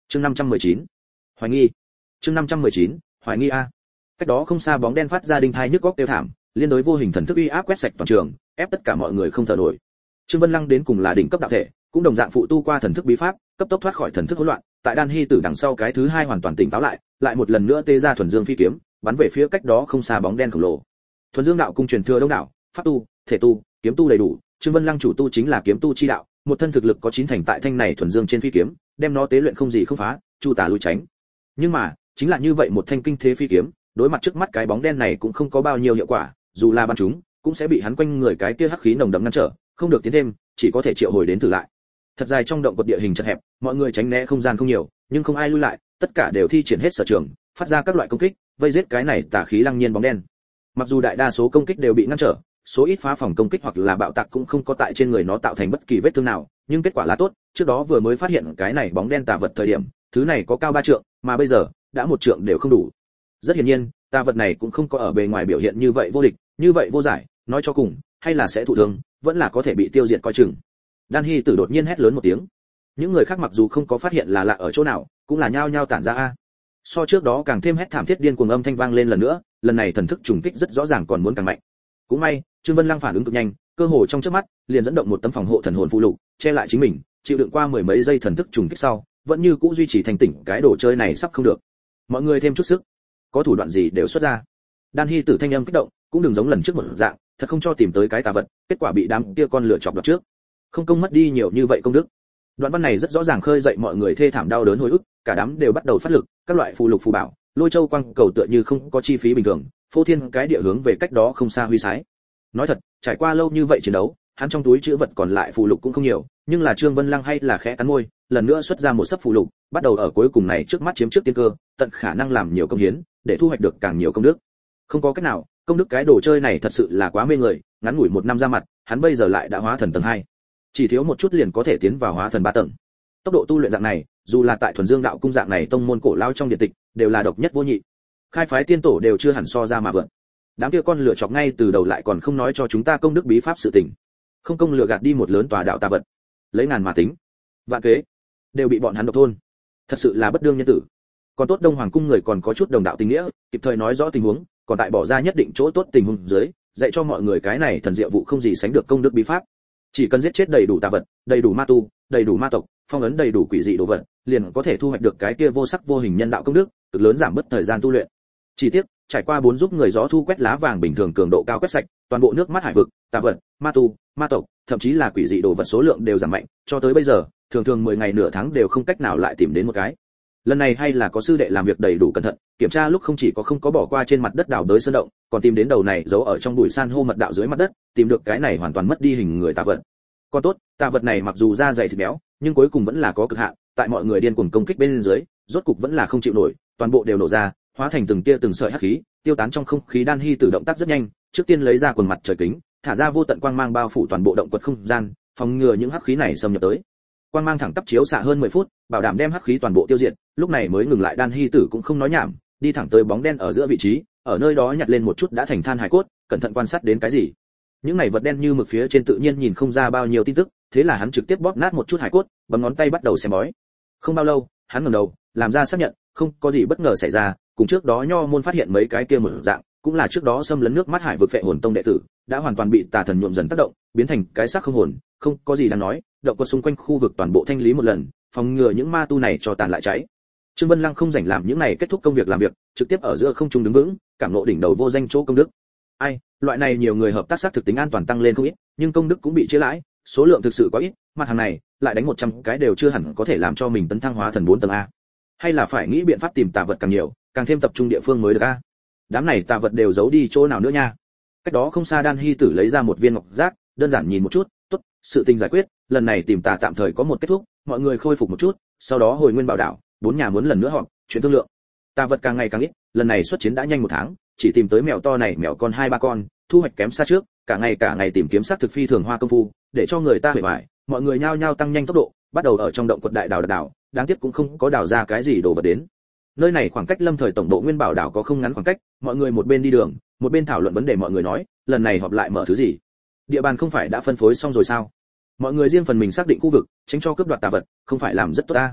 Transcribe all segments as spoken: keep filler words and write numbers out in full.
Chương năm trăm mười chín. Hoài nghi. Chương năm trăm mười chín. Hoài nghi a. Cách đó không xa bóng đen phát ra đinh thai nhức góc tiêu thảm, liên đối vô hình thần thức uy áp quét sạch toàn trường, ép tất cả mọi người không thở nổi. Trương Vân Lăng đến cùng là đỉnh cấp đạo thể, cũng đồng dạng phụ tu qua thần thức bí pháp, cấp tốc thoát khỏi thần thức hỗn loạn, tại Đan Hy Tử đằng sau cái thứ hai hoàn toàn tỉnh táo lại, lại một lần nữa tê ra thuần dương phi kiếm, bắn về phía cách đó không xa bóng đen khổng lồ. Thuần dương đạo cung truyền thừa đông đảo, pháp tu, thể tu, kiếm tu đầy đủ, Trương Vân Lăng chủ tu chính là kiếm tu chi đạo, một thân thực lực có chín thành tại thanh này thuần dương trên phi kiếm, đem nó tế luyện không gì không phá, chu tà lui tránh. Nhưng mà, chính là như vậy một thanh kinh thế phi kiếm, đối mặt trước mắt cái bóng đen này cũng không có bao nhiêu hiệu quả, dù là bắn chúng, cũng sẽ bị hắn quanh người cái kia hắc khí nồng đậm ngăn trở, không được tiến thêm, chỉ có thể triệu hồi đến thử lại. Thật dài trong động quật địa hình chật hẹp, mọi người tránh né không gian không nhiều, nhưng không ai lui lại, tất cả đều thi triển hết sở trường, phát ra các loại công kích, vây giết cái này tà khí lăng nhiên bóng đen. Mặc dù đại đa số công kích đều bị ngăn trở, số ít phá phòng công kích hoặc là bạo tạc cũng không có tại trên người nó tạo thành bất kỳ vết thương nào, nhưng kết quả là tốt, trước đó vừa mới phát hiện cái này bóng đen tà vật thời điểm, thứ này có cao ba trượng, mà bây giờ đã một trượng đều không đủ. Rất hiển nhiên, tà vật này cũng không có ở bề ngoài biểu hiện như vậy vô địch, như vậy vô giải, nói cho cùng, hay là sẽ thụ thương, vẫn là có thể bị tiêu diệt coi chừng. Đan Hy Tử đột nhiên hét lớn một tiếng. Những người khác mặc dù không có phát hiện là lạ ở chỗ nào, cũng là nhao nhao tản ra a. So trước đó càng thêm hét thảm thiết điên cuồng âm thanh vang lên lần nữa, lần này thần thức trùng kích rất rõ ràng còn muốn càng mạnh. Cũng may, Trương Vân Lăng phản ứng cực nhanh, cơ hồ trong chớp mắt, liền dẫn động một tấm phòng hộ thần hồn phụ lục, che lại chính mình, chịu đựng qua mười mấy giây thần thức trùng kích sau, vẫn như cũ duy trì thành tỉnh, cái đồ chơi này sắp không được. Mọi người thêm chút sức, có thủ đoạn gì đều xuất ra. Đan Hy Tử thanh âm kích động, cũng đừng giống lần trước một dạng, thật không cho tìm tới cái tà vật, kết quả bị đám kia con lửa chọc đoạt trước. Không công mất đi nhiều như vậy công đức. Đoạn văn này rất rõ ràng khơi dậy mọi người thê thảm đau đớn hồi ức, cả đám đều bắt đầu phát lực, các loại phù lục phù bảo, lôi châu quang cầu tựa như không có chi phí bình thường, phô thiên cái địa hướng về cách đó không xa huy sái. Nói thật, trải qua lâu như vậy chiến đấu, hắn trong túi chữ vật còn lại phù lục cũng không nhiều, nhưng là Trương Vân Lăng hay là khẽ cắn môi, lần nữa xuất ra một sấp phù lục, bắt đầu ở cuối cùng này trước mắt chiếm trước tiên cơ, tận khả năng làm nhiều công hiến, để thu hoạch được càng nhiều công đức. Không có cách nào, công đức cái đồ chơi này thật sự là quá mê người, ngắn ngủi một năm ra mặt, hắn bây giờ lại đã hóa thần tầng hai, chỉ thiếu một chút liền có thể tiến vào hóa thần ba tầng. Tốc độ tu luyện dạng này, dù là tại thuần dương đạo cung dạng này tông môn cổ lao trong điện tịch, đều là độc nhất vô nhị. Khai phái tiên tổ đều chưa hẳn so ra mà vượt. Đám kia con lửa chọc ngay từ đầu lại còn không nói cho chúng ta công đức bí pháp sự tình, không công lừa gạt đi một lớn tòa đạo tà vật, lấy ngàn mà tính, vạn kế, đều bị bọn hắn độc thôn. Thật sự là bất đương nhân tử. Còn tốt Đông Hoàng cung người còn có chút đồng đạo tình nghĩa, kịp thời nói rõ tình huống, còn tại bỏ ra nhất định chỗ tốt tình huống dưới, dạy cho mọi người cái này thần diệu vụ không gì sánh được công đức bí pháp. Chỉ cần giết chết đầy đủ tà vật, đầy đủ ma tu, đầy đủ ma tộc, phong ấn đầy đủ quỷ dị đồ vật, liền có thể thu hoạch được cái kia vô sắc vô hình nhân đạo công đức, cực lớn giảm bớt thời gian tu luyện. Chỉ tiếc, trải qua bốn giúp người gió thu quét lá vàng bình thường cường độ cao quét sạch, toàn bộ nước mắt hải vực, tà vật, ma tu, ma tộc, thậm chí là quỷ dị đồ vật số lượng đều giảm mạnh, cho tới bây giờ, thường thường mười ngày nửa tháng đều không cách nào lại tìm đến một cái. Lần này hay là có sư đệ làm việc đầy đủ cẩn thận, kiểm tra lúc không chỉ có không có bỏ qua trên mặt đất đào đới sơn động, còn tìm đến đầu này giấu ở trong bụi san hô mật đạo dưới mặt đất, tìm được cái này hoàn toàn mất đi hình người tà vật. Còn tốt, tà vật này mặc dù da dày thịt béo, nhưng cuối cùng vẫn là có cực hạn, tại mọi người điên cuồng công kích bên dưới, rốt cục vẫn là không chịu nổi, toàn bộ đều nổ ra, hóa thành từng tia từng sợi hắc khí, tiêu tán trong không khí. Đan Hy Tử động tác rất nhanh, trước tiên lấy ra quần mặt trời kính, thả ra vô tận quang mang bao phủ toàn bộ động quật không gian, phòng ngừa những hắc khí này xâm nhập tới. Quang mang thẳng tắp chiếu xạ hơn mười phút, bảo đảm đem hắc khí toàn bộ tiêu diệt, lúc này mới ngừng lại. Đan Hy Tử cũng không nói nhảm, đi thẳng tới bóng đen ở giữa vị trí, ở nơi đó nhặt lên một chút đã thành than hài cốt, cẩn thận quan sát đến cái gì. Những này vật đen như mực phía trên tự nhiên nhìn không ra bao nhiêu tin tức, thế là hắn trực tiếp bóp nát một chút hài cốt, bấm ngón tay bắt đầu xem bói. Không bao lâu, hắn ngẩng đầu, làm ra xác nhận, không có gì bất ngờ xảy ra, cùng trước đó Nho môn phát hiện mấy cái kia một dạng, cũng là trước đó xâm lấn nước mắt hải vực Phệ Hồn Tông đệ tử, đã hoàn toàn bị tà thần nhuộm dần tác động, biến thành cái xác không hồn, không có gì đáng nói, động quật xung quanh khu vực toàn bộ thanh lý một lần, phòng ngừa những ma tu này cho tàn lại cháy. Trương Vân Lăng không rảnh làm những này, kết thúc công việc làm việc, trực tiếp ở giữa không trung đứng vững, cảm ngộ đỉnh đầu vô danh chỗ công đức. Ai, loại này nhiều người hợp tác xác thực tính an toàn tăng lên không ít, nhưng công đức cũng bị chia lãi, số lượng thực sự quá ít, mặt hàng này lại đánh một trăm cái đều chưa hẳn có thể làm cho mình tấn thăng hóa thần bốn tầng a. Hay là phải nghĩ biện pháp tìm tà vật càng nhiều, càng thêm tập trung địa phương mới được a. Đám này tà vật đều giấu đi chỗ nào nữa nha. Cách đó không xa Đan Hy Tử lấy ra một viên ngọc giác, đơn giản nhìn một chút, tốt, sự tình giải quyết, lần này tìm tà tạm thời có một kết thúc, mọi người khôi phục một chút, sau đó hồi nguyên bảo đảo, bốn nhà muốn lần nữa họp, chuyện thương lượng. Tà vật càng ngày càng ít, lần này xuất chiến đã nhanh một tháng, chỉ tìm tới mèo to này mèo con hai ba con, thu hoạch kém xa trước, cả ngày cả ngày tìm kiếm sát thực phi thường hoa công phu, để cho người ta hề bại, mọi người nhao nhao tăng nhanh tốc độ, bắt đầu ở trong động quật đại đào đào, đáng tiếc cũng không có đào ra cái gì đồ vật đến. Nơi này khoảng cách Lâm Thời tổng độ Nguyên Bảo đảo có không ngắn khoảng cách, mọi người một bên đi đường, một bên thảo luận vấn đề. Mọi người nói, lần này họp lại mở thứ gì? Địa bàn không phải đã phân phối xong rồi sao? Mọi người riêng phần mình xác định khu vực, tránh cho cướp đoạt tà vật, không phải làm rất tốt ta.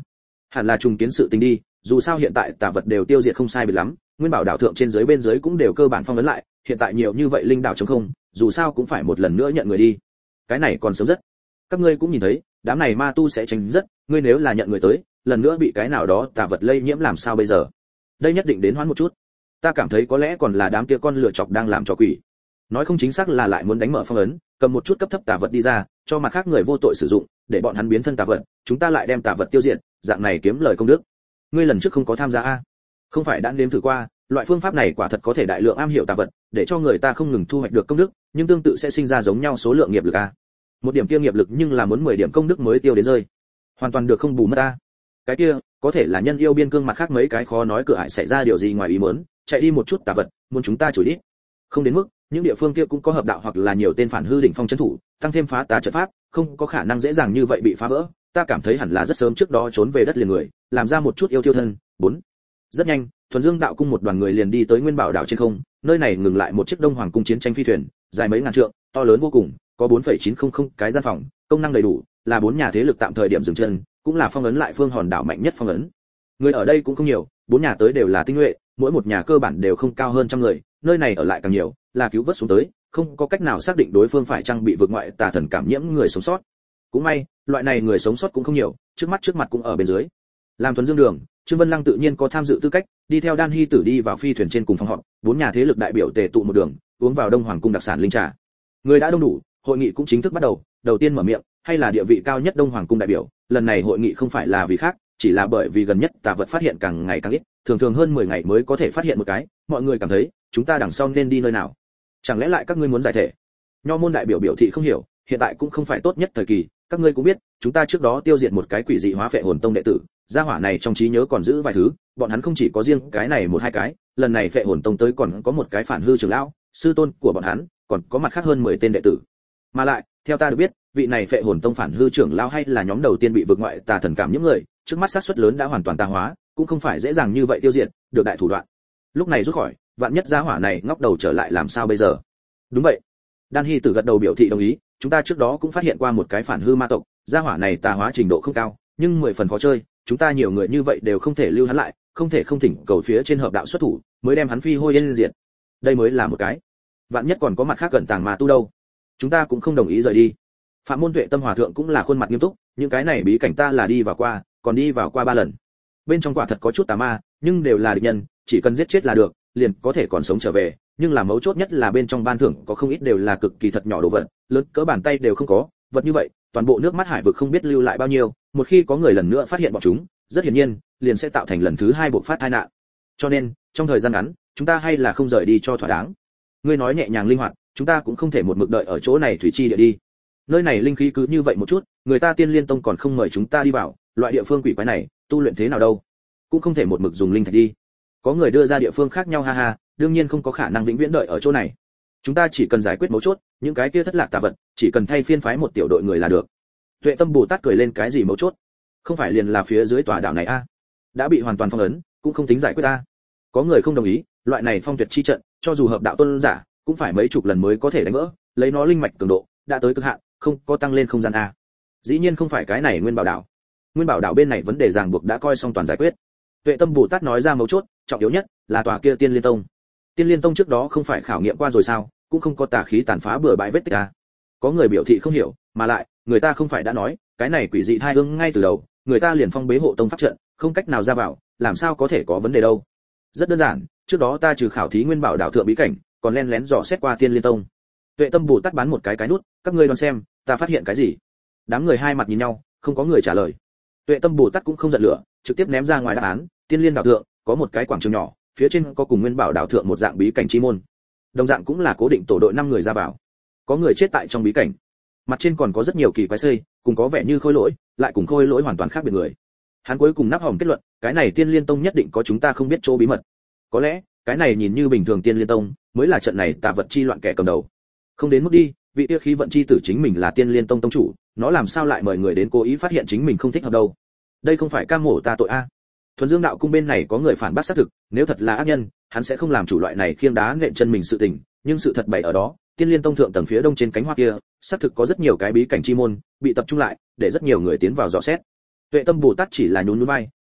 Hẳn là trùng kiến sự tình đi, dù sao hiện tại tà vật đều tiêu diệt không sai biệt lắm, nguyên bảo đảo thượng trên dưới bên dưới cũng đều cơ bản phong ấn lại, hiện tại nhiều như vậy linh đảo trống không, dù sao cũng phải một lần nữa nhận người đi. Cái này còn sớm rất. Các ngươi cũng nhìn thấy, đám này ma tu sẽ tránh rất, ngươi nếu là nhận người tới, lần nữa bị cái nào đó tà vật lây nhiễm làm sao bây giờ? Đây nhất định đến hoãn một chút. Ta cảm thấy có lẽ còn là đám kia con lửa chọc đang làm trò quỷ. Nói không chính xác là lại muốn đánh mở phong ấn, cầm một chút cấp thấp tà vật đi ra, cho mặt khác người vô tội sử dụng, để bọn hắn biến thân tà vật, chúng ta lại đem tà vật tiêu diệt, dạng này kiếm lời công đức. Ngươi lần trước không có tham gia a? Không phải đã nếm thử qua, loại phương pháp này quả thật có thể đại lượng am hiểu tà vật, để cho người ta không ngừng thu hoạch được công đức, nhưng tương tự sẽ sinh ra giống nhau số lượng nghiệp lực a. Một điểm kia nghiệp lực nhưng là muốn mười điểm công đức mới tiêu đến rơi. Hoàn toàn được không bù mất a. Cái kia, có thể là nhân yêu biên cương mặt khác mấy cái khó nói cửa ải xảy ra điều gì ngoài ý muốn, chạy đi một chút tà vật, muốn chúng ta chửi đi. Không đến mức, những địa phương kia cũng có hợp đạo hoặc là nhiều tên phản hư đỉnh phong trấn thủ, tăng thêm phá tà trận pháp, không có khả năng dễ dàng như vậy bị phá vỡ. Ta cảm thấy hẳn là rất sớm trước đó trốn về đất liền người, làm ra một chút yêu tiêu thân. Bốn. Rất nhanh, thuần dương đạo cung một đoàn người liền đi tới nguyên bảo đảo trên không, nơi này ngừng lại một chiếc đông hoàng cung chiến tranh phi thuyền, dài mấy ngàn trượng, to lớn vô cùng, có bốn phẩy chín không không cái gian phòng, công năng đầy đủ, là bốn nhà thế lực tạm thời điểm dừng chân, cũng là phong ấn lại phương hòn đảo mạnh nhất phong ấn. Người ở đây cũng không nhiều, bốn nhà tới đều là tinh nhuệ, mỗi một nhà cơ bản đều không cao hơn trăm người, nơi này ở lại càng nhiều, là cứu vớt xuống tới, không có cách nào xác định đối phương phải chăng bị vượt ngoại tà thần cảm nhiễm người sống sót. Cũng may, loại này người sống sót cũng không nhiều, trước mắt trước mặt cũng ở bên dưới. Làm thuần dương đường, Trương Vân Lăng tự nhiên có tham dự tư cách, đi theo Đan Hy Tử đi vào phi thuyền trên cùng phòng họp, bốn nhà thế lực đại biểu tề tụ một đường, uống vào Đông Hoàng cung đặc sản linh trà. Người đã đông đủ, hội nghị cũng chính thức bắt đầu, đầu tiên mở miệng, hay là địa vị cao nhất Đông Hoàng cung đại biểu, lần này hội nghị không phải là vì khác, chỉ là bởi vì gần nhất tà vật phát hiện càng ngày càng ít, thường thường hơn mười ngày mới có thể phát hiện một cái, mọi người cảm thấy, chúng ta đằng sau nên đi nơi nào? Chẳng lẽ lại các ngươi muốn giải thể? Nho môn đại biểu biểu thị không hiểu, hiện tại cũng không phải tốt nhất thời kỳ, các ngươi cũng biết, chúng ta trước đó tiêu diệt một cái quỷ dị hóa phệ hồn tông đệ tử, gia hỏa này trong trí nhớ còn giữ vài thứ, bọn hắn không chỉ có riêng cái này một hai cái, lần này phệ hồn tông tới còn có một cái phản hư trưởng lão, sư tôn của bọn hắn, còn có mặt khác hơn mười tên đệ tử. Mà lại, theo ta được biết, vị này phệ hồn tông phản hư trưởng lão hay là nhóm đầu tiên bị vượt ngoại tà thần cảm những người, trước mắt xác suất lớn đã hoàn toàn tà hóa, cũng không phải dễ dàng như vậy tiêu diệt, được đại thủ đoạn. Lúc này rút khỏi, vạn nhất gia hỏa này ngóc đầu trở lại làm sao bây giờ? Đúng vậy. Đan Hy Tử gật đầu biểu thị đồng ý, chúng ta trước đó cũng phát hiện qua một cái phản hư ma tộc, gia hỏa này tà hóa trình độ không cao, nhưng mười phần khó chơi, chúng ta nhiều người như vậy đều không thể lưu hắn lại, không thể không thỉnh cầu phía trên hợp đạo xuất thủ, mới đem hắn phi hôi yên diệt. Đây mới là một cái. Vạn nhất còn có mặt khác cẩn tàng ma tu đâu, chúng ta cũng không đồng ý rời đi. Phạm Môn Tuệ Tâm hòa thượng cũng là khuôn mặt nghiêm túc, những cái này bí cảnh ta là đi vào qua, còn đi vào qua ba lần. Bên trong quả thật có chút tà ma, nhưng đều là địch nhân, chỉ cần giết chết là được, liền có thể còn sống trở về, nhưng là mấu chốt nhất là bên trong ban thưởng có không ít đều là cực kỳ thật nhỏ đồ vật, lớn cỡ bàn tay đều không có, vật như vậy, toàn bộ nước mắt hải vực không biết lưu lại bao nhiêu, một khi có người lần nữa phát hiện bọn chúng, rất hiển nhiên, liền sẽ tạo thành lần thứ hai bộc phát tai nạn. Cho nên, trong thời gian ngắn, chúng ta hay là không rời đi cho thỏa đáng. Ngươi nói nhẹ nhàng linh hoạt, chúng ta cũng không thể một mực đợi ở chỗ này thủy chi địa đi. Nơi này linh khí cứ như vậy một chút, người ta Tiên Liên Tông còn không mời chúng ta đi vào, loại địa phương quỷ quái này, tu luyện thế nào đâu? Cũng không thể một mực dùng linh thạch đi. Có người đưa ra địa phương khác nhau ha ha, đương nhiên không có khả năng vĩnh viễn đợi ở chỗ này. Chúng ta chỉ cần giải quyết mấu chốt, những cái kia thất lạc tà vật, chỉ cần thay phiên phái một tiểu đội người là được. Tuệ Tâm Bồ Tát cười lên, cái gì mấu chốt? Không phải liền là phía dưới tòa đảo này a? À? Đã bị hoàn toàn phong ấn, cũng không tính giải quyết ta. Có người không đồng ý, loại này phong tuyệt chi trận, cho dù hợp đạo tôn giả, cũng phải mấy chục lần mới có thể đánh vỡ, lấy nó linh mạch cường độ, đã tới cực hạn, không có tăng lên không gian a. Dĩ nhiên không phải cái này Nguyên Bảo đảo. Nguyên Bảo đảo bên này vấn đề ràng buộc đã coi xong toàn giải quyết. Tuệ Tâm Bồ Tát nói ra mấu chốt, trọng yếu nhất là tòa kia Tiên Liên Tông. Tiên Liên Tông trước đó không phải khảo nghiệm qua rồi sao, cũng không có tà khí tàn phá bừa bãi vết tích à. Có người biểu thị không hiểu, mà lại, người ta không phải đã nói, cái này quỷ dị thai ương ngay từ đầu, người ta liền phong bế hộ tông pháp trận, không cách nào ra vào, làm sao có thể có vấn đề đâu. Rất đơn giản, trước đó ta trừ khảo thí Nguyên Bảo đảo thượng bí cảnh, còn len lén dò xét qua Tiên Liên Tông. Tuệ Tâm Bồ Tát bán một cái cái nút, các ngươi đoán xem, ta phát hiện cái gì? Đám người hai mặt nhìn nhau, không có người trả lời. Tuệ Tâm Bồ Tát cũng không giận lửa, trực tiếp ném ra ngoài đáp án, Tiên Liên đảo thượng có một cái quảng trường nhỏ, phía trên có cùng Nguyên Bảo đảo thượng một dạng bí cảnh chi môn. Đồng dạng cũng là cố định tổ đội năm người ra vào. Có người chết tại trong bí cảnh. Mặt trên còn có rất nhiều kỳ quái xây, cùng có vẻ như khôi lỗi, lại cùng khôi lỗi hoàn toàn khác biệt người. Hắn cuối cùng nắp hòm kết luận, cái này Tiên Liên Tông nhất định có chúng ta không biết chỗ bí mật. Có lẽ, cái này nhìn như bình thường Tiên Liên Tông, mới là trận này tà vật chi loạn kẻ cầm đầu. Không đến mức đi, vị tiêu khí vận chi tử chính mình là Tiên Liên Tông tông chủ, nó làm sao lại mời người đến cố ý phát hiện chính mình không thích hợp đâu? Đây không phải cam mổ ta tội a. Thuần Dương đạo cung bên này có người phản bác xác thực, nếu thật là ác nhân, hắn sẽ không làm chủ loại này khiêng đá nện chân mình sự tình, nhưng sự thật bày ở đó, Tiên Liên Tông thượng tầng phía đông trên cánh hoa kia, xác thực có rất nhiều cái bí cảnh chi môn, bị tập trung lại, để rất nhiều người tiến vào dò xét. Tuệ Tâm Bồ Tát chỉ là nhún nhún vai,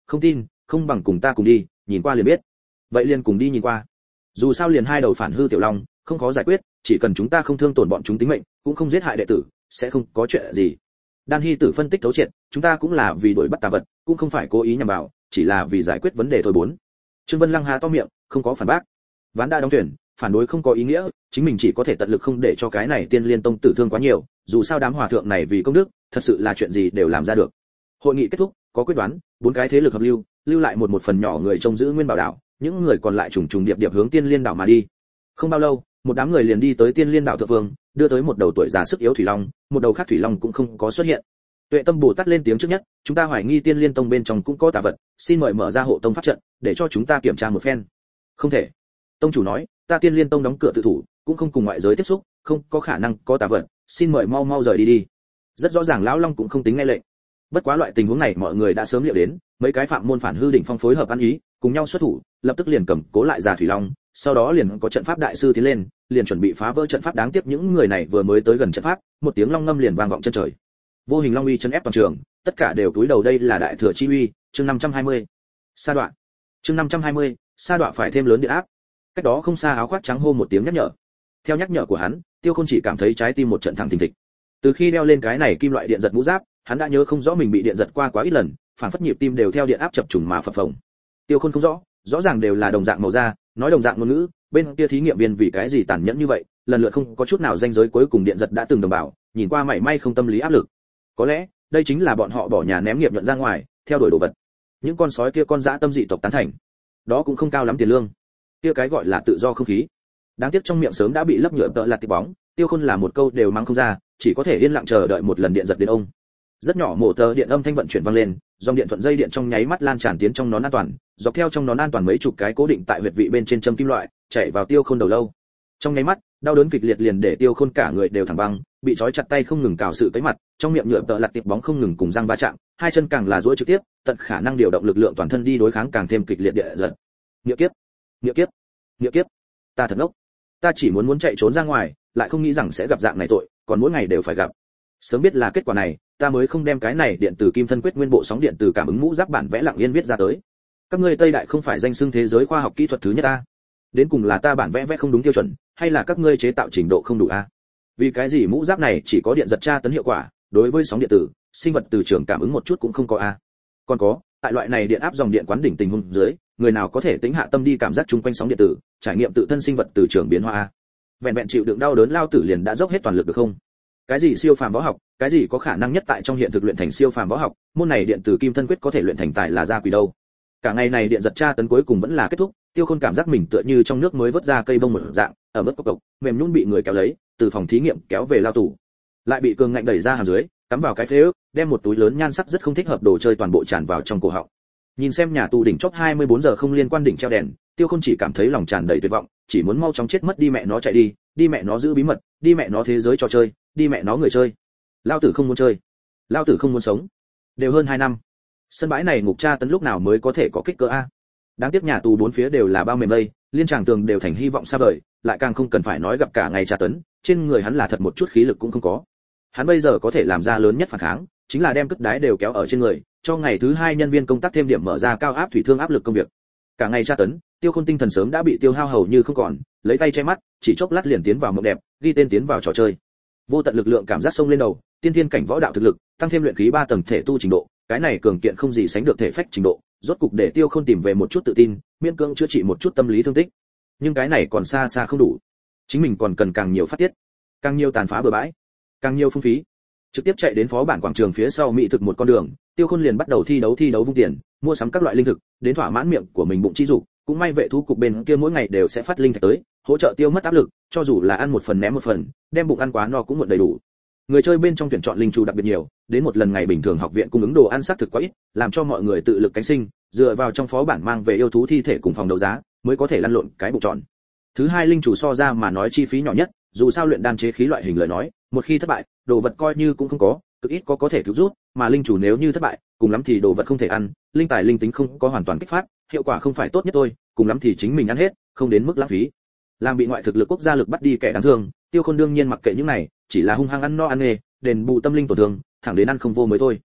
không tin, không bằng cùng ta cùng đi, nhìn qua liền biết. Vậy liền cùng đi nhìn qua. Dù sao liền hai đầu phản hư tiểu long, không khó giải quyết, chỉ cần chúng ta không thương tổn bọn chúng tính mệnh, cũng không giết hại đệ tử, sẽ không có chuyện gì. Đan Hy Tử phân tích thấu triệt, chúng ta cũng là vì đuổi bắt tà vật, cũng không phải cố ý nhằm vào, chỉ là vì giải quyết vấn đề thôi bốn. Trương Vân Lăng há to miệng, không có phản bác. Ván đã đóng thuyền, phản đối không có ý nghĩa, chính mình chỉ có thể tận lực không để cho cái này Tiên Liên Tông tử thương quá nhiều, dù sao đám hòa thượng này vì công đức, thật sự là chuyện gì đều làm ra được. Hội nghị kết thúc, có quyết đoán, bốn cái thế lực hợp lưu, lưu lại một một phần nhỏ người trông giữ Nguyên Bảo đảo, những người còn lại trùng trùng điệp điệp hướng Tiên Liên đảo mà đi. Không bao lâu, một đám người liền đi tới Tiên Liên đảo thượng vương, đưa tới một đầu tuổi già sức yếu thủy long, một đầu khác thủy long cũng không có xuất hiện. Tuệ Tâm Bồ Tát lên tiếng trước nhất, chúng ta hoài nghi Tiên Liên Tông bên trong cũng có tà vật, xin mời mở ra hộ tông pháp trận, để cho chúng ta kiểm tra một phen. Không thể. Tông chủ nói, ta Tiên Liên Tông đóng cửa tự thủ, cũng không cùng ngoại giới tiếp xúc, không có khả năng có tà vật, xin mời mau mau rời đi đi. Rất rõ ràng lão long cũng không tính nghe lệnh. Bất quá loại tình huống này mọi người đã sớm liệu đến, mấy cái phạm môn phản hư đỉnh phong phối hợp ăn ý, cùng nhau xuất thủ, lập tức liền cầm cố lại già thủy long, sau đó liền có trận pháp đại sư tiến lên, liền chuẩn bị phá vỡ trận pháp, đáng tiếc những người này vừa mới tới gần trận pháp, một tiếng long ngâm liền vang vọng chân trời. Vô hình long uy chấn ép toàn trường, tất cả đều cúi đầu, đây là đại thừa chi uy, chương năm trăm hai mươi. Sa đoạn. Chương năm trăm hai mươi, sa đoạn phải thêm lớn điện áp. Cách đó không xa áo khoác trắng hô một tiếng nhắc nhở. Theo nhắc nhở của hắn, Tiêu Khôn chỉ cảm thấy trái tim một trận thẳng thình thịch. Từ khi đeo lên cái này kim loại điện giật mũ giáp, hắn đã nhớ không rõ mình bị điện giật qua quá ít lần, phản phất nhịp tim đều theo điện áp chập trùng mà phập phồng. Tiêu Khôn không rõ, rõ ràng đều là đồng dạng màu da, nói đồng dạng ngôn ngữ, bên kia thí nghiệm viên vì cái gì tàn nhẫn như vậy, lần lượt không có chút nào danh giới, cuối cùng điện giật đã từng đồng bảo, nhìn qua mảy may không tâm lý áp lực. Có lẽ, đây chính là bọn họ bỏ nhà ném nghiệp nhuận ra ngoài, theo đuổi đồ vật. Những con sói kia con dã tâm dị tộc tán thành, đó cũng không cao lắm tiền lương. Kia cái gọi là tự do không khí. Đáng tiếc trong miệng sớm đã bị lấp nhựa tợ lạt tịp bóng, Tiêu Khôn là một câu đều mắng không ra, chỉ có thể yên lặng chờ đợi một lần điện giật đến ông. Rất nhỏ mổ tờ điện âm thanh vận chuyển vang lên, dòng điện thuận dây điện trong nháy mắt lan tràn tiến trong nón an toàn, dọc theo trong nón an toàn mấy chục cái cố định tại huyệt vị bên trên châm kim loại, chạy vào Tiêu Khôn đầu lâu. Trong nháy mắt, đau đớn kịch liệt liền để Tiêu Khôn cả người đều thẳng băng, bị trói chặt tay không ngừng cào sự tới mặt, trong miệng nhựa tợ lặt tiệp bóng không ngừng cùng răng va chạm, hai chân càng là duỗi trực tiếp, tận khả năng điều động lực lượng toàn thân đi đối kháng càng thêm kịch liệt địa giật. Nghĩa kiếp, nghĩa kiếp, nghĩa kiếp, ta thật ngốc, ta chỉ muốn muốn chạy trốn ra ngoài, lại không nghĩ rằng sẽ gặp dạng này tội, còn mỗi ngày đều phải gặp. Sớm biết là kết quả này, ta mới không đem cái này điện tử kim thân quyết nguyên bộ sóng điện từ cảm ứng mũ giáp bản vẽ lặng yên viết ra tới. Các ngươi Tây Đại không phải danh xưng thế giới khoa học kỹ thuật thứ nhất ta? Đến cùng là ta bản vẽ vẽ không đúng tiêu chuẩn, hay là các ngươi chế tạo trình độ không đủ a? Vì cái gì mũ giáp này chỉ có điện giật tra tấn hiệu quả, đối với sóng điện tử, sinh vật từ trường cảm ứng một chút cũng không có a? Còn có, tại loại này điện áp dòng điện quán đỉnh tình huống dưới, người nào có thể tính hạ tâm đi cảm giác chung quanh sóng điện tử, trải nghiệm tự thân sinh vật từ trường biến hóa a? Vẹn vẹn chịu đựng đau đớn lao tử liền đã dốc hết toàn lực được không? Cái gì siêu phàm võ học, cái gì có khả năng nhất tại trong hiện thực luyện thành siêu phàm võ học, môn này điện tử kim thân quyết có thể luyện thành tài là ra quỷ đâu. Cả ngày này điện giật tra tấn cuối cùng vẫn là kết thúc, Tiêu Khôn cảm giác mình tựa như trong nước mới vớt ra cây bông một dạng, ở mức cộc cộc, mềm nhũn bị người kéo lấy, từ phòng thí nghiệm kéo về lao tù. Lại bị cường ngạnh đẩy ra hàm dưới, cắm vào cái phế ức, đem một túi lớn nhan sắc rất không thích hợp đồ chơi toàn bộ tràn vào trong cổ họng. Nhìn xem nhà tù đỉnh chóp hai mươi bốn giờ không liên quan đỉnh treo đèn, Tiêu Khôn chỉ cảm thấy lòng tràn đầy tuyệt vọng, chỉ muốn mau chóng chết mất đi, mẹ nó chạy đi, đi mẹ nó giữ bí mật, đi mẹ nó thế giới trò chơi, đi mẹ nó người chơi. Lao tử không muốn chơi, lao tử không muốn sống. Đều hơn hai năm. Sân bãi này ngục tra tấn lúc nào mới có thể có kích cỡ a? Đáng tiếc nhà tù bốn phía đều là bao mềm mây, liên tràng tường đều thành hy vọng xa vời, lại càng không cần phải nói gặp cả ngày tra tấn, trên người hắn là thật một chút khí lực cũng không có. Hắn bây giờ có thể làm ra lớn nhất phản kháng, chính là đem cất đái đều kéo ở trên người, cho ngày thứ hai nhân viên công tác thêm điểm mở ra cao áp thủy thương áp lực công việc. Cả ngày tra tấn, Tiêu Khôn tinh thần sớm đã bị tiêu hao hầu như không còn, lấy tay che mắt, chỉ chốc lát liền tiến vào mộng đẹp, ghi tên tiến vào trò chơi. Vô tận lực lượng cảm giác sông lên đầu, tiên thiên cảnh võ đạo thực lực, tăng thêm luyện khí ba tầng thể tu trình độ, cái này cường kiện không gì sánh được thể phách trình độ, rốt cục để Tiêu Khôn tìm về một chút tự tin, miễn cưỡng chữa trị một chút tâm lý thương tích. Nhưng cái này còn xa xa không đủ, chính mình còn cần càng nhiều phát tiết, càng nhiều tàn phá bừa bãi, càng nhiều phung phí. Trực tiếp chạy đến phó bản quảng trường phía sau mỹ thực một con đường, Tiêu Khôn liền bắt đầu thi đấu thi đấu vung tiền, mua sắm các loại linh thực, đến thỏa mãn miệng của mình bụng chi dục. Cũng may vệ thú cục bên kia mỗi ngày đều sẽ phát linh thạch tới, hỗ trợ Tiêu mất áp lực, cho dù là ăn một phần ném một phần, đem bụng ăn quá no cũng muộn đầy đủ. Người chơi bên trong tuyển chọn linh chủ đặc biệt nhiều, đến một lần ngày bình thường học viện cung ứng đồ ăn xác thực quá ít, làm cho mọi người tự lực cánh sinh, dựa vào trong phó bản mang về yêu thú thi thể cùng phòng đấu giá, mới có thể lăn lộn cái bụng tròn. Thứ hai linh chủ so ra mà nói chi phí nhỏ nhất, dù sao luyện đan chế khí loại hình lời nói, một khi thất bại, đồ vật coi như cũng không có, cực ít có có thể cứu rút, mà linh chủ nếu như thất bại, cùng lắm thì đồ vật không thể ăn, linh tài linh tính không có hoàn toàn kích phát, hiệu quả không phải tốt nhất thôi, cùng lắm thì chính mình ăn hết, không đến mức lãng phí. Làm bị ngoại thực lực quốc gia lực bắt đi kẻ đáng thương, Tiêu Khôn đương nhiên mặc kệ những này, chỉ là hung hăng ăn no ăn nghề, đền bù tâm linh tổn thương, thẳng đến ăn không vô mới thôi.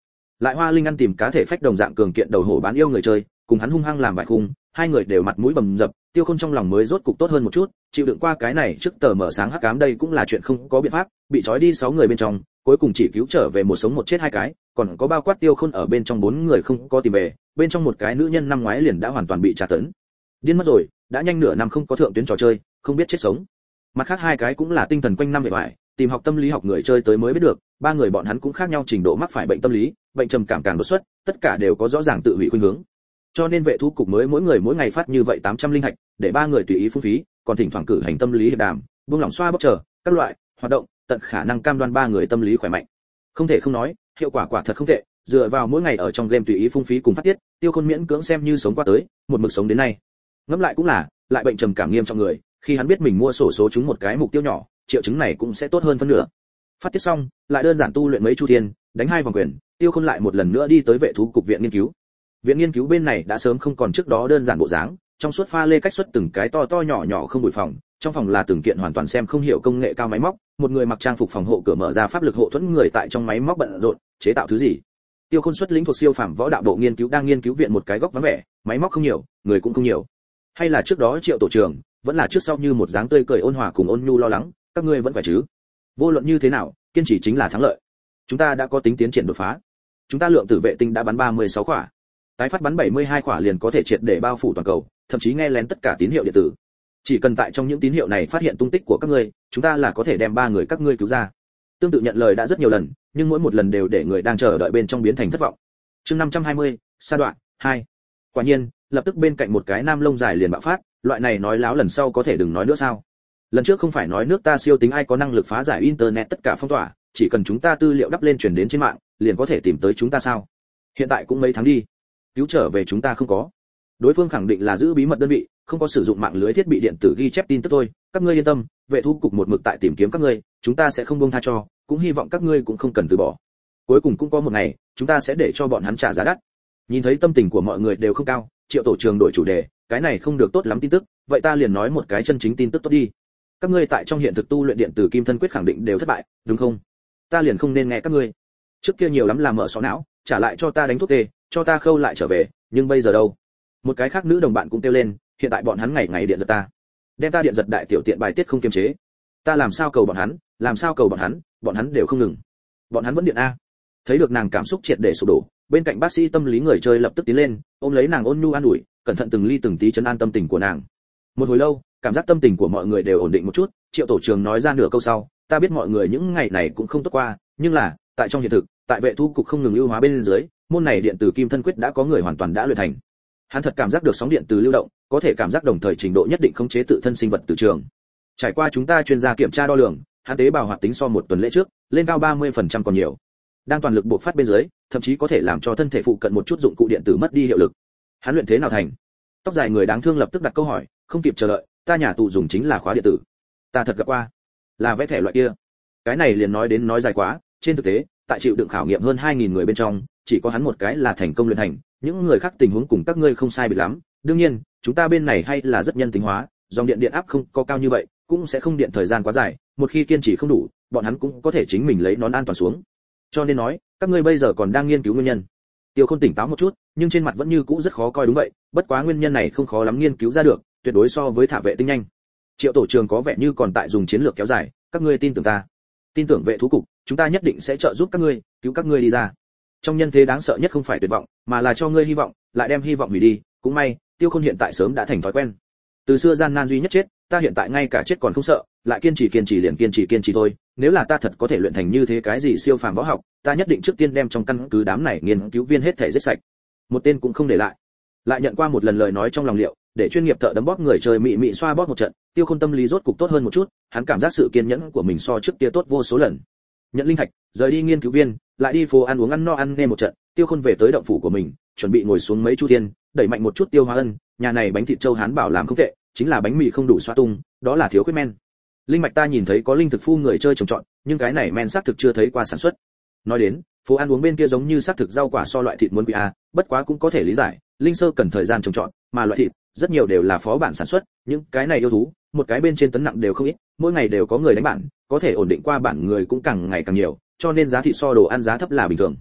lại Hoa Linh ăn tìm cá thể phách đồng dạng cường kiện đầu hổ bán yêu người chơi, cùng hắn hung hăng làm vài khung, hai người đều mặt mũi bầm dập, Tiêu Khôn trong lòng mới rốt cục tốt hơn một chút, chịu đựng qua cái này trước tờ mở sáng hắc ám đây cũng là chuyện không có biện pháp, bị trói đi sáu người bên trong, cuối cùng chỉ cứu trở về một sống một chết hai cái, còn có bao quát Tiêu Khôn ở bên trong bốn người không có tìm về, bên trong một cái nữ nhân năm ngoái liền đã hoàn toàn bị tra tấn. Điên mất rồi, đã nhanh nửa năm không có thượng tuyến trò chơi, không biết chết sống. Mặt khác hai cái cũng là tinh thần quanh năm về vải, tìm học tâm lý học người chơi tới mới biết được, ba người bọn hắn cũng khác nhau trình độ mắc phải bệnh tâm lý, bệnh trầm cảm càng đột xuất, tất cả đều có rõ ràng tự hủy khuynh hướng. Cho nên vệ thú cục mới mỗi người mỗi ngày phát như vậy tám trăm linh hạch, để ba người tùy ý phung phí, còn thỉnh thoảng cử hành tâm lý hiệp đàm, buông lỏng xoa bóp chờ các loại hoạt động, tận khả năng cam đoan ba người tâm lý khỏe mạnh. Không thể không nói, hiệu quả quả thật không tệ, dựa vào mỗi ngày ở trong game tùy ý phung phí cùng phát tiết, Tiêu Khôn miễn cưỡng xem như sống qua tới, một mực sống đến nay. Ngẫm lại cũng là, lại bệnh trầm cảm nghiêm trọng người, khi hắn biết mình mua sổ số trúng một cái mục tiêu nhỏ, triệu chứng này cũng sẽ tốt hơn phân nửa. Phát tiết xong, lại đơn giản tu luyện mấy chu thiên, đánh hai vòng quyền, Tiêu Khôn lại một lần nữa đi tới vệ thú cục viện nghiên cứu. Viện nghiên cứu bên này đã sớm không còn trước đó đơn giản bộ dáng, trong suốt pha lê cách xuất từng cái to to nhỏ nhỏ không bụi phòng, trong phòng là từng kiện hoàn toàn xem không hiểu công nghệ cao máy móc, một người mặc trang phục phòng hộ cửa mở ra pháp lực hộ thuẫn người tại trong máy móc bận rộn, chế tạo thứ gì. Tiêu Khôn xuất lĩnh thuộc siêu phàm võ đạo bộ nghiên cứu đang nghiên cứu viện một cái góc vắng vẻ, máy móc không nhiều, người cũng không nhiều. Hay là trước đó Triệu tổ trưởng, vẫn là trước sau như một dáng tươi cười ôn hòa cùng ôn nhu lo lắng, các ngươi vẫn khỏe chứ? Vô luận như thế nào, kiên trì chính là thắng lợi. Chúng ta đã có tính tiến triển đột phá. Chúng ta lượng tử vệ tinh đã bắn ba mươi sáu quả. Tái phát bắn bảy mươi hai quả liền có thể triệt để bao phủ toàn cầu, thậm chí nghe lén tất cả tín hiệu điện tử. Chỉ cần tại trong những tín hiệu này phát hiện tung tích của các ngươi, chúng ta là có thể đem ba người các ngươi cứu ra. Tương tự nhận lời đã rất nhiều lần, nhưng mỗi một lần đều để người đang chờ đợi bên trong biến thành thất vọng. Chương năm trăm hai mươi, sa đoạn hai. Quả nhiên, lập tức bên cạnh một cái nam lông dài liền bạo phát, loại này nói láo lần sau có thể đừng nói nữa sao? Lần trước không phải nói nước ta siêu tính ai có năng lực phá giải internet tất cả phong tỏa, chỉ cần chúng ta tư liệu đắp lên truyền đến trên mạng, liền có thể tìm tới chúng ta sao? Hiện tại cũng mấy tháng đi, cứu trở về chúng ta không có. Đối phương khẳng định là giữ bí mật đơn vị, không có sử dụng mạng lưới thiết bị điện tử ghi chép tin tức thôi, các ngươi yên tâm, vệ thú cục một mực tại tìm kiếm các ngươi, chúng ta sẽ không buông tha cho, cũng hy vọng các ngươi cũng không cần từ bỏ. Cuối cùng cũng có một ngày, chúng ta sẽ để cho bọn hắn trả giá đắt. Nhìn thấy tâm tình của mọi người đều không cao, Triệu tổ trưởng đổi chủ đề, cái này không được tốt lắm tin tức, vậy ta liền nói một cái chân chính tin tức tốt đi. Các ngươi tại trong hiện thực tu luyện điện tử kim thân quyết khẳng định đều thất bại, đúng không? Ta liền không nên nghe các ngươi. Trước kia nhiều lắm là mở sọ não, trả lại cho ta đánh thuốc tê, cho ta khâu lại trở về, nhưng bây giờ đâu? Một cái khác nữ đồng bạn cũng kêu lên, hiện tại bọn hắn ngày ngày điện giật ta, đem ta điện giật đại tiểu tiện bài tiết không kiềm chế. Ta làm sao cầu bọn hắn, làm sao cầu bọn hắn, bọn hắn đều không ngừng. Bọn hắn vẫn điện a. Thấy được nàng cảm xúc triệt để sụp đổ, bên cạnh bác sĩ tâm lý người chơi lập tức tiến lên, ôm lấy nàng ôn nhu an ủi, cẩn thận từng ly từng tí trấn an tâm tình của nàng. Một hồi lâu, cảm giác tâm tình của mọi người đều ổn định một chút, Triệu tổ trưởng nói ra nửa câu sau, ta biết mọi người những ngày này cũng không tốt qua, nhưng là, tại trong hiện thực, tại vệ thu cục không ngừng ưu hóa bên dưới, môn này điện tử kim thân quyết đã có người hoàn toàn đã luyện thành. Hắn thật cảm giác được sóng điện từ lưu động, có thể cảm giác đồng thời trình độ nhất định khống chế tự thân sinh vật từ trường. Trải qua chúng ta chuyên gia kiểm tra đo lường, hắn tế bào hoạt tính so một tuần lễ trước, lên cao ba mươi phần trăm còn nhiều. Đang toàn lực buộc phát bên dưới, thậm chí có thể làm cho thân thể phụ cận một chút dụng cụ điện tử mất đi hiệu lực. Hắn luyện thế nào thành? Tóc dài người đáng thương lập tức đặt câu hỏi, không kịp chờ đợi, ta nhà tù dùng chính là khóa điện tử. Ta thật gặp qua, là vẽ thẻ loại kia. Cái này liền nói đến nói dài quá, trên thực tế, tại chịu đựng khảo nghiệm hơn hai nghìn người bên trong, chỉ có hắn một cái là thành công luyện thành, những người khác tình huống cùng các ngươi không sai biệt lắm. Đương nhiên, chúng ta bên này hay là rất nhân tính hóa, dòng điện điện áp không có cao như vậy, cũng sẽ không điện thời gian quá dài, một khi kiên trì không đủ, bọn hắn cũng có thể chính mình lấy nón an toàn xuống. Cho nên nói, các ngươi bây giờ còn đang nghiên cứu nguyên nhân. Tiêu Khôn tỉnh táo một chút, nhưng trên mặt vẫn như cũ rất khó coi đúng vậy, bất quá nguyên nhân này không khó lắm nghiên cứu ra được, tuyệt đối so với thả vệ tinh nhanh. Triệu tổ trưởng có vẻ như còn tại dùng chiến lược kéo dài, các ngươi tin tưởng ta, tin tưởng vệ thú cục, chúng ta nhất định sẽ trợ giúp các ngươi, cứu các ngươi đi ra. Trong nhân thế đáng sợ nhất không phải tuyệt vọng, mà là cho ngươi hy vọng, lại đem hy vọng hủy đi. Cũng may, Tiêu Khôn hiện tại sớm đã thành thói quen. Từ xưa gian nan duy nhất chết, ta hiện tại ngay cả chết còn không sợ, lại kiên trì kiên trì liền kiên trì kiên trì thôi. Nếu là ta thật có thể luyện thành như thế cái gì siêu phàm võ học, ta nhất định trước tiên đem trong căn cứ đám này nghiên cứu viên hết thể giết sạch, một tên cũng không để lại. Lại nhận qua một lần lời nói trong lòng liệu, để chuyên nghiệp thợ đấm bóp người chơi mị mị xoa bóp một trận, Tiêu Khôn tâm lý rốt cục tốt hơn một chút, hắn cảm giác sự kiên nhẫn của mình so trước kia tốt vô số lần. Nhận linh thạch, rời đi nghiên cứu viên, lại đi phố ăn uống ăn no ăn nghe một trận, Tiêu Khôn về tới động phủ của mình, chuẩn bị ngồi xuống mấy chu thiên, đẩy mạnh một chút Tiêu Hóa Ân, nhà này bánh thịt châu Hán bảo làm không tệ, chính là bánh mì không đủ xoa tung, đó là thiếu khuyết men. Linh mạch ta nhìn thấy có linh thực phu người chơi trồng trọt, nhưng cái này men xác thực chưa thấy qua sản xuất. Nói đến, phố ăn uống bên kia giống như xác thực rau quả so loại thịt muốn quý a, bất quá cũng có thể lý giải, linh sơ cần thời gian trồng trọt, mà loại thịt rất nhiều đều là phó bản sản xuất, những cái này yêu thú, một cái bên trên tấn nặng đều không ít, mỗi ngày đều có người đánh bản, có thể ổn định qua bản người cũng càng ngày càng nhiều, cho nên giá thịt so đồ ăn giá thấp là bình thường.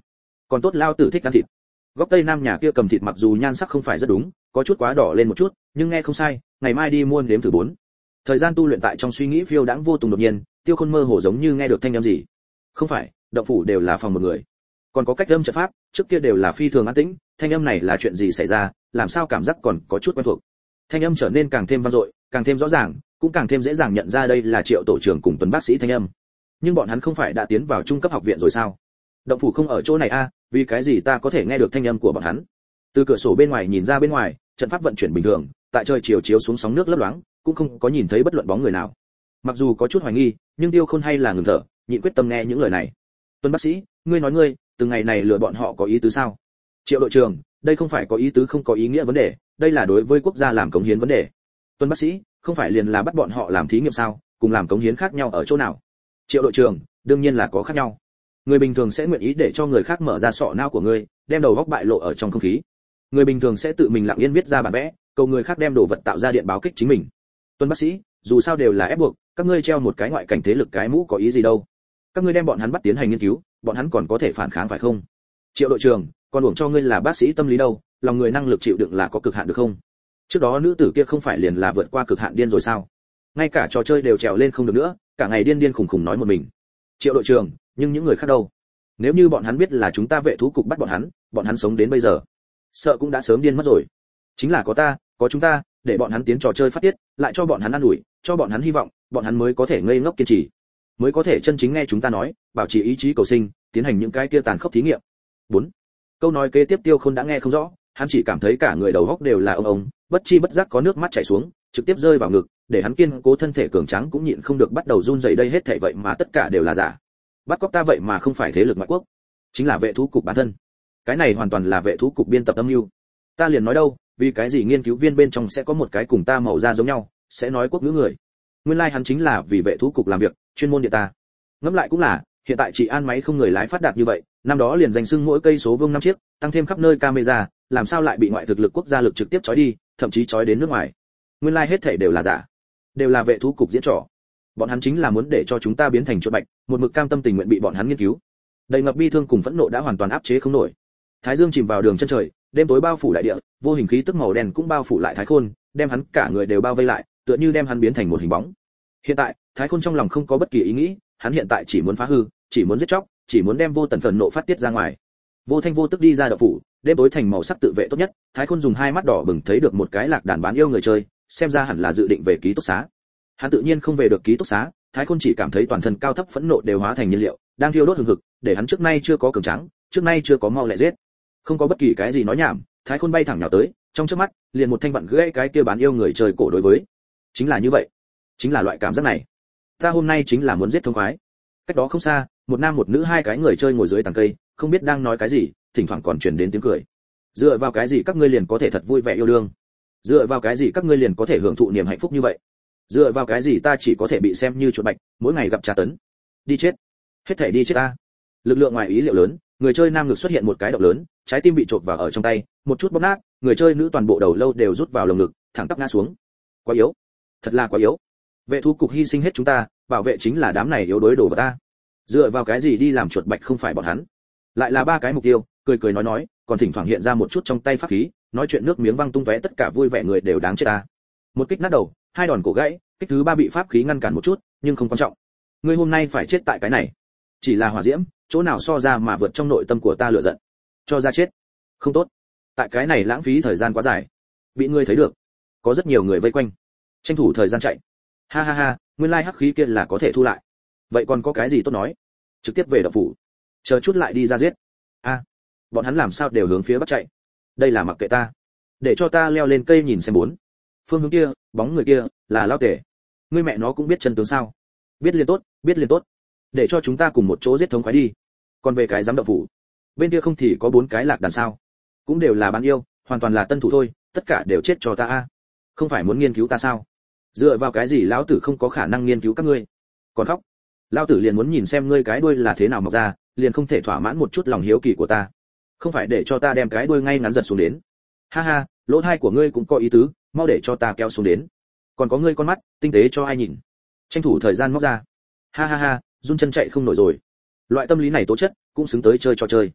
còn tốt lao tử thích ăn thịt. Góc tây nam nhà kia cầm thịt mặc dù nhan sắc không phải rất đúng, có chút quá đỏ lên một chút, nhưng nghe không sai, ngày mai đi mua nếm thử bốn. Thời gian tu luyện tại trong suy nghĩ phiêu đãng vô tùng, đột nhiên Tiêu Khôn mơ hồ giống như nghe được thanh âm gì. Không phải, động phủ đều là phòng một người, còn có cách âm trận pháp, trước kia đều là phi thường an tĩnh, thanh âm này là chuyện gì xảy ra, làm sao cảm giác còn có chút quen thuộc. Thanh âm trở nên càng thêm vang dội, càng thêm rõ ràng, cũng càng thêm dễ dàng nhận ra đây là Triệu tổ trưởng cùng Tuấn bác sĩ thanh âm. Nhưng bọn hắn không phải đã tiến vào trung cấp học viện rồi sao? Động phủ không ở chỗ này a, à, vì cái gì ta có thể nghe được thanh âm của bọn hắn? Từ cửa sổ bên ngoài nhìn ra bên ngoài, trận pháp vận chuyển bình thường, tại trời chiều chiếu xuống sóng nước lấp loáng, cũng không có nhìn thấy bất luận bóng người nào. Mặc dù có chút hoài nghi, nhưng Tiêu Khôn hay là ngừng thở, nhịn quyết tâm nghe những lời này. Tuấn bác sĩ, ngươi nói ngươi, từng ngày này lừa bọn họ có ý tứ sao? Triệu đội trưởng, đây không phải có ý tứ không có ý nghĩa vấn đề, đây là đối với quốc gia làm cống hiến vấn đề. Tuấn bác sĩ, không phải liền là bắt bọn họ làm thí nghiệm sao, cùng làm cống hiến khác nhau ở chỗ nào? Triệu đội trưởng, đương nhiên là có khác nhau. Người bình thường sẽ nguyện ý để cho người khác mở ra sọ não của ngươi, đem đầu góc bại lộ ở trong không khí. Người bình thường sẽ tự mình lặng yên viết ra bản vẽ, cầu người khác đem đồ vật tạo ra điện báo kích chính mình. Tuân bác sĩ, dù sao đều là ép buộc, các ngươi treo một cái ngoại cảnh thế lực cái mũ có ý gì đâu? Các ngươi đem bọn hắn bắt tiến hành nghiên cứu, bọn hắn còn có thể phản kháng phải không? Triệu đội trưởng, còn uổng cho ngươi là bác sĩ tâm lý đâu, lòng người năng lực chịu đựng là có cực hạn được không? Trước đó nữ tử kia không phải liền là vượt qua cực hạn điên rồi sao? Ngay cả trò chơi đều trèo lên không được nữa, cả ngày điên điên khủng khủng nói một mình. Triệu đội trưởng, nhưng những người khác đâu? Nếu như bọn hắn biết là chúng ta vệ thú cục bắt bọn hắn, bọn hắn sống đến bây giờ, sợ cũng đã sớm điên mất rồi. Chính là có ta, có chúng ta, để bọn hắn tiến trò chơi phát tiết, lại cho bọn hắn ăn ủi, cho bọn hắn hy vọng, bọn hắn mới có thể ngây ngốc kiên trì, mới có thể chân chính nghe chúng ta nói, bảo trì ý chí cầu sinh, tiến hành những cái kia tàn khốc thí nghiệm. Bốn. Câu nói kế tiếp Tiêu Khôn đã nghe không rõ, hắn chỉ cảm thấy cả người đầu óc đều là ông ông, bất chi bất giác có nước mắt chảy xuống, trực tiếp rơi vào ngực, để hắn kiên cố thân thể cường tráng cũng nhịn không được bắt đầu run rẩy, đây hết thảy vậy mà tất cả đều là giả. Bắt cóc ta vậy mà không phải thế lực ngoại quốc, chính là vệ thú cục bản thân. Cái này hoàn toàn là vệ thú cục biên tập âm mưu. Ta liền nói đâu, vì cái gì nghiên cứu viên bên trong sẽ có một cái cùng ta màu da giống nhau, sẽ nói quốc ngữ người. Nguyên lai like hắn chính là vì vệ thú cục làm việc, chuyên môn địa ta. Ngẫm lại cũng là, hiện tại chỉ an máy không người lái phát đạt như vậy, năm đó liền danh xưng mỗi cây số vuông năm chiếc, tăng thêm khắp nơi camera, làm sao lại bị ngoại thực lực quốc gia lực trực tiếp trói đi, thậm chí trói đến nước ngoài. Nguyên lai like hết thảy đều là giả, đều là vệ thú cục diễn trò. Bọn hắn chính là muốn để cho chúng ta biến thành chuột bạch, một mực cam tâm tình nguyện bị bọn hắn nghiên cứu. Đầy ngập bi thương cùng phẫn nộ đã hoàn toàn áp chế không nổi. Thái dương chìm vào đường chân trời, đêm tối bao phủ đại địa, vô hình khí tức màu đen cũng bao phủ lại Thái Khôn, đem hắn cả người đều bao vây lại, tựa như đem hắn biến thành một hình bóng. Hiện tại, Thái Khôn trong lòng không có bất kỳ ý nghĩ, hắn hiện tại chỉ muốn phá hư, chỉ muốn giết chóc, chỉ muốn đem vô tận phẫn nộ phát tiết ra ngoài. Vô thanh vô tức đi ra động phủ, đêm tối thành màu sắc tự vệ tốt nhất, Thái Khôn dùng hai mắt đỏ bừng thấy được một cái lạc đàn bán yêu người chơi, xem ra hẳn là dự định về ký túc xá. Hắn tự nhiên không về được ký túc xá, Thái Khôn chỉ cảm thấy toàn thân cao thấp phẫn nộ đều hóa thành nhiên liệu, đang thiêu đốt hừng hực, để hắn trước nay chưa có cường tráng, trước nay chưa có mau lẹ giết. Không có bất kỳ cái gì nói nhảm, Thái Khôn bay thẳng nhào tới, trong chớp mắt, liền một thanh vặn gãy cái kia bán yêu người chơi cổ đối với. Chính là như vậy, chính là loại cảm giác này. Ta hôm nay chính là muốn giết thông khoái. Cách đó không xa, một nam một nữ hai cái người chơi ngồi dưới tàng cây, không biết đang nói cái gì, thỉnh thoảng còn truyền đến tiếng cười. Dựa vào cái gì các ngươi liền có thể thật vui vẻ yêu đương? Dựa vào cái gì các ngươi liền có thể hưởng thụ niềm hạnh phúc như vậy? Dựa vào cái gì ta chỉ có thể bị xem như chuột bạch, mỗi ngày gặp tra tấn? Đi chết, hết thể đi chết ta. Lực lượng ngoài ý liệu lớn, người chơi nam ngực xuất hiện một cái động lớn, trái tim bị chộp vào ở trong tay, một chút bóp nát, người chơi nữ toàn bộ đầu lâu đều rút vào lồng ngực, thẳng tắp ngã xuống. Quá yếu, thật là quá yếu. Vệ thú cục hy sinh hết chúng ta, bảo vệ chính là đám này yếu đuối đồ vật ta. Dựa vào cái gì đi làm chuột bạch không phải bọn hắn? Lại là ba cái mục tiêu, cười cười nói nói, còn thỉnh thoảng hiện ra một chút trong tay pháp khí, nói chuyện nước miếng văng tung tóe, tất cả vui vẻ người đều đáng chết ta. Một kích nát đầu, hai đòn cổ gãy, kích thứ ba bị pháp khí ngăn cản một chút, nhưng không quan trọng. Ngươi hôm nay phải chết tại cái này. Chỉ là hỏa diễm, chỗ nào so ra mà vượt trong nội tâm của ta lửa giận. Cho ra chết. Không tốt. Tại cái này lãng phí thời gian quá dài. Bị ngươi thấy được. Có rất nhiều người vây quanh. Tranh thủ thời gian chạy. Ha ha ha, nguyên lai hắc khí kia là có thể thu lại. Vậy còn có cái gì tốt nói? Trực tiếp về động phủ. Chờ chút lại đi ra giết. A, bọn hắn làm sao đều hướng phía bắc chạy? Đây là mặc kệ ta. Để cho ta leo lên cây nhìn xem bốn. Phương hướng kia, bóng người kia, là Lão Tể. Ngươi mẹ nó cũng biết chân tướng sao? Biết liền tốt, biết liền tốt. Để cho chúng ta cùng một chỗ giết thống khoái đi. Còn về cái giám động phủ, bên kia không thì có bốn cái lạc đàn sao? Cũng đều là bán yêu, hoàn toàn là tân thủ thôi, tất cả đều chết cho ta a. Không phải muốn nghiên cứu ta sao? Dựa vào cái gì lão tử không có khả năng nghiên cứu các ngươi? Còn khóc? Lão tử liền muốn nhìn xem ngươi cái đuôi là thế nào mọc ra, liền không thể thỏa mãn một chút lòng hiếu kỳ của ta. Không phải để cho ta đem cái đuôi ngay ngắn giật xuống đến. Ha ha, lỗ tai của ngươi cũng có ý tứ, mau để cho ta kéo xuống đến. Còn có ngươi con mắt, tinh tế cho ai nhìn. Tranh thủ thời gian móc ra. Ha ha ha, run chân chạy không nổi rồi. Loại tâm lý này tố chất, cũng xứng tới chơi trò chơi.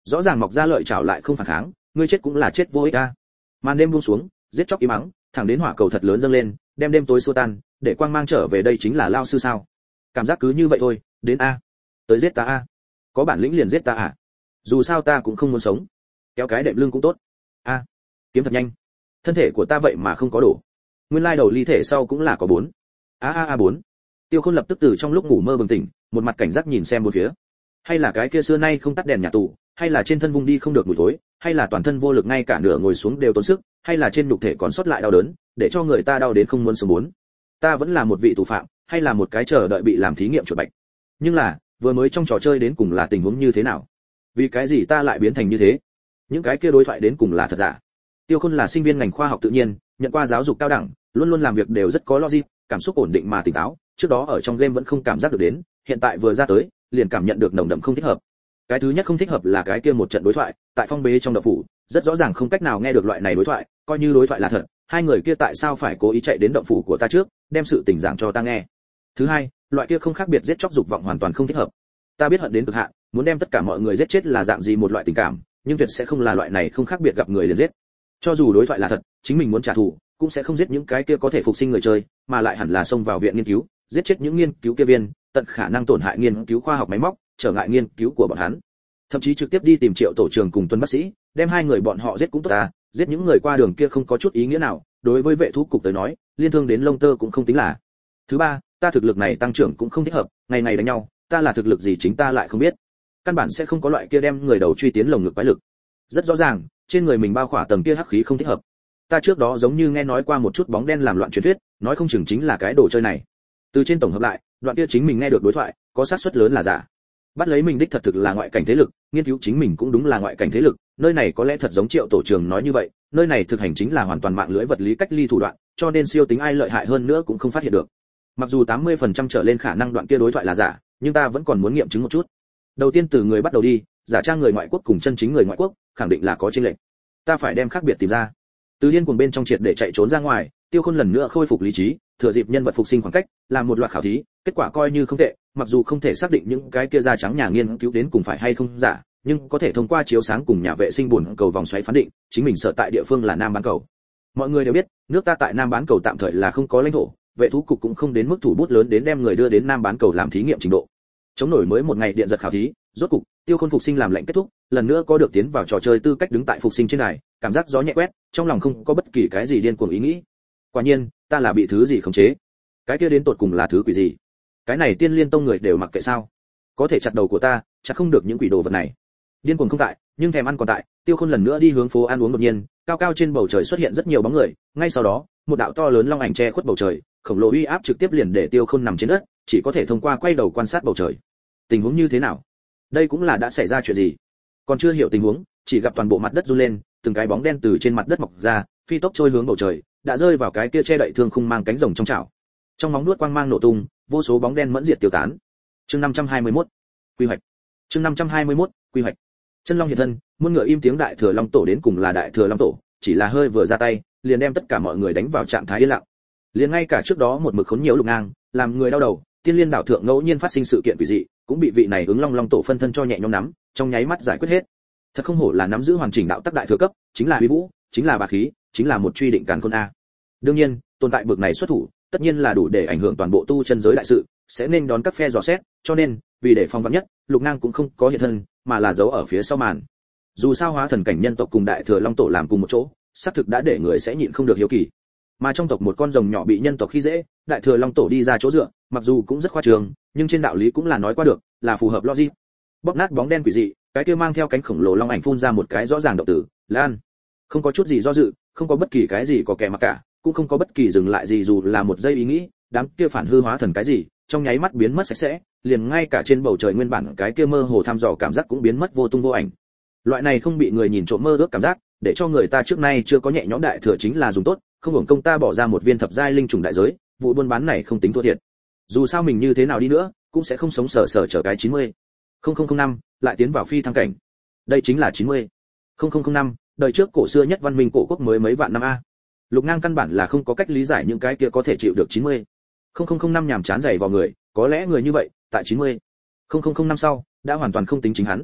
Rõ ràng mọc ra lợi chảo lại không phản kháng, ngươi chết cũng là chết vô ích a. Màn đêm buông xuống, giết chóc im mắng, thẳng đến hỏa cầu thật lớn dâng lên, đem đêm tối xua tan, để quang mang trở về. Đây chính là lao sư sao? Cảm giác cứ như vậy thôi, đến a, tới giết ta a, có bản lĩnh liền giết ta à? Dù sao ta cũng không muốn sống, kéo cái đệm lưng cũng tốt. A, kiếm thật nhanh, thân thể của ta vậy mà không có đổ. Nguyên lai đầu ly thể sau cũng là có bốn. A a a bốn. Tiêu Khôn lập tức từ trong lúc ngủ mơ bừng tỉnh, một mặt cảnh giác nhìn xem bốn phía. Hay là cái kia xưa nay không tắt đèn nhà tù, hay là trên thân vung đi không được mùi thối, hay là toàn thân vô lực ngay cả nửa ngồi xuống đều tốn sức, hay là trên nhục thể còn sót lại đau đớn, để cho người ta đau đến không muốn sống bốn. Ta vẫn là một vị tù phạm, hay là một cái chờ đợi bị làm thí nghiệm chuột bạch. Nhưng là, vừa mới trong trò chơi đến cùng là tình huống như thế nào? Vì cái gì ta lại biến thành như thế? Những cái kia đối thoại đến cùng là thật giả? Tiêu Khôn là sinh viên ngành khoa học tự nhiên, nhận qua giáo dục cao đẳng, luôn luôn làm việc đều rất có logic, cảm xúc ổn định mà tỉnh táo, trước đó ở trong game vẫn không cảm giác được đến, hiện tại vừa ra tới, liền cảm nhận được nồng đậm không thích hợp. Cái thứ nhất không thích hợp là cái kia một trận đối thoại, tại phong bế trong động phủ, rất rõ ràng không cách nào nghe được loại này đối thoại, coi như đối thoại là thật, hai người kia tại sao phải cố ý chạy đến động phủ của ta trước, đem sự tình giảng cho ta nghe. Thứ hai, loại kia không khác biệt giết chóc dục vọng hoàn toàn không thích hợp. Ta biết hận đến cực hạn, muốn đem tất cả mọi người giết chết là dạng gì một loại tình cảm, nhưng tuyệt sẽ không là loại này không khác biệt gặp người liền giết. Cho dù đối thoại là thật, chính mình muốn trả thù, cũng sẽ không giết những cái kia có thể phục sinh người chơi, mà lại hẳn là xông vào viện nghiên cứu, giết chết những nghiên cứu kia viên, tận khả năng tổn hại nghiên cứu khoa học máy móc, trở ngại nghiên cứu của bọn hắn. Thậm chí trực tiếp đi tìm Triệu tổ trưởng cùng Tuân bác sĩ, đem hai người bọn họ giết cũng tốt ta, giết những người qua đường kia không có chút ý nghĩa nào, đối với vệ thú cục tới nói, liên thương đến lông tơ cũng không tính là. Thứ ba, ta thực lực này tăng trưởng cũng không thích hợp, ngày ngày đánh nhau, ta là thực lực gì chính ta lại không biết. Căn bản sẽ không có loại kia đem người đầu truy tiến lồng ngực quái lực. Rất rõ ràng, trên người mình bao khỏa tầng kia hắc khí không thích hợp. Ta trước đó giống như nghe nói qua một chút bóng đen làm loạn truyền thuyết, nói không chừng chính là cái đồ chơi này. Từ trên tổng hợp lại, đoạn kia chính mình nghe được đối thoại, có xác suất lớn là giả. Bắt lấy mình đích thật thực là ngoại cảnh thế lực, nghiên cứu chính mình cũng đúng là ngoại cảnh thế lực, nơi này có lẽ thật giống Triệu tổ trưởng nói như vậy, nơi này thực hành chính là hoàn toàn mạng lưới vật lý cách ly thủ đoạn, cho nên siêu tính ai lợi hại hơn nữa cũng không phát hiện được. Mặc dù tám mươi phần trăm trở lên khả năng đoạn kia đối thoại là giả, nhưng ta vẫn còn muốn nghiệm chứng một chút. Đầu tiên từ người bắt đầu đi, giả trang người ngoại quốc cùng chân chính người ngoại quốc, khẳng định là có chênh lệch. Ta phải đem khác biệt tìm ra. Từ điên cuồng bên trong triệt để chạy trốn ra ngoài, Tiêu Khôn lần nữa khôi phục lý trí, thừa dịp nhân vật phục sinh khoảng cách, làm một loạt khảo thí, kết quả coi như không tệ, mặc dù không thể xác định những cái kia da trắng nhà nghiên cứu đến cùng phải hay không giả, nhưng có thể thông qua chiếu sáng cùng nhà vệ sinh buồn cầu vòng xoáy phán định, chính mình sở tại địa phương là Nam bán cầu. Mọi người đều biết, nước ta tại Nam bán cầu tạm thời là không có lãnh thổ, vệ thú cục cũng không đến mức thủ bút lớn đến đem người đưa đến Nam bán cầu làm thí nghiệm trình độ. Chống nổi mới một ngày điện giật khảo thí, rốt cục, Tiêu Khôn phục sinh làm lệnh kết thúc, lần nữa có được tiến vào trò chơi tư cách đứng tại phục sinh trên đài, cảm giác gió nhẹ quét, trong lòng không có bất kỳ cái gì điên cuồng ý nghĩ. Quả nhiên, ta là bị thứ gì khống chế? Cái kia đến tột cùng là thứ quỷ gì? Cái này Tiên Liên tông người đều mặc kệ sao? Có thể chặt đầu của ta, chặt không được những quỷ đồ vật này. Điên cuồng không tại, nhưng thèm ăn còn tại, Tiêu Khôn lần nữa đi hướng phố ăn uống đột nhiên, cao cao trên bầu trời xuất hiện rất nhiều bóng người, ngay sau đó, một đạo to lớn long ảnh che khuất bầu trời, khổng lồ uy áp trực tiếp liền để Tiêu Khôn nằm trên đất, chỉ có thể thông qua quay đầu quan sát bầu trời. Tình huống như thế nào? Đây cũng là đã xảy ra chuyện gì? Còn chưa hiểu tình huống, chỉ gặp toàn bộ mặt đất run lên, từng cái bóng đen từ trên mặt đất mọc ra, phi tốc trôi hướng bầu trời, đã rơi vào cái kia che đậy thương khung mang cánh rồng trong chảo. Trong móng nuốt quang mang nổ tung, vô số bóng đen mẫn diệt tiêu tán. Chương năm trăm hai mươi mốt, quy hoạch. Chương năm trăm hai mươi mốt, quy hoạch. Chân long hiện thân, muôn ngựa im tiếng đại thừa long tổ đến cùng là đại thừa long tổ, chỉ là hơi vừa ra tay, liền đem tất cả mọi người đánh vào trạng thái yên lặng. Liền ngay cả trước đó một mực khốn nhiễu Lục Ngang, làm người đau đầu, Tiên Liên đảo thượng ngẫu nhiên phát sinh sự kiện quỷ dị, cũng bị vị này ứng long long tổ phân thân cho nhẹ nhõm nắm, trong nháy mắt giải quyết hết. Thật không hổ là nắm giữ hoàn chỉnh đạo tắc đại thừa cấp, chính là uy vũ, chính là bá khí, chính là một truy định càn khôn a. Đương nhiên, tồn tại bực này xuất thủ, tất nhiên là đủ để ảnh hưởng toàn bộ tu chân giới đại sự, sẽ nên đón các phe dò xét, cho nên, vì để phòng vạn nhất, Lục Ngang cũng không có hiện thân, mà là giấu ở phía sau màn. Dù sao hóa thần cảnh nhân tộc cùng đại thừa long tổ làm cùng một chỗ, xác thực đã để người sẽ nhịn không được hiếu kỳ. Mà trong tộc một con rồng nhỏ bị nhân tộc khi dễ, đại thừa long tổ đi ra chỗ dựa, mặc dù cũng rất khoa trương, nhưng trên đạo lý cũng là nói qua được, là phù hợp logic. Bóp nát bóng đen quỷ dị, cái kia mang theo cánh khổng lồ long ảnh phun ra một cái rõ ràng động tử, lan. Không có chút gì do dự, không có bất kỳ cái gì có kẻ mặc cả, cũng không có bất kỳ dừng lại gì dù là một giây ý nghĩ, đám kia phản hư hóa thần cái gì, trong nháy mắt biến mất sạch sẽ, liền ngay cả trên bầu trời nguyên bản cái kia mơ hồ thăm dò cảm giác cũng biến mất vô tung vô ảnh. Loại này không bị người nhìn trộm mơ ước cảm giác, để cho người ta trước nay chưa có nhẹ nhõm đại thừa chính là dùng tốt, không hưởng công ta bỏ ra một viên thập giai linh trùng đại giới, vụ buôn bán này không tính thua thiệt. Dù sao mình như thế nào đi nữa, cũng sẽ không sống sờ sờ trở cái chín mươi. không không không năm, lại tiến vào phi thăng cảnh. Đây chính là chín mươi. không không không năm, đời trước cổ xưa nhất văn minh cổ quốc mới mấy vạn năm a. Lục Ngang căn bản là không có cách lý giải những cái kia có thể chịu được chín mươi. không không không năm nhàm chán dày vào người, có lẽ người như vậy, tại chín mươi. không không không năm sau, đã hoàn toàn không tính chính hắn.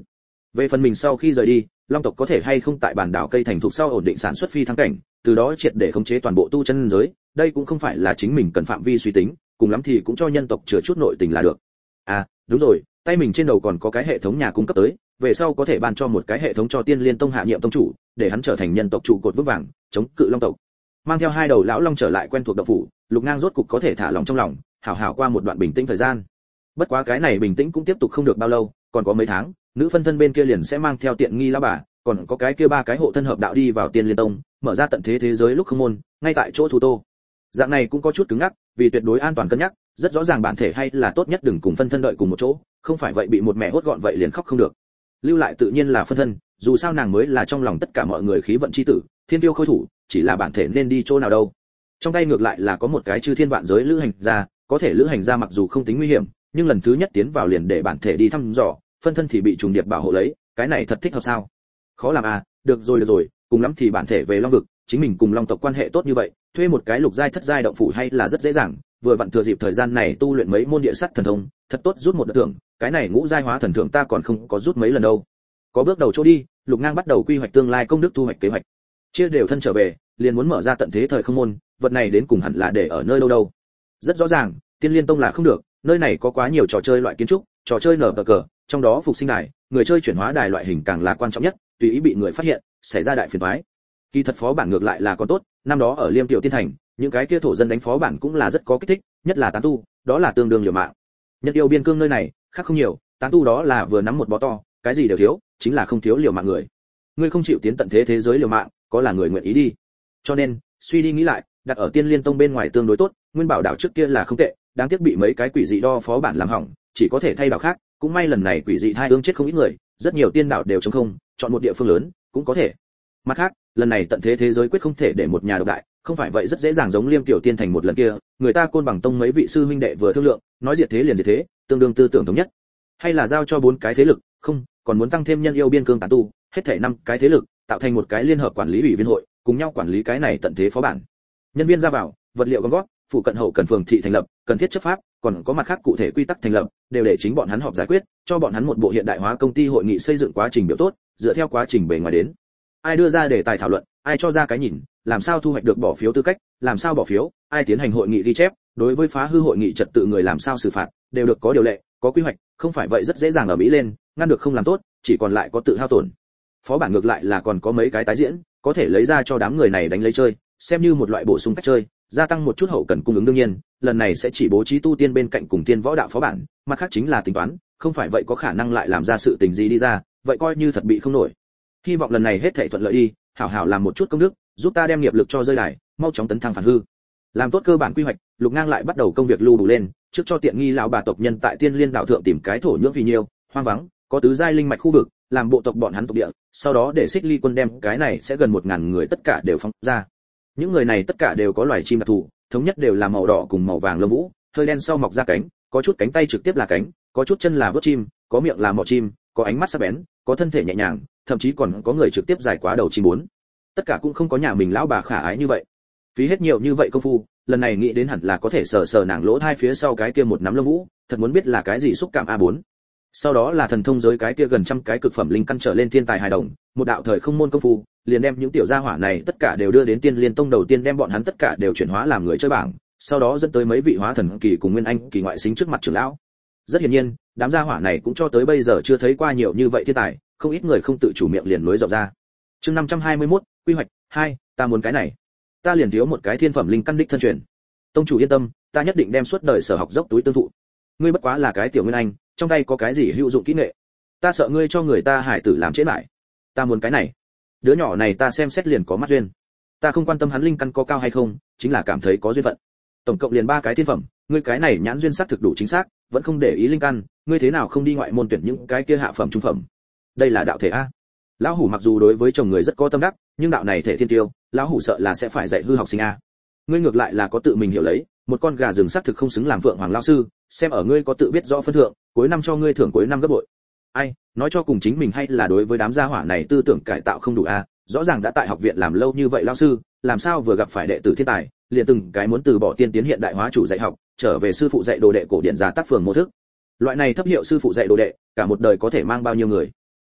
Về phần mình sau khi rời đi, long tộc có thể hay không tại bản đảo cây thành thục sau ổn định sản xuất phi thăng cảnh, từ đó triệt để khống chế toàn bộ tu chân giới, đây cũng không phải là chính mình cần phạm vi suy tính, cùng lắm thì cũng cho nhân tộc chữa chút nội tình là được. À, đúng rồi, tay mình trên đầu còn có cái hệ thống nhà cung cấp tới, về sau có thể ban cho một cái hệ thống cho Tiên Liên Tông hạ nhiệm tông chủ, để hắn trở thành nhân tộc trụ cột vững vàng, chống cự long tộc. Mang theo hai đầu lão long trở lại quen thuộc động phủ, Lục Ngang rốt cục có thể thả lòng trong lòng, hảo hảo qua một đoạn bình tĩnh thời gian. Bất quá cái này bình tĩnh cũng tiếp tục không được bao lâu, còn có mấy tháng, nữ phân thân bên kia liền sẽ mang theo tiện nghi lão bà, còn có cái kia ba cái hộ thân hợp đạo đi vào Tiên Liên Tông, mở ra tận thế thế giới lúc không môn, ngay tại chỗ thủ tô. Dạng này cũng có chút cứng ngắc, vì tuyệt đối an toàn cân nhắc, rất rõ ràng bản thể hay là tốt nhất đừng cùng phân thân đợi cùng một chỗ, không phải vậy bị một mẹ hốt gọn vậy liền khóc không được. Lưu lại tự nhiên là phân thân, dù sao nàng mới là trong lòng tất cả mọi người khí vận chi tử, thiên tiêu khôi thủ, chỉ là bản thể nên đi chỗ nào đâu. Trong tay ngược lại là có một cái chư thiên vạn giới lữ hành gia, có thể lữ hành gia mặc dù không tính nguy hiểm, nhưng lần thứ nhất tiến vào liền để bản thể đi thăm dò, phân thân thì bị trùng điệp bảo hộ lấy, cái này thật thích hợp sao? Khó làm à, được rồi được rồi, cùng lắm thì bản thể về long vực, chính mình cùng long tộc quan hệ tốt như vậy, thuê một cái lục giai thất giai động phủ hay là rất dễ dàng, vừa vặn thừa dịp thời gian này tu luyện mấy môn địa sắt thần thông, thật tốt rút một đợt thưởng, cái này ngũ giai hóa thần thưởng ta còn không có rút mấy lần đâu. Có bước đầu chỗ đi, Lục Ngang bắt đầu quy hoạch tương lai công đức thu hoạch kế hoạch. Chia đều thân trở về, liền muốn mở ra tận thế thời không môn, vật này đến cùng hẳn là để ở nơi đâu đâu. Rất rõ ràng, Tiên Liên Tông là không được, nơi này có quá nhiều trò chơi loại kiến trúc, trò chơi nở cờ, trong đó phục sinh đài, người chơi chuyển hóa đài loại hình càng là quan trọng nhất, tùy ý bị người phát hiện, xảy ra đại phiền toái. Kỳ thật phó bản ngược lại là có tốt, năm đó ở Liêm Tiểu Tiên Thành, những cái kia thổ dân đánh phó bản cũng là rất có kích thích, nhất là tán tu, đó là tương đương liều mạng. Nhân yêu biên cương nơi này, khác không nhiều, tán tu đó là vừa nắm một bó to, cái gì đều thiếu, chính là không thiếu liều mạng người. Ngươi không chịu tiến tận thế thế giới liều mạng, có là người nguyện ý đi. Cho nên, suy đi nghĩ lại, đặt ở Tiên Liên Tông bên ngoài tương đối tốt, Nguyên Bảo đảo trước kia là không tệ, đáng tiếc bị mấy cái quỷ dị đo phó bản làm hỏng, chỉ có thể thay đảo khác, cũng may lần này quỷ dị hai ương chết không ít người, rất nhiều tiên đảo đều trống không, chọn một địa phương lớn, cũng có thể. Mặt khác, lần này tận thế thế giới quyết không thể để một nhà độc đại, không phải vậy rất dễ dàng giống Liêm Tiểu Tiên Thành một lần kia, người ta Côn Bằng Tông mấy vị sư huynh đệ vừa thương lượng, nói diệt thế liền diệt thế, tương đương tư tưởng thống nhất. Hay là giao cho bốn cái thế lực, không, còn muốn tăng thêm nhân yêu biên cương tán tu, hết thảy năm cái thế lực, tạo thành một cái liên hợp quản lý ủy viên hội, cùng nhau quản lý cái này tận thế phó bản. Nhân viên ra vào, vật liệu gom góp, phụ cận hậu cần phường thị thành lập, cần thiết chấp pháp, còn có mặt khác cụ thể quy tắc thành lập, đều để chính bọn hắn họp giải quyết, cho bọn hắn một bộ hiện đại hóa công ty hội nghị xây dựng quá trình biểu tốt, dựa theo quá trình bề ngoài đến. Ai đưa ra đề tài thảo luận, ai cho ra cái nhìn, làm sao thu hoạch được bỏ phiếu tư cách, làm sao bỏ phiếu, ai tiến hành hội nghị ghi chép, đối với phá hư hội nghị trật tự người làm sao xử phạt, đều được có điều lệ, có quy hoạch, không phải vậy rất dễ dàng ở mỹ lên, ngăn được không làm tốt, chỉ còn lại có tự hao tổn. Phó bản ngược lại là còn có mấy cái tái diễn, có thể lấy ra cho đám người này đánh lấy chơi, xem như một loại bổ sung cách chơi, gia tăng một chút hậu cần cung ứng đương nhiên, lần này sẽ chỉ bố trí tu tiên bên cạnh cùng tiên võ đạo phó bản, mặt khác chính là tính toán, không phải vậy có khả năng lại làm ra sự tình gì đi ra, vậy coi như thật bị không nổi. Hy vọng lần này hết thảy thuận lợi đi, hảo hảo làm một chút công đức, giúp ta đem nghiệp lực cho rơi đài, mau chóng tấn thăng phản hư. Làm tốt cơ bản quy hoạch, Lục Ngang lại bắt đầu công việc lưu đủ lên, trước cho tiện nghi lão bà tộc nhân tại Tiên Liên đảo thượng tìm cái thổ nhưỡng vì nhiều, hoang vắng, có tứ giai linh mạch khu vực, làm bộ tộc bọn hắn tộc địa, sau đó để Xích Ly quân đem cái này sẽ gần một ngàn người tất cả đều phóng ra. Những người này tất cả đều có loài chim đặc thù, thống nhất đều là màu đỏ cùng màu vàng lông vũ, hơi đen sau mọc ra cánh, có chút cánh tay trực tiếp là cánh, có chút chân là vớt chim, có miệng là mỏ chim, có ánh mắt sắc bén, có thân thể nhẹ nhàng, thậm chí còn có người trực tiếp dài quá đầu chim bốn. Tất cả cũng không có nhà mình lão bà khả ái như vậy. Phí hết nhiều như vậy công phu, lần này nghĩ đến hẳn là có thể sờ sờ nàng lỗ hai phía sau cái kia một nắm lông vũ, thật muốn biết là cái gì xúc cảm a bốn. Sau đó là thần thông giới cái kia gần trăm cái cực phẩm linh căn trở lên thiên tài hài đồng, một đạo thời không môn công phu, liền đem những tiểu gia hỏa này tất cả đều đưa đến Tiên Liên Tông, đầu tiên đem bọn hắn tất cả đều chuyển hóa làm người chơi bảng, sau đó dẫn tới mấy vị hóa thần kỳ cùng nguyên anh kỳ ngoại sinh trước mặt trưởng lão. Rất hiển nhiên, đám gia hỏa này cũng cho tới bây giờ chưa thấy qua nhiều như vậy thiên tài, không ít người không tự chủ miệng liền nối rộng ra. Chương năm trăm hai mươi mốt, quy hoạch hai, ta muốn cái này. Ta liền thiếu một cái thiên phẩm linh căn đích thân truyền. Tông chủ yên tâm, ta nhất định đem suốt đời sở học dốc túi tương thụ. Ngươi bất quá là cái tiểu nguyên anh, trong tay có cái gì hữu dụng kỹ nghệ? Ta sợ ngươi cho người ta hải tử làm chết lại. Ta muốn cái này. Đứa nhỏ này ta xem xét liền có mắt duyên. Ta không quan tâm hắn linh căn có cao hay không, chính là cảm thấy có duyên phận. Tổng cộng liền ba cái thiên phẩm, ngươi cái này nhãn duyên xác thực đủ chính xác, vẫn không để ý linh căn, ngươi thế nào không đi ngoại môn tuyển những cái kia hạ phẩm trung phẩm? Đây là đạo thể a. Lão hủ mặc dù đối với chồng người rất có tâm đắc, nhưng đạo này thể thiên tiêu, lão hủ sợ là sẽ phải dạy hư học sinh a. Ngươi ngược lại là có tự mình hiểu lấy, một con gà rừng xác thực không xứng làm vượng hoàng lão sư, xem ở ngươi có tự biết rõ phân thượng, cuối năm cho ngươi thưởng cuối năm gấp bội. Ai, nói cho cùng chính mình hay là đối với đám gia hỏa này tư tưởng cải tạo không đủ a, rõ ràng đã tại học viện làm lâu như vậy lão sư, làm sao vừa gặp phải đệ tử thiên tài, liền từng cái muốn từ bỏ tiên tiến hiện đại hóa chủ dạy học, trở về sư phụ dạy đồ đệ cổ điển gia tác phường mô thức. Loại này thấp hiệu sư phụ dạy đồ đệ, cả một đời có thể mang bao nhiêu người.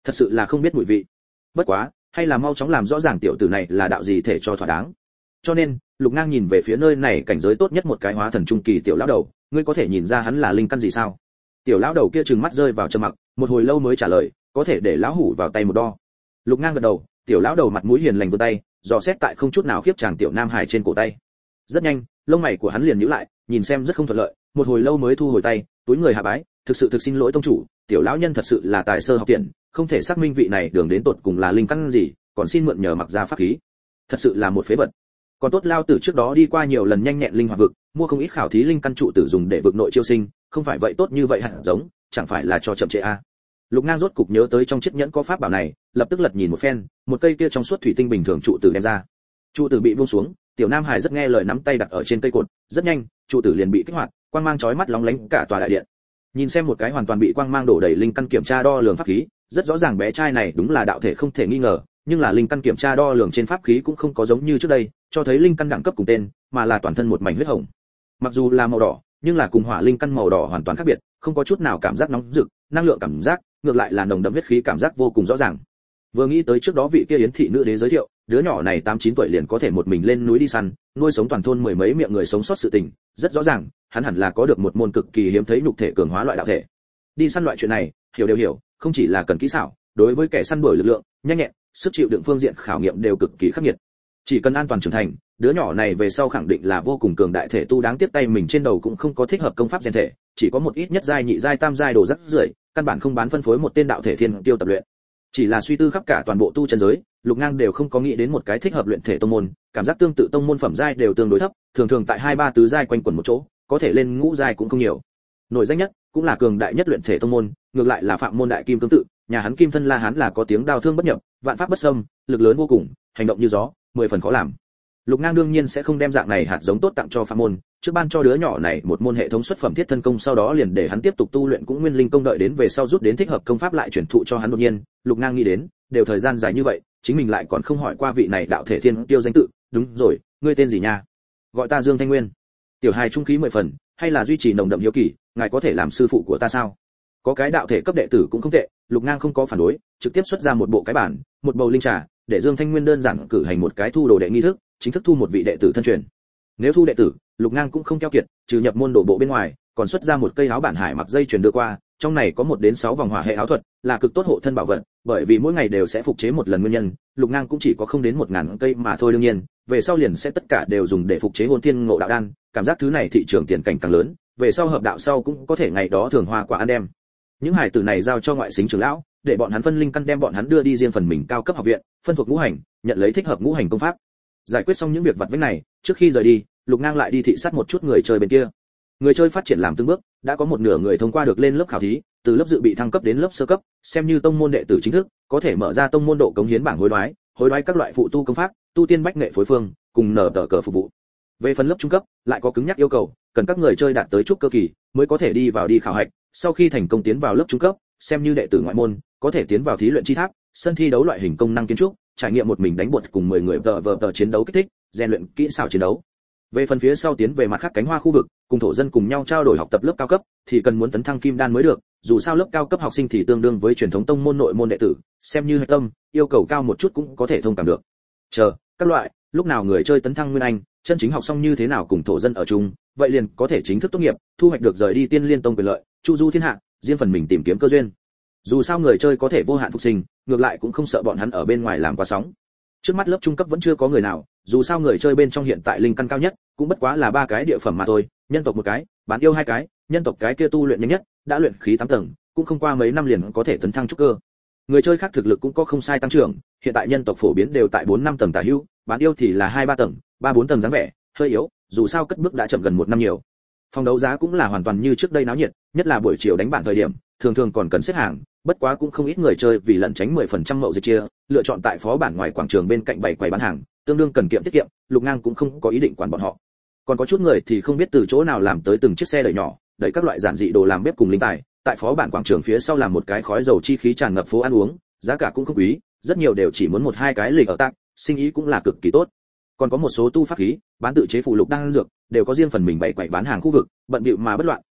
thật sự là không biết mùi vị. Bất quá, hay là mau chóng làm rõ ràng tiểu tử này là đạo gì thể cho thỏa đáng. Cho nên, Lục Ngang nhìn về phía nơi này cảnh giới tốt nhất một cái hóa thần trung kỳ tiểu lão đầu, ngươi có thể nhìn ra hắn là linh căn gì sao? Tiểu lão đầu kia trừng mắt rơi vào trầm mặc, một hồi lâu mới trả lời, có thể để lão hủ vào tay một đo. Lục Ngang gật đầu, tiểu lão đầu mặt mũi hiền lành vươn tay, dò xét tại không chút nào khiếp chàng tiểu nam hải trên cổ tay. Rất nhanh, lông mày của hắn liền nhíu lại, nhìn xem rất không thuận lợi, một hồi lâu mới thu hồi tay, túi người hạ bái, thực sự thực xin lỗi tông chủ, tiểu lão nhân thật sự là tài sơ học tiện, không thể xác minh vị này đường đến tột cùng là linh căn gì, còn xin mượn nhờ mặc ra pháp khí. Thật sự là một phế vật. Còn tốt lao tử trước đó đi qua nhiều lần nhanh nhẹn linh hoạt vực, mua không ít khảo thí linh căn trụ tử dùng để vực nội chiêu sinh, không phải vậy tốt như vậy hẳn giống, chẳng phải là cho chậm trễ a. À. Lục Ngang rốt cục nhớ tới trong chiếc nhẫn có pháp bảo này, lập tức lật nhìn một phen, một cây kia trong suốt thủy tinh bình thường trụ tử đem ra. Trụ tử bị buông xuống, tiểu nam hải rất nghe lời nắm tay đặt ở trên cây cột, rất nhanh, trụ tử liền bị kích hoạt, quang mang chói mắt lóng lánh cả tòa đại điện. Nhìn xem một cái hoàn toàn bị quang mang đổ đầy linh căn kiểm tra đo lường pháp khí, rất rõ ràng bé trai này đúng là đạo thể không thể nghi ngờ, nhưng là linh căn kiểm tra đo lường trên pháp khí cũng không có giống như trước đây, cho thấy linh căn đẳng cấp cùng tên, mà là toàn thân một mảnh huyết hồng. Mặc dù là màu đỏ, nhưng là cùng hỏa linh căn màu đỏ hoàn toàn khác biệt, không có chút nào cảm giác nóng rực, năng lượng cảm giác, ngược lại là nồng đậm huyết khí cảm giác vô cùng rõ ràng. Vừa nghĩ tới trước đó vị kia yến thị nữ đế giới thiệu, đứa nhỏ này tám chín tuổi liền có thể một mình lên núi đi săn, nuôi sống toàn thôn mười mấy miệng người sống sót sự tình, rất rõ ràng, hắn hẳn là có được một môn cực kỳ hiếm thấy nhục thể cường hóa loại đạo thể. Đi săn loại chuyện này, hiểu đều hiểu, không chỉ là cần kỹ xảo, đối với kẻ săn đuổi lực lượng, nhanh nhẹn, sức chịu đựng phương diện khảo nghiệm đều cực kỳ khắc nghiệt. Chỉ cần an toàn trưởng thành, đứa nhỏ này về sau khẳng định là vô cùng cường đại thể tu, đáng tiếc tay mình trên đầu cũng không có thích hợp công pháp rèn thể, chỉ có một ít nhất giai nhị giai tam giai đồ rất rưởi, căn bản không bán phân phối một tên đạo thể thiên tiêu tập luyện. Chỉ là suy tư khắp cả toàn bộ tu chân giới, Lục Ngang đều không có nghĩ đến một cái thích hợp luyện thể tông môn, cảm giác tương tự tông môn phẩm giai đều tương đối thấp, thường thường tại hai ba tứ giai quanh quẩn một chỗ, có thể lên ngũ giai cũng không nhiều. Nổi danh nhất, cũng là cường đại nhất luyện thể tông môn, ngược lại là Phạm môn đại kim cương tự, nhà hắn Kim Thân La Hán là có tiếng đao thương bất nhập, vạn pháp bất xâm, lực lớn vô cùng, hành động như gió, mười phần khó làm. Lục Ngang đương nhiên sẽ không đem dạng này hạt giống tốt tặng cho Phạm môn, trước ban cho đứa nhỏ này một môn hệ thống xuất phẩm thiết thân công, sau đó liền để hắn tiếp tục tu luyện cũng nguyên linh công, đợi đến về sau rút đến thích hợp công pháp lại chuyển thụ cho hắn. Đột nhiên, Lục Ngang nghĩ đến, đều thời gian dài như vậy, chính mình lại còn không hỏi qua vị này đạo thể thiên tiêu danh tự. Đúng rồi, ngươi tên gì nha? Gọi ta Dương Thanh Nguyên. Tiểu hài trung khí mười phần, hay là duy trì nồng đậm hiếu kỳ, ngài có thể làm sư phụ của ta sao? Có cái đạo thể cấp đệ tử cũng không tệ. Lục Ngang không có phản đối, trực tiếp xuất ra một bộ cái bản, một bầu linh trà, để Dương Thanh Nguyên đơn giản cử hành một cái thu đồ đệ nghi thức, chính thức thu một vị đệ tử thân truyền. Nếu thu đệ tử, Lục Ngang cũng không keo kiệt, trừ nhập môn đổ bộ bên ngoài, còn xuất ra một cây áo bản hải mặc dây truyền đưa qua, trong này có một đến sáu vòng hỏa hệ áo thuật, là cực tốt hộ thân bảo vật, bởi vì mỗi ngày đều sẽ phục chế một lần nguyên nhân, Lục Ngang cũng chỉ có không đến một ngàn cây mà thôi. Đương nhiên, về sau liền sẽ tất cả đều dùng để phục chế hồn thiên ngộ đạo đan, cảm giác thứ này thị trường tiền cảnh càng lớn, về sau hợp đạo sau cũng có thể ngày đó thường hoa quả ăn đem. Những hải tử này giao cho ngoại xính trưởng lão, để bọn hắn phân linh căn đem bọn hắn đưa đi riêng phần mình cao cấp học viện, phân thuộc ngũ hành, nhận lấy thích hợp ngũ hành công pháp. Giải quyết xong những việc vặt vãnh này, trước khi rời đi, Lục Ngang lại đi thị sát một chút người chơi bên kia. Người chơi phát triển làm từng bước, đã có một nửa người thông qua được lên lớp khảo thí, từ lớp dự bị thăng cấp đến lớp sơ cấp, xem như tông môn đệ tử chính thức, có thể mở ra tông môn độ cống hiến bảng hối đoái, hối đoái các loại phụ tu công pháp, tu tiên bách nghệ phối phương, cùng nở tờ cờ phục vụ. Về phần lớp trung cấp, lại có cứng nhắc yêu cầu, cần các người chơi đạt tới trúc cơ kỳ mới có thể đi vào đi khảo hạch, sau khi thành công tiến vào lớp trung cấp, xem như đệ tử ngoại môn, có thể tiến vào thí luyện chi tháp, sân thi đấu loại hình công năng kiến trúc, trải nghiệm một mình đánh bột cùng mười người vờ vờ vờ chiến đấu kích thích, rèn luyện kỹ xảo chiến đấu. Về phần phía sau tiến về mặt khác cánh hoa khu vực, cùng thổ dân cùng nhau trao đổi học tập lớp cao cấp, thì cần muốn tấn thăng kim đan mới được, dù sao lớp cao cấp học sinh thì tương đương với truyền thống tông môn nội môn đệ tử, xem như hệ tâm, yêu cầu cao một chút cũng có thể thông cảm được. Chờ, các loại, lúc nào người chơi tấn thăng nguyên anh, chân chính học xong như thế nào cùng thổ dân ở chung, vậy liền có thể chính thức tốt nghiệp, thu hoạch được rời đi Tiên Liên Tông quyền lợi, chu du thiên hạ, riêng phần mình tìm kiếm cơ duyên. Dù sao người chơi có thể vô hạn phục sinh, ngược lại cũng không sợ bọn hắn ở bên ngoài làm quá sóng. Trước mắt lớp trung cấp vẫn chưa có người nào, dù sao người chơi bên trong hiện tại linh căn cao nhất cũng bất quá là ba cái địa phẩm mà thôi, nhân tộc một cái, bán yêu hai cái, nhân tộc cái kia tu luyện nhanh nhất, đã luyện khí tám tầng, cũng không qua mấy năm liền có thể tấn thăng trúc cơ. Người chơi khác thực lực cũng có không sai tăng trưởng, hiện tại nhân tộc phổ biến đều tại bốn năm tầng tả hữu, bán yêu thì là hai ba tầng, ba bốn tầng dáng vẻ, hơi yếu, dù sao cất bước đã chậm gần một năm nhiều. Phòng đấu giá cũng là hoàn toàn như trước đây náo nhiệt, nhất là buổi chiều đánh bản thời điểm, thường thường còn cần xếp hàng, bất quá cũng không ít người chơi vì lẩn tránh mười phần trăm mậu dịch chia, lựa chọn tại phó bản ngoài quảng trường bên cạnh bày quầy bán hàng, tương đương cần kiệm tiết kiệm, Lục Ngang cũng không có ý định quản bọn họ. Còn có chút người thì không biết từ chỗ nào làm tới từng chiếc xe đẩy nhỏ, đẩy các loại giản dị đồ làm bếp cùng linh tài, tại phó bản quảng trường phía sau làm một cái khói dầu chi khí tràn ngập phố ăn uống, giá cả cũng không quý, rất nhiều đều chỉ muốn một hai cái lịch ở tặng, sinh ý cũng là cực kỳ tốt. Còn có một số tu pháp khí, bán tự chế phụ lục đan dược, đều có riêng phần mình bày quầy bán hàng khu vực, bận bịu mà bất loạn,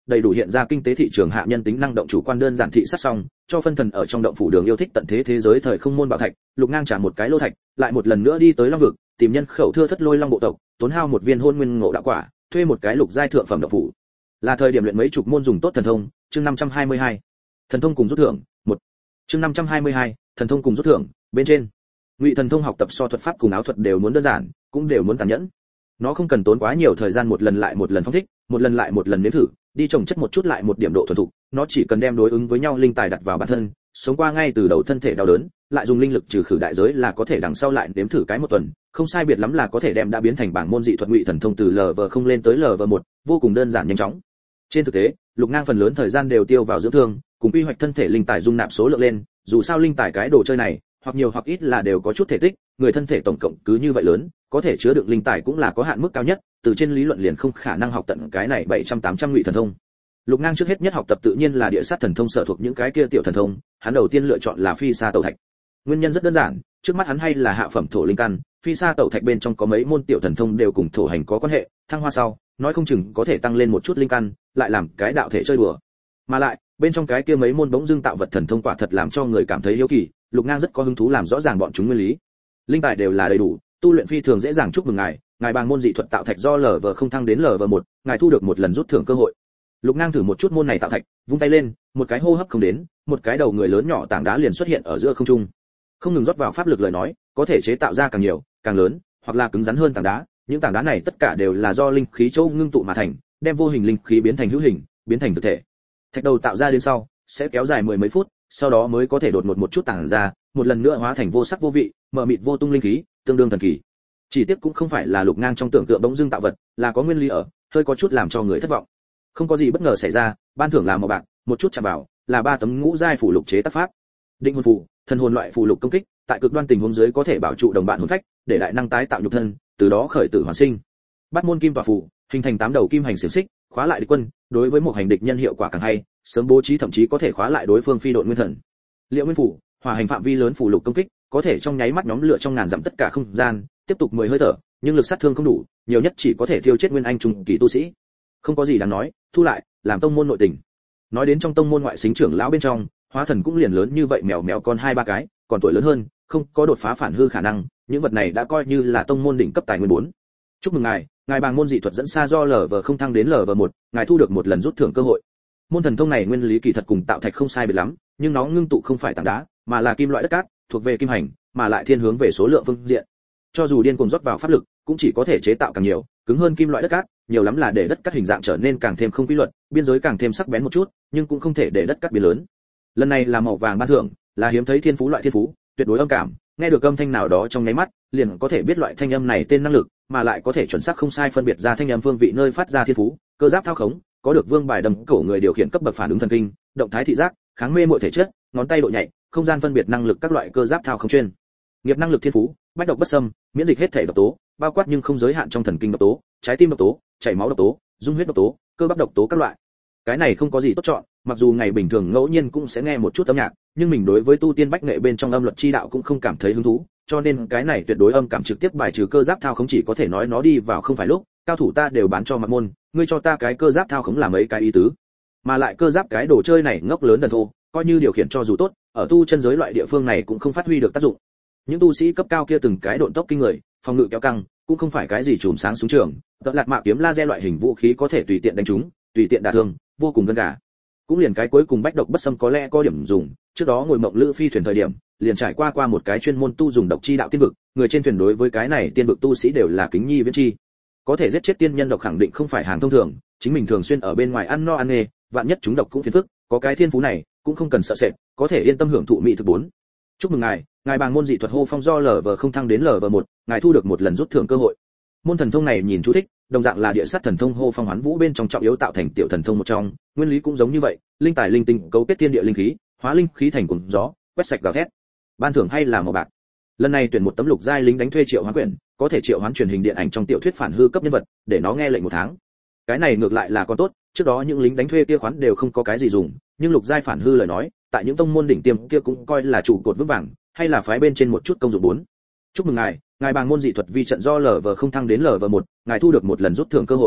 đầy đủ hiện ra kinh tế thị trường hạ nhân tính năng động chủ quan đơn giản thị sát xong, cho phân thần ở trong động phủ đường yêu thích tận thế thế giới thời không môn bảo thạch, Lục Ngang trả một cái lô thạch, lại một lần nữa đi tới Long vực, tìm nhân khẩu thưa thất lôi long bộ tộc, tốn hao một viên hôn nguyên ngộ đạo quả, thuê một cái lục giai thượng phẩm động phủ. Là thời điểm luyện mấy chục môn dùng tốt thần thông, chương năm trăm hai mươi hai. Thần thông cùng rút thưởng, một. Chương năm trăm hai mươi hai, thần thông cùng rút thưởng, bên trên. Ngụy thần thông học tập so thuật pháp cùng áo thuật đều muốn đơn giản, cũng đều muốn tàn nhẫn. Nó không cần tốn quá nhiều thời gian một lần lại một lần phong thích, một lần lại một lần nếm thử, đi trồng chất một chút lại một điểm độ thuần thục, nó chỉ cần đem đối ứng với nhau linh tài đặt vào bản thân, sống qua ngay từ đầu thân thể đau đớn, lại dùng linh lực trừ khử đại giới là có thể đằng sau lại nếm thử cái một tuần, không sai biệt lắm là có thể đem đã biến thành bảng môn dị thuật Ngụy thần thông từ lv không lên tới lv một, vô cùng đơn giản nhanh chóng. Trên thực tế, Lục Ngang phần lớn thời gian đều tiêu vào dưỡng thương, cùng quy hoạch thân thể linh tài dung nạp số lượng lên, dù sao linh tài cái đồ chơi này, hoặc nhiều hoặc ít là đều có chút thể tích, người thân thể tổng cộng cứ như vậy lớn, có thể chứa đựng linh tài cũng là có hạn mức cao nhất, từ trên lý luận liền không khả năng học tận cái này bảy trăm tám trăm Ngụy thần thông. Lục Ngang trước hết nhất học tập tự nhiên là địa sát thần thông sở thuộc những cái kia tiểu thần thông, hắn đầu tiên lựa chọn là phi sa tẩu thạch. Nguyên nhân rất đơn giản, trước mắt hắn hay là hạ phẩm thổ linh căn, phi sa tẩu thạch bên trong có mấy môn tiểu thần thông đều cùng thổ hành có quan hệ, thăng hoa sau, nói không chừng có thể tăng lên một chút linh căn, lại làm cái đạo thể chơi đùa. Mà lại, bên trong cái kia mấy môn bỗng dưng tạo vật thần thông quả thật làm cho người cảm thấy hiếu kỳ, Lục Ngang rất có hứng thú làm rõ ràng bọn chúng nguyên lý. Linh tài đều là đầy đủ, tu luyện phi thường dễ dàng, chúc mừng ngài, ngài bằng môn dị thuật tạo thạch do lv không thăng đến lv một, ngài thu được một lần rút thưởng cơ hội. Lục Ngang thử một chút môn này tạo thạch, vung tay lên, một cái hô hấp không đến, một cái đầu người lớn nhỏ tảng đá liền xuất hiện ở giữa không trung. Không ngừng rót vào pháp lực lời nói, có thể chế tạo ra càng nhiều, càng lớn, hoặc là cứng rắn hơn tảng đá, những tảng đá này tất cả đều là do linh khí châu ngưng tụ mà thành, đem vô hình linh khí biến thành hữu hình, biến thành thực thể. Thạch đầu tạo ra đến sau, sẽ kéo dài mười mấy phút, sau đó mới có thể đột ngột một chút tản ra, một lần nữa hóa thành vô sắc vô vị, mờ mịt vô tung linh khí, tương đương thần kỳ. Chỉ tiếc cũng không phải là Lục Ngang trong tưởng tượng bỗng dưng tạo vật, là có nguyên lý ở, hơi có chút làm cho người thất vọng. Không có gì bất ngờ xảy ra, ban thưởng là màu bạc, một chút chạm vào, là ba tấm ngũ giai phù lục chế tác pháp. Định hồn phù, thần hồn loại phù lục công kích, tại cực đoan tình huống dưới có thể bảo trụ đồng bạn hồn phách, để đại năng tái tạo nhục thân, từ đó khởi tử hoàn sinh. Bát môn kim tỏa phù, hình thành tám đầu kim hành xiển xích, khóa lại địch quân, đối với một hành địch nhân hiệu quả càng hay, sớm bố trí thậm chí có thể khóa lại đối phương phi độn nguyên thần. Liệu nguyên phù, hỏa hành phạm vi lớn phù lục công kích, có thể trong nháy mắt nhóm lửa trong ngàn dặm tất cả không gian, tiếp tục mười hơi thở, nhưng lực sát thương không đủ, nhiều nhất chỉ có thể thiêu chết nguyên anh trung kỳ tu sĩ. Không có gì đáng nói, thu lại, làm tông môn nội tình. Nói đến trong tông môn ngoại xính trưởng lão bên trong, hóa thần cũng liền lớn như vậy mèo mèo con hai ba cái, còn tuổi lớn hơn, không có đột phá phản hư khả năng, những vật này đã coi như là tông môn đỉnh cấp tài nguyên bốn. Chúc mừng ngài, ngài bằng môn dị thuật dẫn xa do lv không thăng đến lv một, ngài thu được một lần rút thưởng cơ hội. Môn thần thông này nguyên lý kỳ thật cùng tạo thạch không sai biệt lắm, nhưng nó ngưng tụ không phải tảng đá, mà là kim loại đất cát, thuộc về kim hành, mà lại thiên hướng về số lượng phương diện. Cho dù điên cuồng rót vào pháp lực, cũng chỉ có thể chế tạo càng nhiều, cứng hơn kim loại đất cát, nhiều lắm là để đất cát hình dạng trở nên càng thêm không quy luật, biên giới càng thêm sắc bén một chút, nhưng cũng không thể để đất cát biến lớn. Lần này là màu vàng ban thưởng, là hiếm thấy thiên phú loại thiên phú, tuyệt đối âm cảm, nghe được âm thanh nào đó trong nháy mắt, liền có thể biết loại thanh âm này tên năng lực, mà lại có thể chuẩn xác không sai phân biệt ra thanh âm phương vị nơi phát ra thiên phú, cơ giáp thao khống, có được vương bài đầm cổ người điều khiển cấp bậc phản ứng thần kinh, động thái thị giác, kháng mê muội thể chất, ngón tay độ nhạy, không gian phân biệt năng lực các loại cơ giáp thao khống chuyên nghiệp năng lực thiên phú, bách độc bất xâm, miễn dịch hết thể độc tố, bao quát nhưng không giới hạn trong thần kinh độc tố, trái tim độc tố, chảy máu độc tố, dung huyết độc tố, cơ bắp độc tố các loại. Cái này không có gì tốt chọn, mặc dù ngày bình thường ngẫu nhiên cũng sẽ nghe một chút âm nhạc, nhưng mình đối với tu tiên bách nghệ bên trong âm luật chi đạo cũng không cảm thấy hứng thú, cho nên cái này tuyệt đối âm cảm trực tiếp bài trừ cơ giáp thao khống, chỉ có thể nói nó đi vào không phải lúc, cao thủ ta đều bán cho mặt môn, ngươi cho ta cái cơ giáp thao khống là mấy cái ý tứ. Mà lại cơ giáp cái đồ chơi này ngốc lớn đần thô, coi như điều khiển cho dù tốt, ở tu chân giới loại địa phương này cũng không phát huy được tác dụng. Những tu sĩ cấp cao kia từng cái độn tốc kinh người, phòng ngự kéo căng, cũng không phải cái gì chùm sáng súng trường, tợ lạt mạ kiếm laser loại hình vũ khí có thể tùy tiện đánh trúng, tùy tiện đả thương, vô cùng gần gà. Cũng liền cái cuối cùng bách độc bất xâm có lẽ có điểm dùng, trước đó ngồi mộng lữ phi thuyền thời điểm, liền trải qua qua một cái chuyên môn tu dùng độc chi đạo tiên vực, người trên thuyền đối với cái này tiên vực tu sĩ đều là kính nhi viễn chi. Có thể giết chết tiên nhân độc khẳng định không phải hàng thông thường, chính mình thường xuyên ở bên ngoài ăn no ăn nghề, vạn nhất chúng độc cũng phiền phức, có cái thiên phú này, cũng không cần sợ sệt, có thể yên tâm hưởng thụ mỹ thực bốn. Chúc mừng ngài, ngài bằng môn dị thuật hô phong do lv không thăng đến lv một, ngài thu được một lần rút thưởng cơ hội. Môn thần thông này nhìn chú thích, đồng dạng là địa sát thần thông hô phong hoán vũ bên trong trọng yếu tạo thành tiểu thần thông một trong, nguyên lý cũng giống như vậy, linh tài linh tinh cấu kết thiên địa linh khí, hóa linh khí thành cuồng gió, quét sạch gào thét. Ban thưởng hay là màu bạc. Lần này tuyển một tấm lục giai lính đánh thuê triệu hoán quyển, có thể triệu hoán truyền hình điện ảnh trong tiểu thuyết phản hư cấp nhân vật, để nó nghe lệnh một tháng. Cái này ngược lại là còn tốt, trước đó những lính đánh thuê kia khoán đều không có cái gì dùng, nhưng lục giai phản hư lời nói, tại những tông môn đỉnh tiêm kia cũng coi là trụ cột vững vàng, hay là phái bên trên một chút công dụng bốn. Chúc mừng ngài, ngài bằng môn dị thuật vi trận do lv không thăng đến lv một, ngài thu được một lần rút thưởng cơ hội.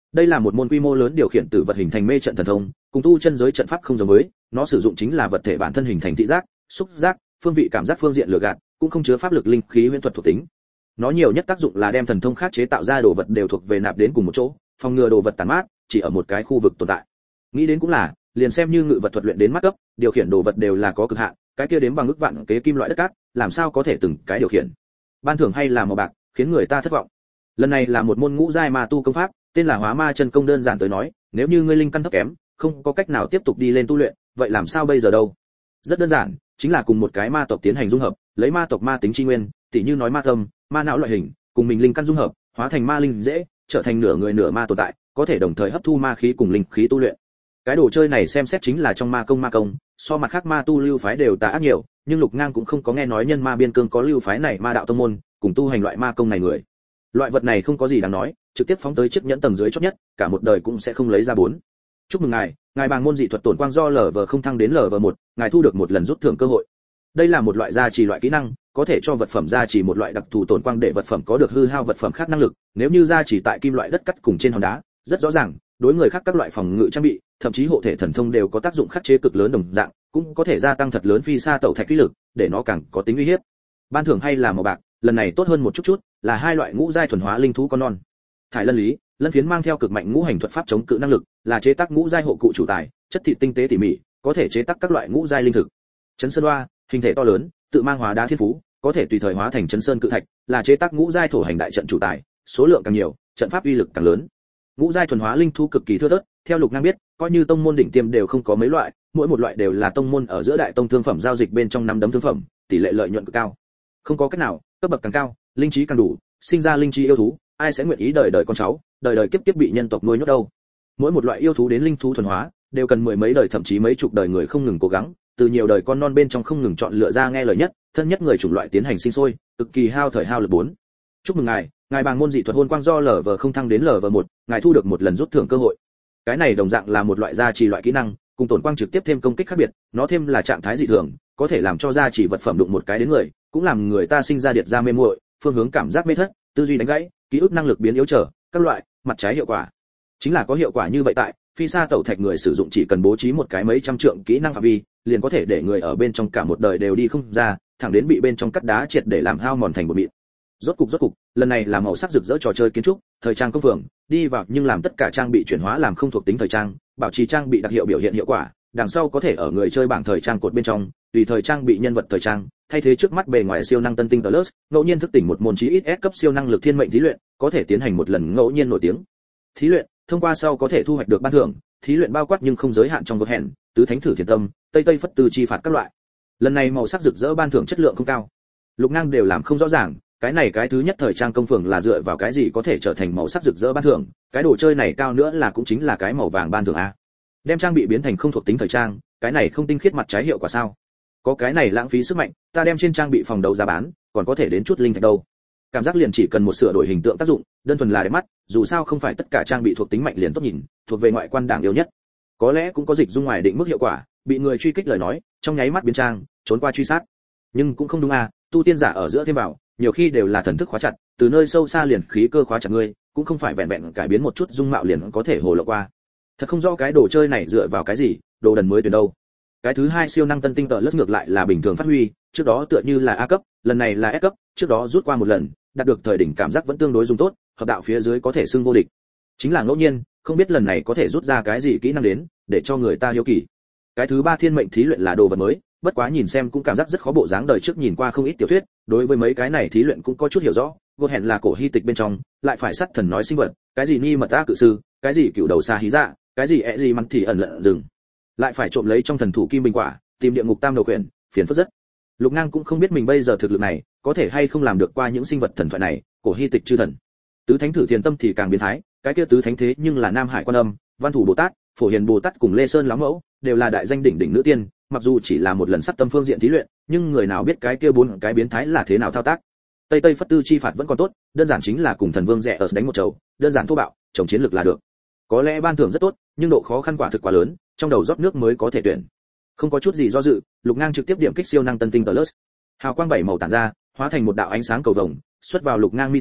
Đây là một môn quy mô lớn điều khiển tử vật hình thành mê trận thần thông, cùng tu chân giới trận pháp không giống với, nó sử dụng chính là vật thể bản thân hình thành thị giác, xúc giác, phương vị cảm giác phương diện lừa gạt, cũng không chứa pháp lực linh khí huyễn thuật thuộc tính. Nó nhiều nhất tác dụng là đem thần thông khác chế tạo ra đồ vật đều thuộc về nạp đến cùng một chỗ, phòng ngừa đồ vật tàn mát, chỉ ở một cái khu vực tồn tại. Nghĩ đến cũng là, liền xem như ngự vật thuật luyện đến mắt cấp, điều khiển đồ vật đều là có cực hạn, cái kia đếm bằng ức vạn kế kim loại đất cát, làm sao có thể từng cái điều khiển. Ban thưởng hay là màu bạc, khiến người ta thất vọng. Lần này là một môn ngũ giai ma tu công pháp, tên là Hóa Ma chân công. Đơn giản tới nói, nếu như ngươi linh căn thấp kém, không có cách nào tiếp tục đi lên tu luyện, vậy làm sao bây giờ đâu? Rất đơn giản, chính là cùng một cái ma tộc tiến hành dung hợp, lấy ma tộc ma tính chi nguyên, tỉ như nói ma tâm, ma não loại hình, cùng mình linh căn dung hợp, hóa thành ma linh dễ, trở thành nửa người nửa ma tồn tại, có thể đồng thời hấp thu ma khí cùng linh khí tu luyện. Cái đồ chơi này xem xét chính là trong ma công ma công, so mặt khác ma tu lưu phái đều tà ác nhiều, nhưng Lục Ngang cũng không có nghe nói nhân ma biên cương có lưu phái này ma đạo tông môn, cùng tu hành loại ma công này người. Loại vật này không có gì đáng nói, trực tiếp phóng tới chiếc nhẫn tầng dưới chót nhất, cả một đời cũng sẽ không lấy ra bốn. Chúc mừng ngài, ngài bàng môn dị thuật tổn quang do lở vờ không thăng đến lở vờ một, ngài thu được một lần rút thưởng cơ hội. Đây là một loại gia trì loại kỹ năng, có thể cho vật phẩm gia trì một loại đặc thù tổn quang để vật phẩm có được hư hao vật phẩm khác năng lực, nếu như gia trì tại kim loại đất cắt cùng trên hòn đá, rất rõ ràng, đối người khác các loại phòng ngự trang bị, thậm chí hộ thể thần thông đều có tác dụng khắc chế cực lớn đồng dạng, cũng có thể gia tăng thật lớn phi xa tẩu thạch uy lực, để nó càng có tính uy hiếp. Ban thưởng hay là màu bạc, lần này tốt hơn một chút chút, là hai loại ngũ giai thuần hóa linh thú con non. Thải lân lý, lân phiến mang theo cực mạnh ngũ hành thuật pháp chống cự năng lực, là chế tác ngũ giai hộ cụ chủ tài, chất thịt tinh tế tỉ mỉ, có thể chế tác các loại ngũ giai linh thực. Chấn sơn đoa, hình thể to lớn, tự mang hóa đá thiên phú, có thể tùy thời hóa thành chấn sơn cự thạch, là chế tác ngũ giai thổ hành đại trận chủ tài, số lượng càng nhiều, trận pháp uy lực càng lớn. Ngũ giai thuần hóa linh thú cực kỳ thưa thớt, theo Lục Ngang biết, coi như tông môn đỉnh tiêm đều không có mấy loại, mỗi một loại đều là tông môn ở giữa đại tông thương phẩm giao dịch bên trong năm đấm thương phẩm, tỷ lệ lợi nhuận cực cao. Không có cách nào, cấp bậc càng cao, linh trí càng đủ, sinh ra linh trí yêu thú, ai sẽ nguyện ý đời đời con cháu, đời đời kiếp kiếp bị nhân tộc nuôi nhốt đâu. Mỗi một loại yêu thú đến linh thú thuần hóa, đều cần mười mấy đời thậm chí mấy chục đời người không ngừng cố gắng, từ nhiều đời con non bên trong không ngừng chọn lựa ra nghe lời nhất, thân nhất người chủng loại tiến hành sinh sôi, cực kỳ hao thời hao lực bốn. Chúc mừng ngài, ngài bàng môn dị thuật hôn quang do lở vờ không thăng đến lở vờ một, ngài thu được một lần rút thưởng cơ hội. Cái này đồng dạng là một loại gia trì loại kỹ năng, cùng tổn quang trực tiếp thêm công kích khác biệt, nó thêm là trạng thái dị thường, có thể làm cho gia trì vật phẩm đụng một cái đến người, cũng làm người ta sinh ra điệt ra mê muội, phương hướng cảm giác mê thất, tư duy đánh gãy, ký ức năng lực biến yếu trở, các loại, mặt trái hiệu quả. Chính là có hiệu quả như vậy tại, phi sa tẩu thạch người sử dụng chỉ cần bố trí một cái mấy trăm trượng kỹ năng phạm vi, liền có thể để người ở bên trong cả một đời đều đi không ra, thẳng đến bị bên trong cắt đá triệt để làm hao mòn thành bột mịn. Rốt cục rốt cục, lần này là màu sắc rực rỡ trò chơi kiến trúc, thời trang công phường, đi vào nhưng làm tất cả trang bị chuyển hóa làm không thuộc tính thời trang, bảo trì trang bị đặc hiệu biểu hiện hiệu quả, đằng sau có thể ở người chơi bảng thời trang cột bên trong, tùy thời trang bị nhân vật thời trang, thay thế trước mắt bề ngoài siêu năng tân tinh plus, ngẫu nhiên thức tỉnh một môn chí ít S cấp siêu năng lực thiên mệnh thí luyện, có thể tiến hành một lần ngẫu nhiên nổi tiếng. Thí luyện, thông qua sau có thể thu hoạch được ban thưởng, thí luyện bao quát nhưng không giới hạn trong gột hẹn, tứ thánh thử thiền tâm, tây tây phất tư chi phạt các loại. Lần này màu sắc rực rỡ ban thưởng chất lượng không cao. Lục Ngang đều làm không rõ ràng, cái này cái thứ nhất thời trang công phường là dựa vào cái gì có thể trở thành màu sắc rực rỡ ban thưởng, cái đồ chơi này cao nữa là cũng chính là cái màu vàng ban thưởng a. Đem trang bị biến thành không thuộc tính thời trang, cái này không tinh khiết mặt trái hiệu quả sao? Có cái này lãng phí sức mạnh, ta đem trên trang bị phòng đấu giá bán, còn có thể đến chút linh thạch đâu. Cảm giác liền chỉ cần một sửa đổi hình tượng tác dụng, đơn thuần là đẹp mắt, dù sao không phải tất cả trang bị thuộc tính mạnh liền tốt nhìn, thuộc về ngoại quan đảng yêu nhất. Có lẽ cũng có dịch dung ngoài định mức hiệu quả, bị người truy kích lời nói, trong nháy mắt biến trang, trốn qua truy sát. Nhưng cũng không đúng à, tu tiên giả ở giữa thêm vào, nhiều khi đều là thần thức khóa chặt, từ nơi sâu xa liền khí cơ khóa chặt ngươi, cũng không phải vẹn vẹn cải biến một chút dung mạo liền có thể hồ lộ qua. Thật không rõ cái đồ chơi này dựa vào cái gì, đồ đần mới tuyển đâu. Cái thứ hai siêu năng tân tinh tợ lất ngược lại là bình thường phát huy, trước đó tựa như là A cấp, lần này là S cấp, trước đó rút qua một lần, đạt được thời đỉnh cảm giác vẫn tương đối dùng tốt, hợp đạo phía dưới có thể xưng vô địch. Chính là ngẫu nhiên, không biết lần này có thể rút ra cái gì kỹ năng đến, để cho người ta hiếu kỳ. Cái thứ ba thiên mệnh thí luyện là đồ vật mới, bất quá nhìn xem cũng cảm giác rất khó, bộ dáng đời trước nhìn qua không ít tiểu thuyết, đối với mấy cái này thí luyện cũng có chút hiểu rõ, gột hẹn là cổ hy tịch bên trong, lại phải sát thần nói sinh vật, cái gì ni mật ta cự sư, cái gì cựu đầu xa hí dạ, cái gì ẹ gì mắn thì ẩn lợn rừng, lại phải trộm lấy trong thần thủ kim bình quả, tìm địa ngục tam đầu quyển, phiền phức rất. Lục Ngang cũng không biết mình bây giờ thực lực này có thể hay không làm được qua những sinh vật thần thoại này, cổ hy tịch chư thần. Tứ thánh thử thiền tâm thì càng biến thái, cái kia tứ thánh thế nhưng là Nam Hải Quan Âm, Văn Thủ Bồ Tát, Phổ Hiền Bồ Tát cùng Lê Sơn lão mẫu, đều là đại danh đỉnh đỉnh nữ tiên, mặc dù chỉ là một lần sắc tâm phương diện thí luyện, nhưng người nào biết cái kia bốn cái biến thái là thế nào thao tác. Tây Tây Phất Tư chi phạt vẫn còn tốt, đơn giản chính là cùng thần vương rẻ ở đánh một chầu, đơn giản thô bạo, chống chiến lược là được. Có lẽ ban thưởng rất tốt, nhưng độ khó khăn quả thực quá lớn, trong đầu rót nước mới có thể tuyển. Không có chút gì do dự, Lục Ngang trực tiếp điểm kích siêu năng tân tinh plus. Hào quang bảy màu tản ra, hóa thành một đạo ánh sáng cầu vồng, xuất vào Lục Ngang mi tâm,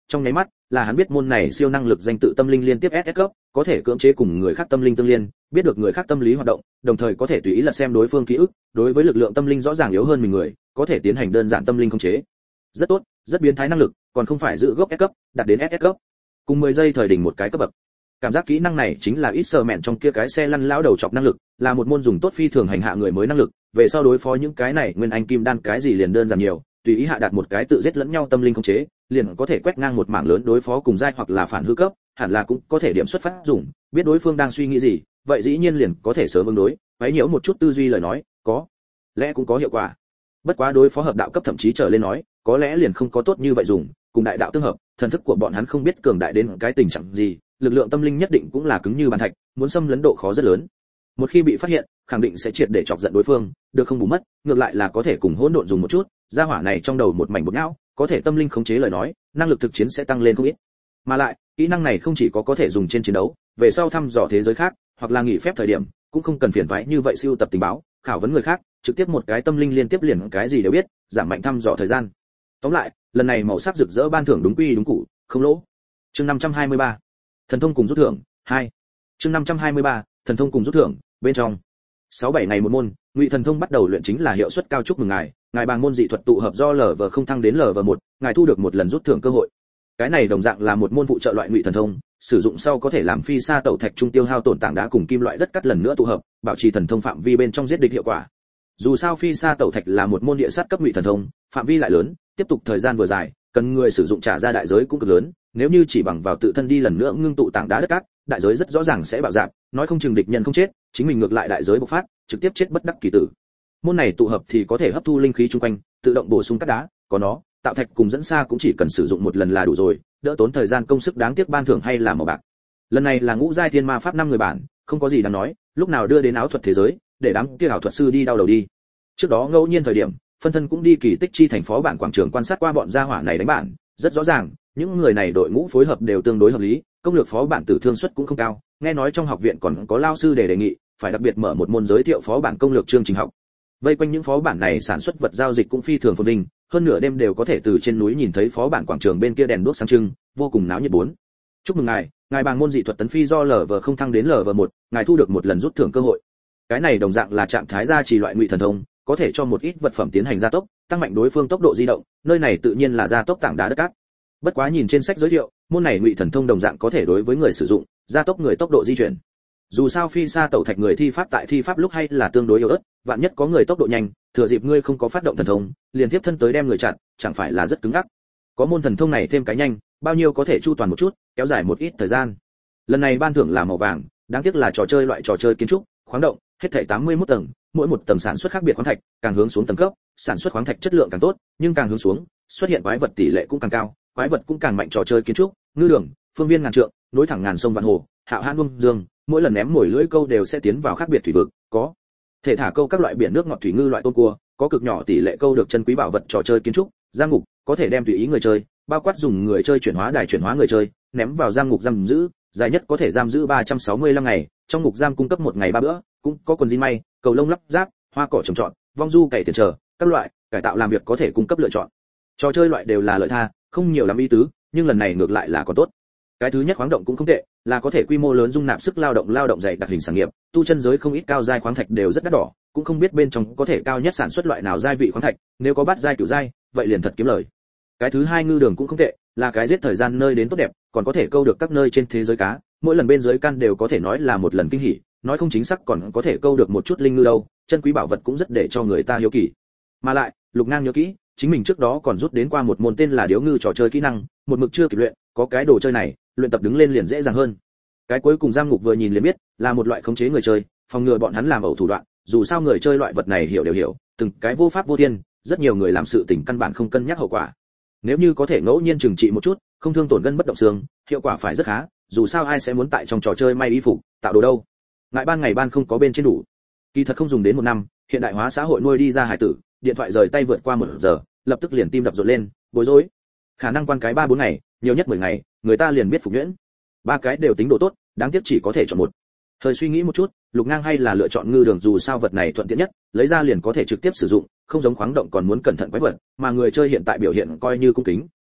trong nháy mắt là hắn biết môn này siêu năng lực danh tự tâm linh liên tiếp ét ét cấp, có thể cưỡng chế cùng người khác tâm linh tương liên, biết được người khác tâm lý hoạt động, đồng thời có thể tùy ý lật xem đối phương ký ức, đối với lực lượng tâm linh rõ ràng yếu hơn mình người, có thể tiến hành đơn giản tâm linh khống chế. Rất tốt, rất biến thái năng lực, còn không phải giữ gốc S cấp, đạt đến ét ét cấp. Cùng mười giây thời đỉnh một cái cấp bậc. Cảm giác kỹ năng này chính là ít sờ mẹn trong kia cái xe lăn lão đầu chọc năng lực, là một môn dùng tốt phi thường hành hạ người mới năng lực, về sau đối phó những cái này nguyên anh kim đan cái gì liền đơn giản nhiều, tùy ý hạ đạt một cái tự giết lẫn nhau tâm linh khống chế, liền có thể quét ngang một mảng lớn đối phó cùng giai hoặc là phản hư cấp, hẳn là cũng có thể điểm xuất phát dùng, biết đối phương đang suy nghĩ gì, vậy dĩ nhiên liền có thể sớm ứng đối, quấy nhiễu một chút tư duy lời nói, có lẽ cũng có hiệu quả. Bất quá đối phó hợp đạo cấp thậm chí trở lên nói, có lẽ liền không có tốt như vậy dùng, cùng đại đạo tương hợp, thần thức của bọn hắn không biết cường đại đến cái tình trạng gì, lực lượng tâm linh nhất định cũng là cứng như bàn thạch, muốn xâm lấn độ khó rất lớn. Một khi bị phát hiện, khẳng định sẽ triệt để chọc giận đối phương, được không bù mất, ngược lại là có thể cùng hỗn độn dùng một chút, gia hỏa này trong đầu một mảnh bột não, có thể tâm linh khống chế lời nói, năng lực thực chiến sẽ tăng lên không ít. Mà lại, kỹ năng này không chỉ có có thể dùng trên chiến đấu, về sau thăm dò thế giới khác, hoặc là nghỉ phép thời điểm, cũng không cần phiền toái như vậy siêu tập tình báo, khảo vấn người khác, trực tiếp một cái tâm linh liên tiếp liền cái gì đều biết, giảm mạnh thăm dò thời gian. Tóm lại, lần này màu sắc rực rỡ ban thưởng đúng quy đúng củ, không lỗ. Chương năm trăm hai mươi ba, thần thông cùng rút thưởng hai. Chương năm trăm hai mươi ba, thần thông cùng rút thưởng bên trong. sáu bảy ngày một môn, Ngụy thần thông bắt đầu luyện chính là hiệu suất cao, chúc mừng ngài, ngài bằng môn dị thuật tụ hợp do lở vờ không thăng đến lở vờ một, ngài thu được một lần rút thưởng cơ hội. Cái này đồng dạng là một môn phụ trợ loại Ngụy thần thông, sử dụng sau có thể làm phi sa tẩu thạch trung tiêu hao tổn tảng đá cùng kim loại đất cắt lần nữa tụ hợp, bảo trì thần thông phạm vi bên trong giết địch hiệu quả. Dù sao phi sa tẩu thạch là một môn địa sát cấp Ngụy thần thông, phạm vi lại lớn, tiếp tục thời gian vừa dài, cần người sử dụng trả ra đại giới cũng cực lớn, nếu như chỉ bằng vào tự thân đi lần nữa ngưng tụ tảng đá đất cát, đại giới rất rõ ràng sẽ bạo dạn, nói không chừng địch nhân không chết, chính mình ngược lại đại giới bộc phát, trực tiếp chết bất đắc kỳ tử. Môn này tụ hợp thì có thể hấp thu linh khí chung quanh, tự động bổ sung cát đá, có nó, tạo thạch cùng dẫn xa cũng chỉ cần sử dụng một lần là đủ rồi, đỡ tốn thời gian công sức, đáng tiếc ban thưởng hay là màu bạc. Lần này là ngũ giai thiên ma pháp năm người bản, không có gì đáng nói, lúc nào đưa đến áo thuật thế giới, để đám kia ảo thuật sư đi đau đầu đi. Trước đó ngẫu nhiên thời điểm, phân thân cũng đi kỳ tích chi thành phố bản quảng trường quan sát qua bọn gia hỏa này đánh bản, rất rõ ràng, những người này đội ngũ phối hợp đều tương đối hợp lý, công lược phó bản tử thương suất cũng không cao, nghe nói trong học viện còn có lao sư để đề nghị, phải đặc biệt mở một môn giới thiệu phó bản công lược chương trình học. Vây quanh những phó bản này sản xuất vật giao dịch cũng phi thường phồn vinh, hơn nửa đêm đều có thể từ trên núi nhìn thấy phó bản quảng trường bên kia đèn đuốc sáng trưng, vô cùng náo nhiệt bốn. Chúc mừng ngài, ngài bằng môn dị thuật tấn phi do lở vờ không thăng đến lở vờ một, ngài thu được một lần rút thưởng cơ hội. Cái này đồng dạng là trạng thái gia trì loại Ngụy thần thông, có thể cho một ít vật phẩm tiến hành gia tốc, tăng mạnh đối phương tốc độ di động, nơi này tự nhiên là gia tốc tảng đá đất cát. Bất quá nhìn trên sách giới thiệu, môn này Ngụy thần thông đồng dạng có thể đối với người sử dụng, gia tốc người tốc độ di chuyển. Dù sao phi sa tẩu thạch người thi pháp tại thi pháp lúc hay là tương đối yếu ớt, vạn nhất có người tốc độ nhanh, thừa dịp ngươi không có phát động thần thông, liền tiếp thân tới đem người chặn, chẳng phải là rất cứng ngắc. Có môn thần thông này thêm cái nhanh, bao nhiêu có thể chu toàn một chút, kéo dài một ít thời gian. Lần này ban thưởng là màu vàng, đáng tiếc là trò chơi loại trò chơi kiến trúc, khoáng động, hết thảy tám mươi mốt tầng, mỗi một tầng sản xuất khác biệt khoáng thạch, càng hướng xuống tầng cấp, sản xuất khoáng thạch chất lượng càng tốt, nhưng càng hướng xuống, xuất hiện quái vật tỷ lệ cũng càng cao, quái vật cũng càng mạnh. Trò chơi kiến trúc, ngư đường, phương viên ngàn trượng, nối thẳng ngàn sông vạn hồ, hạo hãn vương dương, mỗi lần ném mồi lưỡi câu đều sẽ tiến vào khác biệt thủy vực, có thể thả câu các loại biển nước ngọt thủy ngư loại tôm cua, có cực nhỏ tỷ lệ câu được chân quý bảo vật. Trò chơi kiến trúc, giam ngục, có thể đem tùy ý người chơi, bao quát dùng người chơi chuyển hóa đài chuyển hóa người chơi, ném vào giam ngục giam giữ, dài nhất có thể giam giữ ba trăm sáu mươi lăm ngày, trong ngục giam cung cấp một ngày ba bữa, cũng có quần jean may, cầu lông lắp ráp, hoa cỏ trồng trọt, vong du cày tiền chờ, các loại cải tạo làm việc có thể cung cấp lựa chọn. Trò chơi loại đều là lợi tha, không nhiều lắm ý tứ, nhưng lần này ngược lại là còn tốt. Cái thứ nhất khoáng động cũng không tệ, là có thể quy mô lớn dung nạp sức lao động lao động dày đặc hình sản nghiệp, tu chân giới không ít cao giai khoáng thạch đều rất đắt đỏ, cũng không biết bên trong có thể cao nhất sản xuất loại nào giai vị khoáng thạch, nếu có bát giai cửu giai, vậy liền thật kiếm lời. Cái thứ hai ngư đường cũng không tệ, là cái giết thời gian nơi đến tốt đẹp, còn có thể câu được các nơi trên thế giới cá, mỗi lần bên dưới căn đều có thể nói là một lần kinh hỉ, nói không chính xác còn có thể câu được một chút linh ngư đâu, chân quý bảo vật cũng rất để cho người ta hiếu kỳ. Mà lại, Lục Ngang nhớ kỹ, chính mình trước đó còn rút đến qua một môn tên là điếu ngư trò chơi kỹ năng, một mực chưa kịp luyện, có cái đồ chơi này, luyện tập đứng lên liền dễ dàng hơn. Cái cuối cùng giam ngục vừa nhìn liền biết, là một loại khống chế người chơi, phòng ngừa bọn hắn làm ẩu thủ đoạn, dù sao người chơi loại vật này hiểu đều hiểu, từng cái vô pháp vô thiên, rất nhiều người làm sự tình căn bản không cân nhắc hậu quả. Nếu như có thể ngẫu nhiên trừng trị một chút, không thương tổn gân bất động xương, hiệu quả phải rất khá, dù sao ai sẽ muốn tại trong trò chơi may y phục, tạo đồ đâu. Ngại ban ngày ban không có bên trên đủ. Kỳ thật không dùng đến một năm, hiện đại hóa xã hội nuôi đi ra hải tử, điện thoại rời tay vượt qua một giờ, lập tức liền tim đập rộn lên, bối rối. Khả năng quan cái ba bốn ngày, nhiều nhất mười ngày, người ta liền biết phục nhuyễn. Ba cái đều tính độ tốt, đáng tiếc chỉ có thể chọn một. Thời suy nghĩ một chút, Lục Ngang hay là lựa chọn ngư đường, dù sao vật này thuận tiện nhất, lấy ra liền có thể trực tiếp sử dụng, không giống khoáng động còn muốn cẩn thận quái vật, mà người chơi hiện tại biểu hiện coi như cung kính,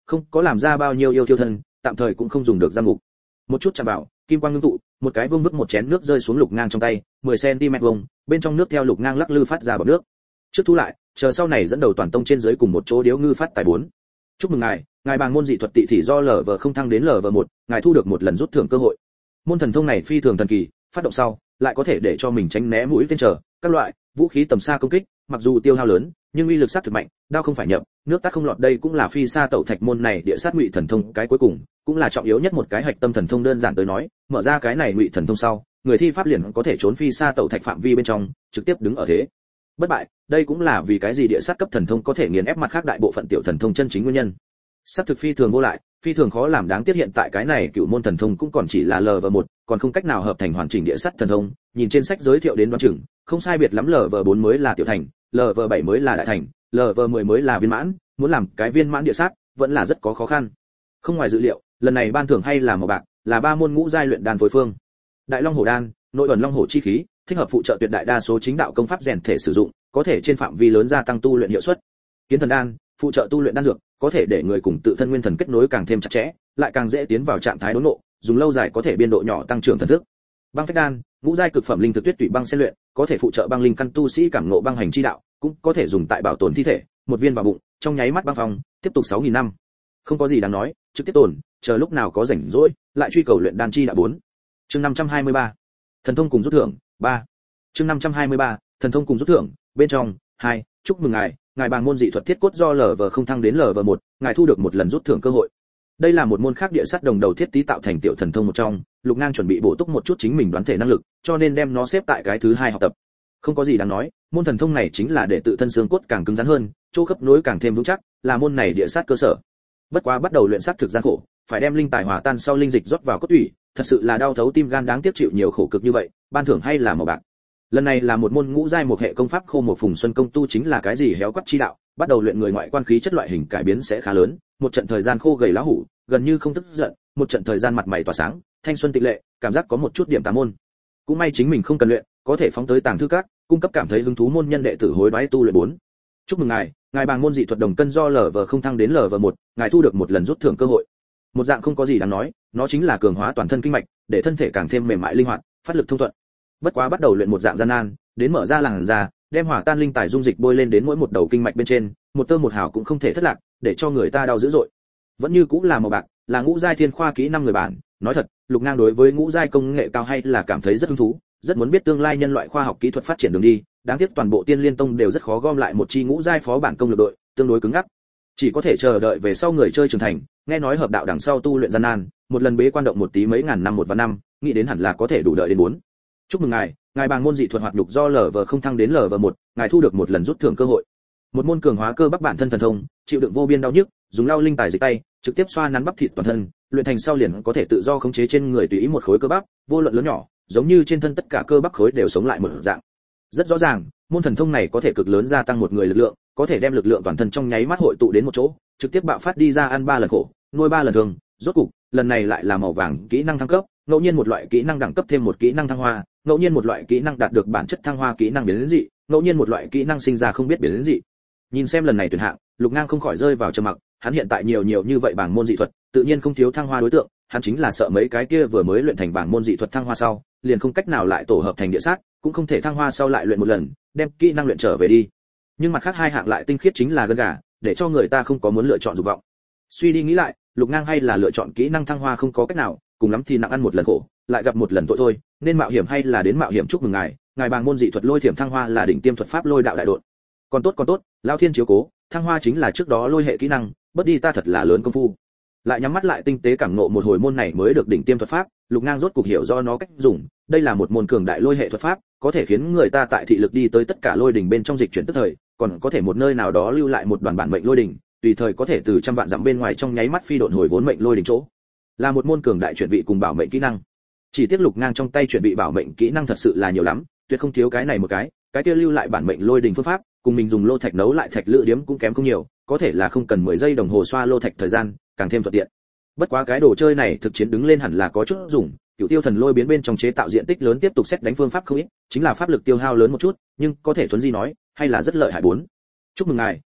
không có làm ra bao nhiêu yêu thiêu thân, tạm thời cũng không dùng được giam ngục. Một chút chạm vào, kim quang ngưng tụ, một cái vương vức một chén nước rơi xuống Lục Ngang trong tay, mười xăng-ti-mét vuông, bên trong nước theo Lục Ngang lắc lư phát ra bọt nước. Trước thu lại, chờ sau này dẫn đầu toàn tông trên dưới cùng một chỗ điếu ngư phát tài bốn. Chúc mừng ngài, ngài bàng môn dị thuật tị thị do lờ vờ không thăng đến lờ vờ một, ngài thu được một lần rút thưởng cơ hội. Môn thần thông này phi thường thần kỳ, phát động sau, lại có thể để cho mình tránh né mũi tên trở, các loại vũ khí tầm xa công kích, mặc dù tiêu hao lớn, nhưng uy lực sát thực mạnh, đao không phải nhập, nước tát không lọt, đây cũng là phi sa tẩu thạch môn này địa sát ngụy thần thông cái cuối cùng, cũng là trọng yếu nhất một cái hạch tâm thần thông. Đơn giản tới nói, mở ra cái này ngụy thần thông sau, người thi pháp liền có thể trốn phi sa tẩu thạch phạm vi bên trong, trực tiếp đứng ở thế bất bại. Đây cũng là vì cái gì địa sát cấp thần thông có thể nghiền ép mặt khác đại bộ phận tiểu thần thông chân chính nguyên nhân. Sát thực phi thường vô lại, phi thường khó làm, đáng tiếc hiện tại cái này cựu môn thần thông cũng còn chỉ là lờ vờ một, còn không cách nào hợp thành hoàn chỉnh địa sát thần thông. Nhìn trên sách giới thiệu đến đoán chừng, không sai biệt lắm lờ vờ bốn mới là tiểu thành, lờ vờ bảy mới là đại thành, lờ vờ mười mới là viên mãn, muốn làm cái viên mãn địa sát vẫn là rất có khó khăn. Không ngoài dự liệu, lần này ban thưởng hay là màu bạc, là ba môn ngũ giai luyện đan phối phương. Đại Long Hổ đan, nội ẩn long hổ chi khí, thích hợp phụ trợ tuyệt đại đa số chính đạo công pháp rèn thể sử dụng, có thể trên phạm vi lớn gia tăng tu luyện hiệu suất. Kiến thần đan, phụ trợ tu luyện đan dược, có thể để người cùng tự thân nguyên thần kết nối càng thêm chặt chẽ, lại càng dễ tiến vào trạng thái đốn ngộ, dùng lâu dài có thể biên độ nhỏ tăng trưởng thần thức. Băng phách đan, ngũ giai cực phẩm linh thực tuyết tủy băng xen luyện, có thể phụ trợ băng linh căn tu sĩ cảm ngộ băng hành chi đạo, cũng có thể dùng tại bảo tồn thi thể, một viên vào bụng, trong nháy mắt băng phong, tiếp tục sáu nghìn năm. Không có gì đáng nói, trực tiếp tồn, chờ lúc nào có rảnh rỗi, lại truy cầu luyện đan chi đạo bốn. Chương năm trăm hai mươi ba. Thần thông cùng rút thưởng, ba. Chương năm trăm hai mươi ba, thần thông cùng rút thưởng, bên trong, hai. Chúc mừng ngài, ngài bàng môn dị thuật thiết cốt do lờ vờ không thăng đến lờ vờ một, ngài thu được một lần rút thưởng cơ hội. Đây là một môn khác địa sát đồng đầu thiết tí tạo thành tiểu thần thông một trong, Lục Ngang chuẩn bị bổ túc một chút chính mình đoán thể năng lực, cho nên đem nó xếp tại cái thứ hai học tập. Không có gì đáng nói, môn thần thông này chính là để tự thân xương cốt càng cứng rắn hơn, chỗ khớp nối càng thêm vững chắc, là môn này địa sát cơ sở. Bất quá bắt đầu luyện sát thực gian khổ, phải đem linh tài hòa tan sau linh dịch rót vào cốt tủy, thật sự là đau thấu tim gan, đáng tiếc chịu nhiều khổ cực như vậy, ban thưởng hay là màu bạc. Lần này là một môn ngũ giai một hệ công pháp khô một phùng xuân công tu, chính là cái gì héo quắt chi đạo, bắt đầu luyện người ngoại quan khí chất loại hình cải biến sẽ khá lớn, một trận thời gian khô gầy lá hủ, gần như không tức giận, một trận thời gian mặt mày tỏa sáng, thanh xuân tịch lệ, cảm giác có một chút điểm tà môn. Cũng may chính mình không cần luyện, có thể phóng tới tàng thư các, cung cấp cảm thấy hứng thú môn nhân đệ tử hối đoái tu luyện bốn. Chúc mừng ngài, ngài bàng môn dị thuật đồng cân do lờ vờ không thăng đến lờ vờ một, ngài thu được một lần rút thưởng cơ hội. Một dạng không có gì đáng nói, nó chính là cường hóa toàn thân kinh mạch, để thân thể càng thêm mềm mại linh hoạt, phát lực thông thuận. Bất quá bắt đầu luyện một dạng gian nan, đến mở ra làn da, đem hỏa tan linh tài dung dịch bôi lên đến mỗi một đầu kinh mạch bên trên, một tơ một hào cũng không thể thất lạc, để cho người ta đau dữ dội. Vẫn như cũng là màu bạc, là ngũ giai thiên khoa kỹ năng người bản. Nói thật, Lục Ngang đối với ngũ giai công nghệ cao hay là cảm thấy rất hứng thú, rất muốn biết tương lai nhân loại khoa học kỹ thuật phát triển đường đi. Đáng tiếc toàn bộ Tiên Liên Tông đều rất khó gom lại một chi ngũ giai phó bản công lực đội, tương đối cứng ngắc, chỉ có thể chờ đợi về sau người chơi trưởng thành. Nghe nói hợp đạo đằng sau tu luyện gian nan, một lần bế quan động một tí mấy ngàn năm một vạn năm, nghĩ đến hẳn là có thể đủ đợi đến bốn. Chúc mừng ngài, ngài bàng môn dị thuật hoạt nhục do lờ vờ không thăng đến lờ vờ một, ngài thu được một lần rút thưởng cơ hội. Một môn cường hóa cơ bắp bản thân thần thông, chịu đựng vô biên đau nhức, dùng lau linh tài dịch tay, trực tiếp xoa nắn bắp thịt toàn thân, luyện thành sau liền có thể tự do khống chế trên người tùy ý một khối cơ bắp, vô luận lớn nhỏ, giống như trên thân tất cả cơ bắp khối đều sống lại một dạng. Rất rõ ràng, môn thần thông này có thể cực lớn gia tăng một người lực lượng, có thể đem lực lượng toàn thân trong nháy mắt hội tụ đến một chỗ, trực tiếp bạo phát đi ra, ăn ba lần khổ, nuôi ba lần thương. Rốt cục, lần này lại là màu vàng kỹ năng thăng cấp, ngẫu nhiên một loại kỹ năng đẳng cấp thêm một kỹ năng thăng hoa, ngẫu nhiên một loại kỹ năng đạt được bản chất thăng hoa kỹ năng biến đến dị, ngẫu nhiên một loại kỹ năng sinh ra không biết biến đến dị. Nhìn xem lần này tuyển hạng, Lục Ngang không khỏi rơi vào trầm mặc, hắn hiện tại nhiều nhiều như vậy bảng môn dị thuật, tự nhiên không thiếu thăng hoa đối tượng, hắn chính là sợ mấy cái kia vừa mới luyện thành bảng môn dị thuật thăng hoa sau, liền không cách nào lại tổ hợp thành địa sát, cũng không thể thăng hoa sau lại luyện một lần, đem kỹ năng luyện trở về đi. Nhưng mặt khác hai hạng lại tinh khiết chính là gân gà, để cho người ta không có muốn lựa chọn dục vọng. Suy đi nghĩ lại, Lục Ngang hay là lựa chọn kỹ năng thăng hoa, không có cách nào, cùng lắm thì nặng ăn một lần khổ, lại gặp một lần tội thôi, nên mạo hiểm hay là đến mạo hiểm. Chúc mừng ngài, ngài bàng môn dị thuật lôi thiểm thăng hoa là đỉnh tiêm thuật pháp lôi đạo đại độn. Còn tốt còn tốt, lão thiên chiếu cố, thăng hoa chính là trước đó lôi hệ kỹ năng, bất đi ta thật là lớn công phu. Lại nhắm mắt lại tinh tế cảm ngộ một hồi môn này mới được đỉnh tiêm thuật pháp, Lục Ngang rốt cục hiểu do nó cách dùng, đây là một môn cường đại lôi hệ thuật pháp, có thể khiến người ta tại thị lực đi tới tất cả lôi đỉnh bên trong dịch chuyển tức thời, còn có thể một nơi nào đó lưu lại một đoàn bản mệnh lôi đỉnh, tùy thời có thể từ trăm vạn dặm bên ngoài trong nháy mắt phi độn hồi vốn mệnh lôi đỉnh chỗ. Là một môn cường đại chuyển vị cùng bảo mệnh kỹ năng. Chỉ tiếc Lục Ngang trong tay chuyển vị bảo mệnh kỹ năng thật sự là nhiều lắm, tuyệt không thiếu cái này một cái, cái kia lưu lại bản mệnh lôi đỉnh phương pháp, cùng mình dùng lô thạch nấu lại thạch lự điếm cũng kém không nhiều, có thể là không cần mười giây đồng hồ xoa lô thạch thời gian, càng thêm thuận tiện. Bất quá cái đồ chơi này thực chiến đứng lên hẳn là có chút dùng, Cửu Tiêu Thần Lôi biến bên trong chế tạo diện tích lớn tiếp tục xét đánh phương pháp không ít, chính là pháp lực tiêu hao lớn một chút, nhưng có thể thuấn di nói, hay là rất lợi hại bốn. Chúc mừng ngài,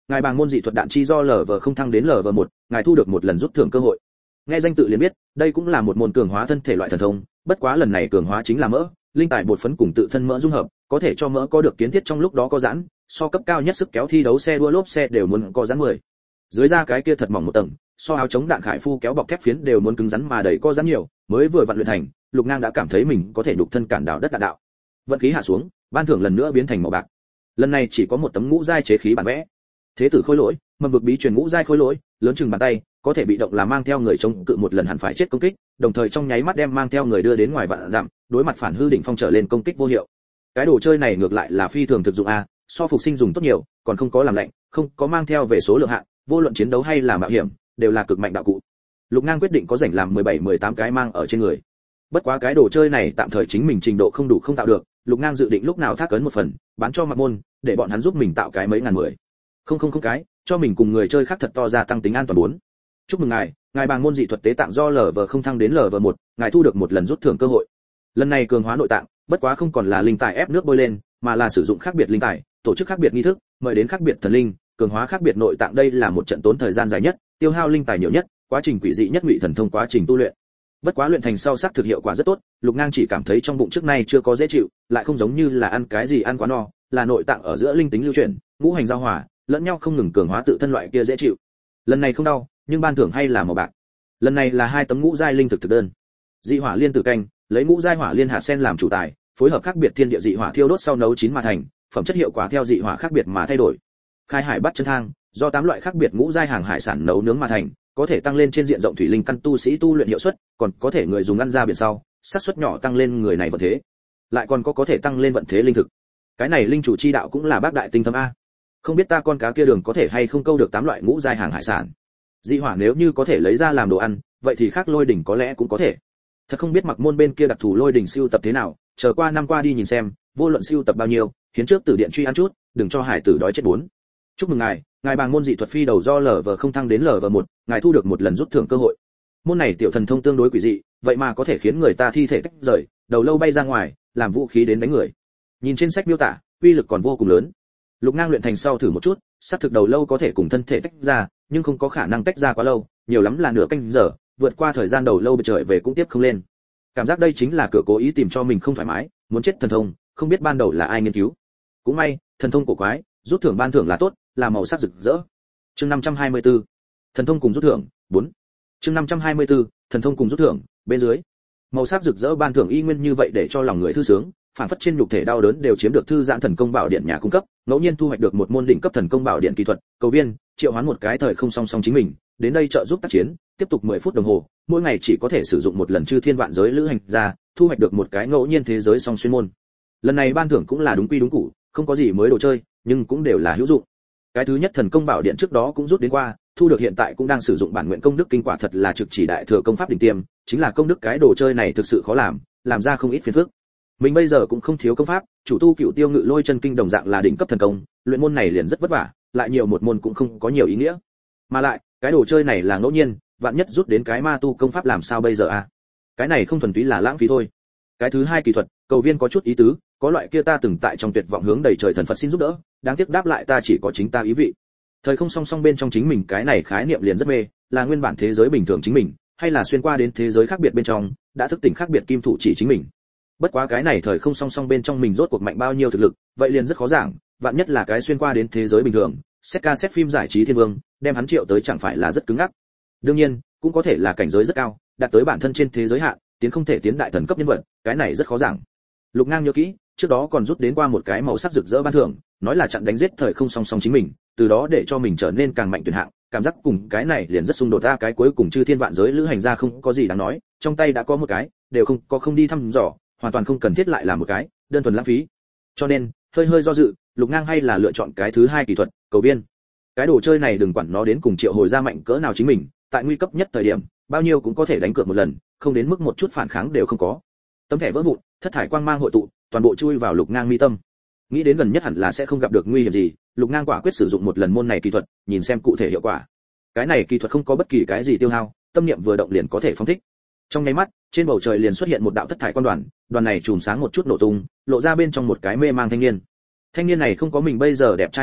ngài bàng môn dị thuật đạn chi do lở vờ không thăng đến lở vờ một, ngài thu được một lần rút thưởng cơ hội. Nghe danh tự liền biết, đây cũng là một môn cường hóa thân thể loại thần thông, bất quá lần này cường hóa chính là mỡ, linh tài bột phấn cùng tự thân mỡ dung hợp, có thể cho mỡ có được kiến thiết trong lúc đó có giãn, so cấp cao nhất sức kéo thi đấu xe đua lốp xe đều muốn có giãn mười. Dưới da cái kia thật mỏng một tầng, so áo chống đạn khải phu kéo bọc thép phiến đều muốn cứng rắn mà đầy có giãn nhiều, mới vừa vặn luyện thành, Lục Ngang đã cảm thấy mình có thể đục thân cản đảo đất đạn đạo. Vận khí hạ xuống, ban thưởng lần nữa biến thành màu bạc. Lần này chỉ có một tấm ngũ giai chế khí bản vẽ. Thế tử khôi lỗi, mầm vực bí truyền ngũ giai khôi lỗi, lớn chừng bàn tay, có thể bị động là mang theo người chống cự một lần hẳn phải chết công kích, đồng thời trong nháy mắt đem mang theo người đưa đến ngoài vạn dặm, đối mặt phản hư đỉnh phong trở lên công kích vô hiệu. Cái đồ chơi này ngược lại là phi thường thực dụng a, so phục sinh dùng tốt nhiều, còn không có làm lạnh, không có mang theo về số lượng hạn, vô luận chiến đấu hay là mạo hiểm, đều là cực mạnh đạo cụ. Lục Ngang quyết định có rảnh làm mười bảy mười tám cái mang ở trên người. Bất quá cái đồ chơi này tạm thời chính mình trình độ không đủ không tạo được, Lục Ngang dự định lúc nào thác ấn một phần, bán cho Mặc Môn, để bọn hắn giúp mình tạo cái mấy ngàn mười. Không không không cái, cho mình cùng người chơi khác thật to gia tăng tính an toàn bốn. Chúc mừng ngài, ngài bàng môn dị thuật tế tạng do lở vờ không thăng đến lở vờ một, ngài thu được một lần rút thưởng cơ hội. Lần này cường hóa nội tạng, bất quá không còn là linh tài ép nước bôi lên, mà là sử dụng khác biệt linh tài, tổ chức khác biệt nghi thức, mời đến khác biệt thần linh, cường hóa khác biệt nội tạng, đây là một trận tốn thời gian dài nhất, tiêu hao linh tài nhiều nhất, quá trình quỷ dị nhất ngụy thần thông quá trình tu luyện. Bất quá luyện thành sau sắc thực hiệu quả rất tốt, Lục Ngang chỉ cảm thấy trong bụng trước nay chưa có dễ chịu, lại không giống như là ăn cái gì ăn quá no, là nội tạng ở giữa linh tính lưu chuyển, ngũ hành giao hòa, lẫn nhau không ngừng cường hóa tự thân loại kia dễ chịu. Lần này không đau, nhưng ban thưởng hay là màu bạc. Lần này là hai tấm ngũ giai linh thực thực đơn. Dị hỏa liên tử canh, lấy ngũ giai hỏa liên hạt sen làm chủ tài, phối hợp khác biệt thiên địa dị hỏa thiêu đốt sau nấu chín mà thành, phẩm chất hiệu quả theo dị hỏa khác biệt mà thay đổi. Khai hải bắt chân thang, do tám loại khác biệt ngũ giai hàng hải sản nấu nướng mà thành, có thể tăng lên trên diện rộng thủy linh căn tu sĩ tu luyện hiệu suất, còn có thể người dùng ăn ra biển sau, xác suất nhỏ tăng lên người này vận thế. Lại còn có có thể tăng lên vận thế linh thực. Cái này linh chủ chi đạo cũng là bác đại tinh thâm a. Không biết ta con cá kia đường có thể hay không câu được tám loại ngũ giai hàng hải sản. Dị hỏa nếu như có thể lấy ra làm đồ ăn, vậy thì khác lôi đỉnh có lẽ cũng có thể. Thật không biết Mặc Môn bên kia đặc thù lôi đỉnh siêu tập thế nào, chờ qua năm qua đi nhìn xem, vô luận siêu tập bao nhiêu, hiến trước tử điện truy ăn chút, đừng cho hải tử đói chết bốn. Chúc mừng ngài, ngài bàng môn dị thuật phi đầu do lở vờ không thăng đến lở vờ một, ngài thu được một lần rút thưởng cơ hội. Môn này tiểu thần thông tương đối quỷ dị, vậy mà có thể khiến người ta thi thể tách rời, đầu lâu bay ra ngoài, làm vũ khí đến đánh người. Nhìn trên sách miêu tả, uy lực còn vô cùng lớn. Lục Ngang luyện thành sau thử một chút, xác thực đầu lâu có thể cùng thân thể tách ra, nhưng không có khả năng tách ra quá lâu, nhiều lắm là nửa canh giờ, vượt qua thời gian đầu lâu bị trời về cũng tiếp không lên. Cảm giác đây chính là cửa cố ý tìm cho mình không thoải mái, muốn chết thần thông, không biết ban đầu là ai nghiên cứu. Cũng may, thần thông cổ quái, rút thưởng ban thưởng là tốt, là màu sắc rực rỡ. Chương năm trăm hai mươi tư. Thần thông cùng rút thưởng, bốn. Chương năm trăm hai mươi tư. Thần thông cùng rút thưởng, bên dưới. Màu sắc rực rỡ ban thưởng y nguyên như vậy để cho lòng người thư sướng, phản phất trên nhục thể đau đớn đều chiếm được thư giãn thần công bảo điện nhà cung cấp, ngẫu nhiên thu hoạch được một môn đỉnh cấp thần công bảo điện kỹ thuật, cầu viên, triệu hoán một cái thời không song song chính mình, đến đây trợ giúp tác chiến, tiếp tục mười phút đồng hồ, mỗi ngày chỉ có thể sử dụng một lần chư thiên vạn giới lữ hành ra, thu hoạch được một cái ngẫu nhiên thế giới song xuyên môn. Lần này ban thưởng cũng là đúng quy đúng củ, không có gì mới đồ chơi, nhưng cũng đều là hữu dụng. Cái thứ nhất thần công bảo điện trước đó cũng rút đến qua, thu được hiện tại cũng đang sử dụng bản nguyện công đức kinh quả, thật là trực chỉ đại thừa công pháp đỉnh tiêm, chính là công đức cái đồ chơi này thực sự khó làm, làm ra không ít phiền phức. Mình bây giờ cũng không thiếu công pháp, chủ tu cựu tiêu ngự lôi chân kinh đồng dạng là đỉnh cấp thần công, luyện môn này liền rất vất vả, lại nhiều một môn cũng không có nhiều ý nghĩa. Mà lại, cái đồ chơi này là ngẫu nhiên, vạn nhất rút đến cái ma tu công pháp làm sao bây giờ à? Cái này không thuần túy là lãng phí thôi. Cái thứ hai kỹ thuật, cầu viên có chút ý tứ, có loại kia ta từng tại trong tuyệt vọng hướng đầy trời thần Phật xin giúp đỡ, đáng tiếc đáp lại ta chỉ có chính ta ý vị. Thời không song song bên trong chính mình cái này khái niệm liền rất mê, là nguyên bản thế giới bình thường chính mình, hay là xuyên qua đến thế giới khác biệt bên trong, đã thức tỉnh khác biệt kim thủ chỉ chính mình. Bất quá cái này thời không song song bên trong mình rốt cuộc mạnh bao nhiêu thực lực, vậy liền rất khó giảng, vạn nhất là cái xuyên qua đến thế giới bình thường, xét ca xét phim giải trí thiên vương, đem hắn triệu tới chẳng phải là rất cứng ngắc. Đương nhiên, cũng có thể là cảnh giới rất cao, đạt tới bản thân trên thế giới hạn, tiến không thể tiến đại thần cấp nhân vật, cái này rất khó giảng. Lục Ngang nhớ kỹ, trước đó còn rút đến qua một cái màu sắc rực rỡ ban thưởng, nói là chặn đánh giết thời không song song chính mình, từ đó để cho mình trở nên càng mạnh tuyệt hạng, cảm giác cùng cái này liền rất xung đột ra, cái cuối cùng chư thiên vạn giới lữ hành ra không có gì đáng nói, trong tay đã có một cái, đều không có không đi thăm dò, hoàn toàn không cần thiết lại làm một cái, đơn thuần lãng phí. Cho nên, hơi hơi do dự, Lục Ngang hay là lựa chọn cái thứ hai kỹ thuật, cầu viên. Cái đồ chơi này đừng quản nó đến cùng triệu hồi ra mạnh cỡ nào chính mình, tại nguy cấp nhất thời điểm, bao nhiêu cũng có thể đánh cược một lần, không đến mức một chút phản kháng đều không có. Tấm thẻ vỡ vụn, thất thải quang mang hội tụ, toàn bộ chui vào Lục Ngang mi tâm. Nghĩ đến gần nhất hẳn là sẽ không gặp được nguy hiểm gì, Lục Ngang quả quyết sử dụng một lần môn này kỹ thuật, nhìn xem cụ thể hiệu quả. Cái này kỹ thuật không có bất kỳ cái gì tiêu hao, tâm niệm vừa động liền có thể phóng thích. Trong nháy mắt, trên bầu trời liền xuất hiện một đạo thất thải quang đoàn, đoàn này chùm sáng một chút nổ tung, lộ ra bên trong một cái mê mang thanh niên. Thanh niên này không có mình bây giờ đẹp trai như vậy,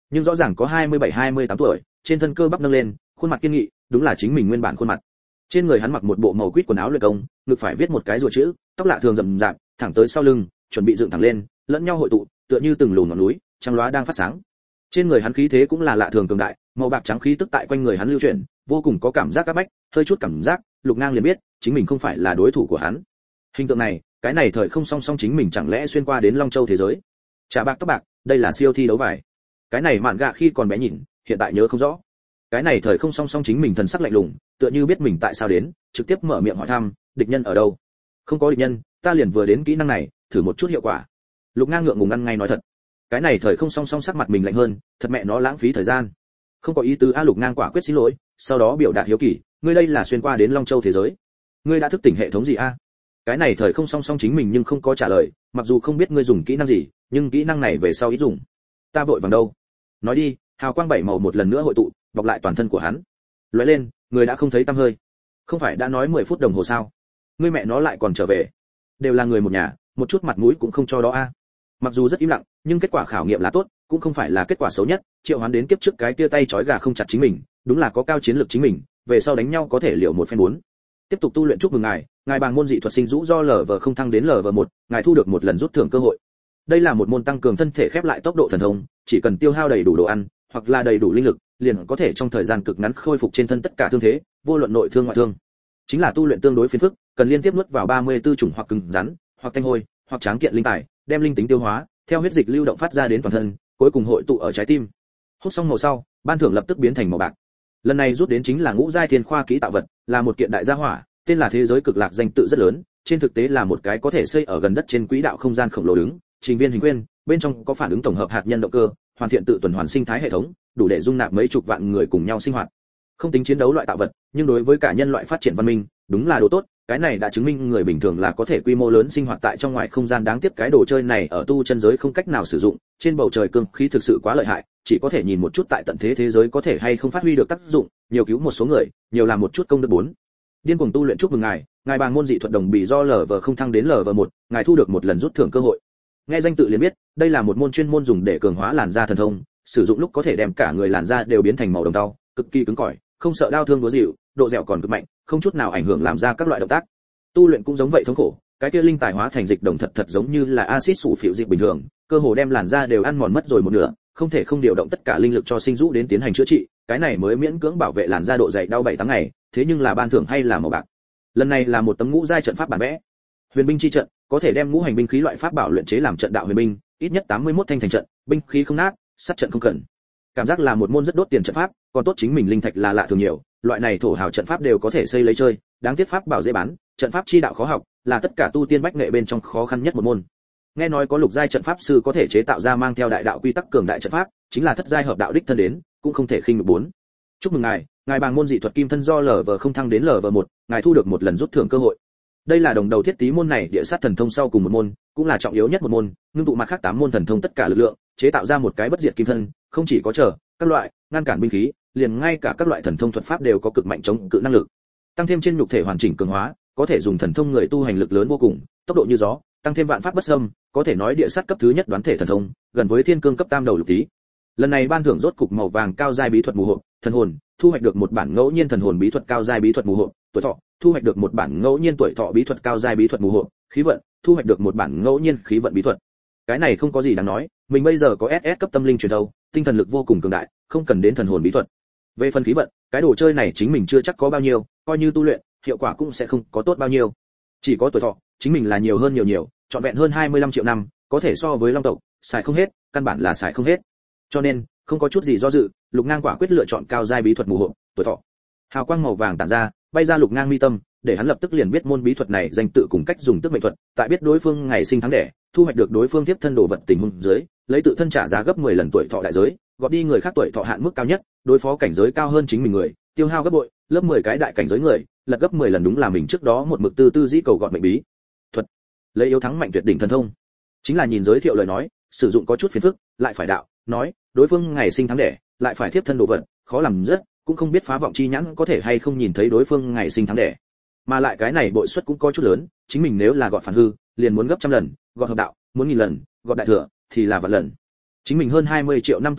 nhưng rõ ràng có hai mươi bảy hai mươi tám tuổi, trên thân cơ bắp nâng lên, khuôn mặt kiên nghị, đúng là chính mình nguyên bản khuôn mặt. Trên người hắn mặc một bộ màu quýt quần áo luyện công, ngực phải viết một cái rùa chữ, tóc lạ thường rậm rạp, thẳng tới sau lưng, chuẩn bị dựng thẳng lên, lẫn nhau hội tụ, tựa như từng lùn ngọn núi, trăng lóa đang phát sáng. Trên người hắn khí thế cũng là lạ thường cường đại, màu bạc trắng khí tức tại quanh người hắn lưu chuyển, vô cùng có cảm giác áp bách, hơi chút cảm giác, Lục Ngang liền biết, chính mình không phải là đối thủ của hắn. Hình tượng này, cái này thời không song song chính mình chẳng lẽ xuyên qua đến Long Châu thế giới. Trả bạc tóc bạc, đây là siêu thi đấu vải. Cái này mạn gạ khi còn bé nhìn, hiện tại nhớ không rõ. Cái này thời không song song chính mình thần sắc lạnh lùng, tựa như biết mình tại sao đến, trực tiếp mở miệng hỏi thăm, địch nhân ở đâu? Không có địch nhân, ta liền vừa đến kỹ năng này, thử một chút hiệu quả. Lục Ngang ngượng ngùng ăn ngay nói thật. Cái này thời không song song sắc mặt mình lạnh hơn, thật mẹ nó lãng phí thời gian. Không có ý tứ a. Lục Ngang quả quyết xin lỗi, sau đó biểu đạt hiếu kỳ, ngươi đây là xuyên qua đến Long Châu thế giới, ngươi đã thức tỉnh hệ thống gì a? Cái này thời không song song chính mình nhưng không có trả lời, mặc dù không biết ngươi dùng kỹ năng gì, nhưng kỹ năng này về sau ít dùng. Ta vội vàng đâu? Nói đi. Hào quang bảy màu một lần nữa hội tụ, bọc lại toàn thân của hắn. Lóe lên, người đã không thấy tăm hơi. Không phải đã nói mười phút đồng hồ sao? Ngươi mẹ nó lại còn trở về. Đều là người một nhà, một chút mặt mũi cũng không cho đó a. Mặc dù rất im lặng, nhưng kết quả khảo nghiệm là tốt, cũng không phải là kết quả xấu nhất. Triệu Hoán đến kiếp trước cái kia tay trói gà không chặt chính mình, đúng là có cao chiến lược chính mình, về sau đánh nhau có thể liệu một phen muốn. Tiếp tục tu luyện. Chúc mừng ngài, ngài bằng môn dị thuật sinh rũ do lở vờ không thăng đến lở vờ một, ngài thu được một lần rút thưởng cơ hội. Đây là một môn tăng cường thân thể khép lại tốc độ thần thông, chỉ cần tiêu hao đầy đủ đồ ăn, hoặc là đầy đủ linh lực, liền có thể trong thời gian cực ngắn khôi phục trên thân tất cả thương thế, vô luận nội thương ngoại thương. Chính là tu luyện tương đối phiền phức, cần liên tiếp nuốt vào ba mươi tư chủng hoặc cứng rắn, hoặc thanh hôi, hoặc tráng kiện linh tài, đem linh tính tiêu hóa, theo huyết dịch lưu động phát ra đến toàn thân, cuối cùng hội tụ ở trái tim. Hút xong màu sau, ban thưởng lập tức biến thành màu bạc. Lần này rút đến chính là ngũ giai thiên khoa kỹ tạo vật, là một kiện đại gia hỏa, tên là thế giới cực lạc, danh tự rất lớn, trên thực tế là một cái có thể xây ở gần đất trên quỹ đạo không gian khổng lồ đứng, trình viên hình quyên, bên trong có phản ứng tổng hợp hạt nhân động cơ, hoàn thiện tự tuần hoàn sinh thái hệ thống, đủ để dung nạp mấy chục vạn người cùng nhau sinh hoạt. Không tính chiến đấu loại tạo vật, nhưng đối với cả nhân loại phát triển văn minh, đúng là đồ tốt, cái này đã chứng minh người bình thường là có thể quy mô lớn sinh hoạt tại trong ngoài không gian. Đáng tiếc cái đồ chơi này ở tu chân giới không cách nào sử dụng, trên bầu trời cương khí thực sự quá lợi hại, chỉ có thể nhìn một chút tại tận thế thế giới có thể hay không phát huy được tác dụng, nhiều cứu một số người, nhiều làm một chút công đức bốn. Điên cuồng tu luyện. Chúc mừng ngài, ngài bằng môn dị thuật đồng bì do lở vờ không thăng đến lở vờ một, ngài thu được một lần rút thưởng cơ hội. Nghe danh tự liền biết, đây là một môn chuyên môn dùng để cường hóa làn da thần thông, sử dụng lúc có thể đem cả người làn da đều biến thành màu đồng tau, cực kỳ cứng cỏi, không sợ đau thương đố dịu, độ dẻo còn cực mạnh, không chút nào ảnh hưởng làm ra các loại động tác. Tu luyện cũng giống vậy thống khổ, cái kia linh tài hóa thành dịch đồng thật thật giống như là axit sủ phịu dịch bình thường, cơ hồ đem làn da đều ăn mòn mất rồi một nửa, không thể không điều động tất cả linh lực cho sinh rũ đến tiến hành chữa trị, cái này mới miễn cưỡng bảo vệ làn da độ dày đau bảy tháng ngày, thế nhưng là ban thưởng hay là màu bạc. Lần này là một tấm ngũ giai trận pháp bản vẽ. Huyền binh chi trận, có thể đem ngũ hành binh khí loại pháp bảo luyện chế làm trận đạo huyền binh, ít nhất tám mươi mốt thanh thành trận, binh khí không nát, sát trận không cần. Cảm giác là một môn rất đốt tiền trận pháp, còn tốt chính mình linh thạch là lạ thường nhiều, loại này thổ hào trận pháp đều có thể xây lấy chơi, đáng tiếc pháp bảo dễ bán, trận pháp chi đạo khó học, là tất cả tu tiên bách nghệ bên trong khó khăn nhất một môn. Nghe nói có lục giai trận pháp sư có thể chế tạo ra mang theo đại đạo quy tắc cường đại trận pháp, chính là thất giai hợp đạo đích thân đến, cũng không thể khinh được bốn. Chúc mừng ngài, ngài bằng môn dị thuật kim thân do lở vờ không thăng đến lở vờ một, ngài thu được một lần rút thưởng cơ hội. Đây là đồng đầu thiết tí môn này địa sát thần thông sau cùng một môn, cũng là trọng yếu nhất một môn, ngưng tụ mặt khác tám môn thần thông tất cả lực lượng, chế tạo ra một cái bất diệt kim thân, không chỉ có trở các loại ngăn cản binh khí, liền ngay cả các loại thần thông thuật pháp đều có cực mạnh chống cự năng lực. Tăng thêm trên nhục thể hoàn chỉnh cường hóa, có thể dùng thần thông người tu hành lực lớn vô cùng, tốc độ như gió, tăng thêm vạn pháp bất xâm, có thể nói địa sát cấp thứ nhất đoán thể thần thông, gần với thiên cương cấp tam đầu lục tí. Lần này ban thưởng rốt cục màu vàng cao giai bí thuật mù hộp, thần hồn, thu hoạch được một bản ngẫu nhiên thần hồn bí thuật cao giai bí thuật mù hộp, tuổi thọ, thu hoạch được một bản ngẫu nhiên tuổi thọ bí thuật cao giai bí thuật mù hộp, khí vận, thu hoạch được một bản ngẫu nhiên khí vận bí thuật. Cái này không có gì đáng nói, mình bây giờ có ét ét cấp tâm linh truyền thâu, tinh thần lực vô cùng cường đại, không cần đến thần hồn bí thuật. Về phần khí vận, cái đồ chơi này chính mình chưa chắc có bao nhiêu, coi như tu luyện, hiệu quả cũng sẽ không có tốt bao nhiêu. Chỉ có tuổi thọ, chính mình là nhiều hơn nhiều nhiều, trọn vẹn hơn hai mươi lăm triệu năm, có thể so với long tộc, xài không hết, căn bản là xài không hết. Cho nên, không có chút gì do dự, Lục Ngang quả quyết lựa chọn cao giai bí thuật mù hộp, tuổi thọ. Hào quang màu vàng tản ra, bay ra Lục Ngang mi tâm, để hắn lập tức liền biết môn bí thuật này danh tự cùng cách dùng tức mệnh thuật, tại biết đối phương ngày sinh tháng đẻ, thu hoạch được đối phương tiếp thân đồ vật tình huống dưới, lấy tự thân trả giá gấp mười lần tuổi thọ đại giới, gọt đi người khác tuổi thọ hạn mức cao nhất, đối phó cảnh giới cao hơn chính mình người, tiêu hao gấp bội, lớp mười cái đại cảnh giới người, lật gấp mười lần đúng là mình trước đó một mực tư tư dĩ cầu gọt mệnh bí thuật. Lấy yếu thắng mạnh tuyệt đỉnh thần thông. Chính là nhìn giới thiệu lời nói, sử dụng có chút phiền phức, lại phải đạo, nói, đối phương ngày sinh tháng đẻ, lại phải tiếp thân đồ vật, khó làm rất, cũng không biết phá vọng chi nhãn có thể hay không nhìn thấy đối phương ngày sinh tháng đẻ. Mà lại cái này bội suất cũng có chút lớn, chính mình nếu là gọt phản hư, liền muốn gấp trăm lần, gọt hợp đạo, muốn nghìn lần, gọt đại thừa thì là vạn lần. Chính mình hơn hai mươi triệu năm tuổi thọ,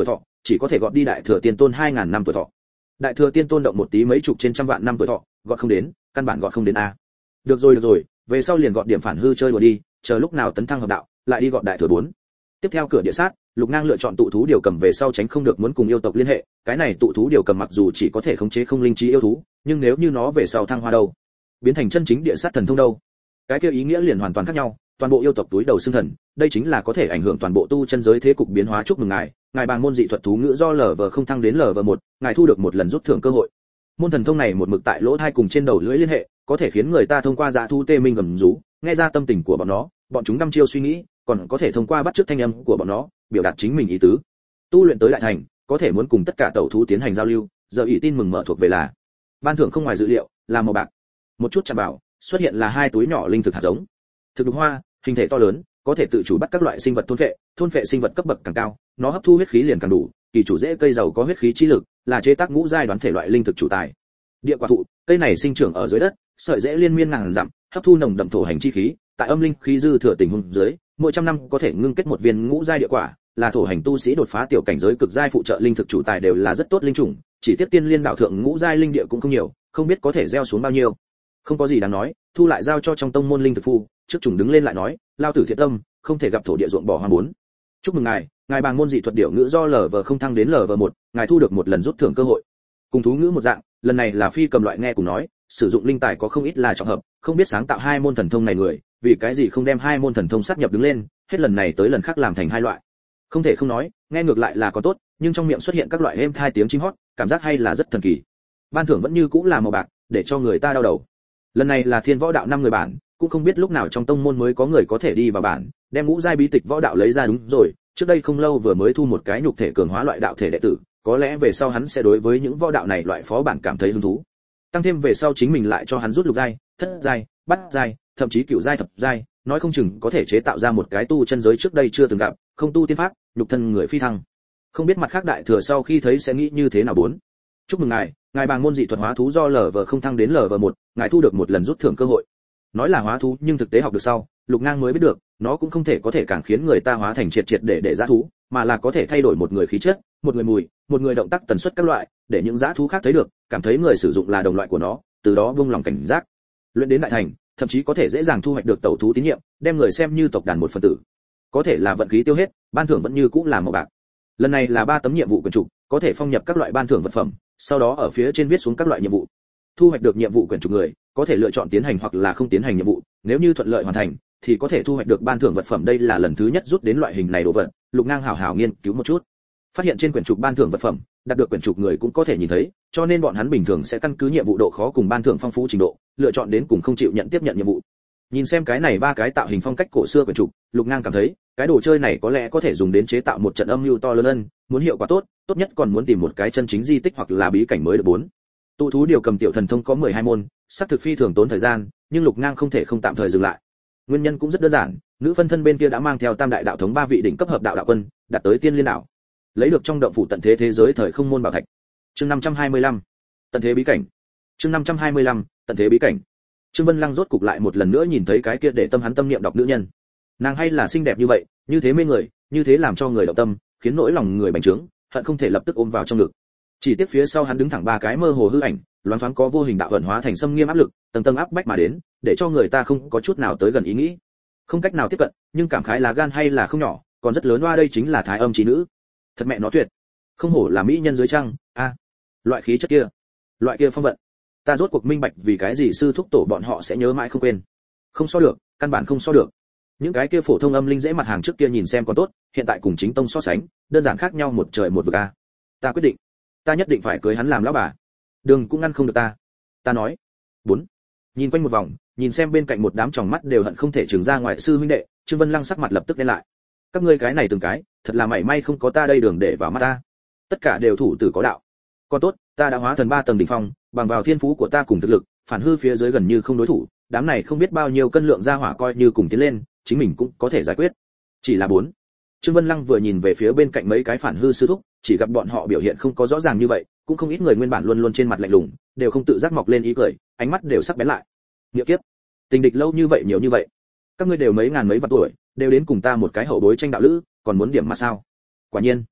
chỉ có thể gọt đi đại thừa tiên tôn hai ngàn năm tuổi thọ. Đại thừa tiên tôn động một tí mấy chục trên trăm vạn năm tuổi thọ, gọt không đến, căn bản gọt không đến a. Được rồi được rồi, về sau liền gọt điểm phản hư chơi đùa đi, chờ lúc nào tấn thăng hợp đạo, lại đi gọt đại thừa bốn. Tiếp theo cửa địa sát, Lục Ngang lựa chọn tụ thú điều cầm về sau tránh không được muốn cùng yêu tộc liên hệ, cái này tụ thú điều cầm mặc dù chỉ có thể khống chế không linh trí yêu thú, nhưng nếu như nó về sau thăng hoa đâu, biến thành chân chính địa sát thần thông đâu, cái kia ý nghĩa liền hoàn toàn khác nhau. Toàn bộ yêu tộc túi đầu xương thần, đây chính là có thể ảnh hưởng toàn bộ tu chân giới thế cục biến hóa. Chúc mừng ngài, ngài bàng môn dị thuật thú ngữ do lở vờ không thăng đến lở vờ một, ngài thu được một lần rút thưởng cơ hội. Môn thần thông này một mực tại lỗ thai cùng trên đầu lưỡi liên hệ, có thể khiến người ta thông qua dã thu tê minh gầm rú, nghe ra tâm tình của bọn nó, bọn chúng đăm chiêu suy nghĩ, còn có thể thông qua bắt chước thanh âm của bọn nó, biểu đạt chính mình ý tứ. Tu luyện tới đại thành, có thể muốn cùng tất cả tẩu thú tiến hành giao lưu, giờ ỷ tin mừng mở thuộc về là ban thưởng không ngoài dự liệu, là màu bạc. Một chút chạm bảo, xuất hiện là hai túi nhỏ linh thực hạt giống. Thực đục hoa, hình thể to lớn, có thể tự chủ bắt các loại sinh vật thôn phệ, thôn phệ sinh vật cấp bậc càng cao, nó hấp thu huyết khí liền càng đủ, kỳ chủ dễ cây giàu có huyết khí chi lực, là chế tác ngũ giai đoán thể loại linh thực chủ tài. Địa quả thụ, cây này sinh trưởng ở dưới đất, sợi rễ liên miên ngàn dặm, hấp thu nồng đậm thổ hành chi khí, tại âm linh khí dư thừa tình huống dưới, mỗi trăm năm có thể ngưng kết một viên ngũ giai địa quả, là thổ hành tu sĩ đột phá tiểu cảnh giới cực giai phụ trợ linh thực chủ tài đều là rất tốt linh chủng, chỉ tiếp tiên liên đạo thượng ngũ giai linh địa cũng không nhiều, không biết có thể gieo xuống bao nhiêu. Không có gì đáng nói, thu lại giao cho trong tông môn linh thực phu, trước trùng đứng lên lại nói, lao tử thiện tâm, không thể gặp thổ địa ruộng bỏ hoang bốn. Chúc mừng ngài, ngài bàng môn dị thuật điệu ngữ do lở vờ không thăng đến lở vờ một, ngài thu được một lần rút thưởng cơ hội. Cùng thú ngữ một dạng, lần này là phi cầm loại nghe cùng nói, sử dụng linh tài có không ít là trọng hợp, không biết sáng tạo hai môn thần thông này người, vì cái gì không đem hai môn thần thông sát nhập đứng lên, hết lần này tới lần khác làm thành hai loại. Không thể không nói, nghe ngược lại là có tốt, nhưng trong miệng xuất hiện các loại êm thai tiếng chim hót, cảm giác hay là rất thần kỳ. Ban thưởng vẫn như cũng là màu bạc, để cho người ta đau đầu. Lần này là Thiên Võ Đạo năm người bản, cũng không biết lúc nào trong tông môn mới có người có thể đi vào bản, đem ngũ giai bí tịch võ đạo lấy ra. Đúng rồi, trước đây không lâu vừa mới thu một cái nhục thể cường hóa loại đạo thể đệ tử, có lẽ về sau hắn sẽ đối với những võ đạo này loại phó bản cảm thấy hứng thú. Tăng thêm về sau chính mình lại cho hắn rút lục giai, thất giai, bát giai, thậm chí cửu giai thập giai, nói không chừng có thể chế tạo ra một cái tu chân giới trước đây chưa từng gặp, không tu tiên pháp, nhục thân người phi thăng. Không biết mặt khác đại thừa sau khi thấy sẽ nghĩ như thế nào bốn. Chúc mừng ngài, ngài bàng môn dị thuật hóa thú do lở vờ không thăng đến lở vờ một, ngài thu được một lần rút thưởng cơ hội. Nói là hóa thú nhưng thực tế học được sau, Lục Ngang mới biết được, nó cũng không thể có thể càng khiến người ta hóa thành triệt triệt để để dã thú, mà là có thể thay đổi một người khí chất, một người mùi, một người động tác tần suất các loại, để những dã thú khác thấy được, cảm thấy người sử dụng là đồng loại của nó, từ đó buông lòng cảnh giác. Luyện đến đại thành, thậm chí có thể dễ dàng thu hoạch được tẩu thú tín nhiệm, đem người xem như tộc đàn một phần tử. Có thể là vận khí tiêu hết, ban thưởng vẫn như cũng là màu bạc. Lần này là ba tấm nhiệm vụ quyền trục, có thể phong nhập các loại ban thưởng vật phẩm, sau đó ở phía trên viết xuống các loại nhiệm vụ. Thu hoạch được nhiệm vụ quyền trục người, có thể lựa chọn tiến hành hoặc là không tiến hành nhiệm vụ, nếu như thuận lợi hoàn thành thì có thể thu hoạch được ban thưởng vật phẩm. Đây là lần thứ nhất rút đến loại hình này đồ vật, Lục Ngang hào hào nghiên cứu một chút, phát hiện trên quyển trục ban thưởng vật phẩm, đạt được quyển trục người cũng có thể nhìn thấy, cho nên bọn hắn bình thường sẽ căn cứ nhiệm vụ độ khó cùng ban thưởng phong phú trình độ, lựa chọn đến cùng không chịu nhận tiếp nhận nhiệm vụ. Nhìn xem cái này ba cái tạo hình phong cách cổ xưa quyển trục, Lục Ngang cảm thấy, cái đồ chơi này có lẽ có thể dùng đến chế tạo một trận âm mưu to lớn hơn, muốn hiệu quả tốt, tốt nhất còn muốn tìm một cái chân chính di tích hoặc là bí cảnh mới được bốn. Tụ thú điều cầm tiểu thần thông có mười hai môn, sắc thực phi thường tốn thời gian, nhưng Lục Ngang không thể không tạm thời dừng lại. Nguyên nhân cũng rất đơn giản, nữ phân thân bên kia đã mang theo tam đại đạo thống ba vị đỉnh cấp hợp đạo đạo quân, đạt tới tiên liên đạo, lấy được trong động phủ tận thế thế giới thời không môn bảo thạch. Chương năm trăm hai mươi lăm, tận thế bí cảnh. Chương năm trăm hai mươi lăm, tận thế bí cảnh. Trương Vân Lăng rốt cục lại một lần nữa nhìn thấy cái kia để tâm hắn tâm niệm đọc nữ nhân. Nàng hay là xinh đẹp như vậy, như thế mê người, như thế làm cho người động tâm, khiến nỗi lòng người bành trướng, hận không thể lập tức ôm vào trong ngực. Chỉ tiếc phía sau hắn đứng thẳng ba cái mơ hồ hư ảnh, loáng thoáng có vô hình đạo vận hóa thành xâm nghiêm áp lực, tầng tầng áp bách mà đến, để cho người ta không có chút nào tới gần ý nghĩ, không cách nào tiếp cận, nhưng cảm khái là gan hay là không nhỏ, còn rất lớn. Oa, đây chính là thái âm chí nữ, thật mẹ nó tuyệt, không hổ là mỹ nhân dưới trăng a, à, loại khí chất kia, loại kia phong vận, ta rốt cuộc minh bạch vì cái gì sư thúc tổ bọn họ sẽ nhớ mãi không quên. Không so được, căn bản không so được. Những cái kia phổ thông âm linh dễ mặt hàng trước kia nhìn xem còn tốt, hiện tại cùng chính tông so sánh, đơn giản khác nhau một trời một vực a. Ta quyết định, ta nhất định phải cưới hắn làm lão bà, đường cũng ngăn không được ta. Ta nói. Bốn. Nhìn quanh một vòng, nhìn xem bên cạnh một đám tròng mắt đều hận không thể trừng ra ngoài sư huynh đệ, Trương Vân Lăng sắc mặt lập tức đen lại. Các ngươi cái này từng cái, thật là mảy may không có ta đây đường để vào mắt ta. Tất cả đều thủ tử có đạo. Còn tốt, ta đã hóa thần ba tầng đỉnh phong, bằng vào thiên phú của ta cùng thực lực, phản hư phía dưới gần như không đối thủ, đám này không biết bao nhiêu cân lượng ra hỏa coi như cùng tiến lên, chính mình cũng có thể giải quyết. Chỉ là bốn. Trương Vân Lăng vừa nhìn về phía bên cạnh mấy cái phản hư sư thúc, chỉ gặp bọn họ biểu hiện không có rõ ràng như vậy, cũng không ít người nguyên bản luôn luôn trên mặt lạnh lùng, đều không tự giác mọc lên ý cười, ánh mắt đều sắc bén lại. Nghĩa kiếp, tình địch lâu như vậy nhiều như vậy, các ngươi đều mấy ngàn mấy vạn tuổi, đều đến cùng ta một cái hậu bối tranh đạo lữ, còn muốn điểm mà sao? Quả nhiên,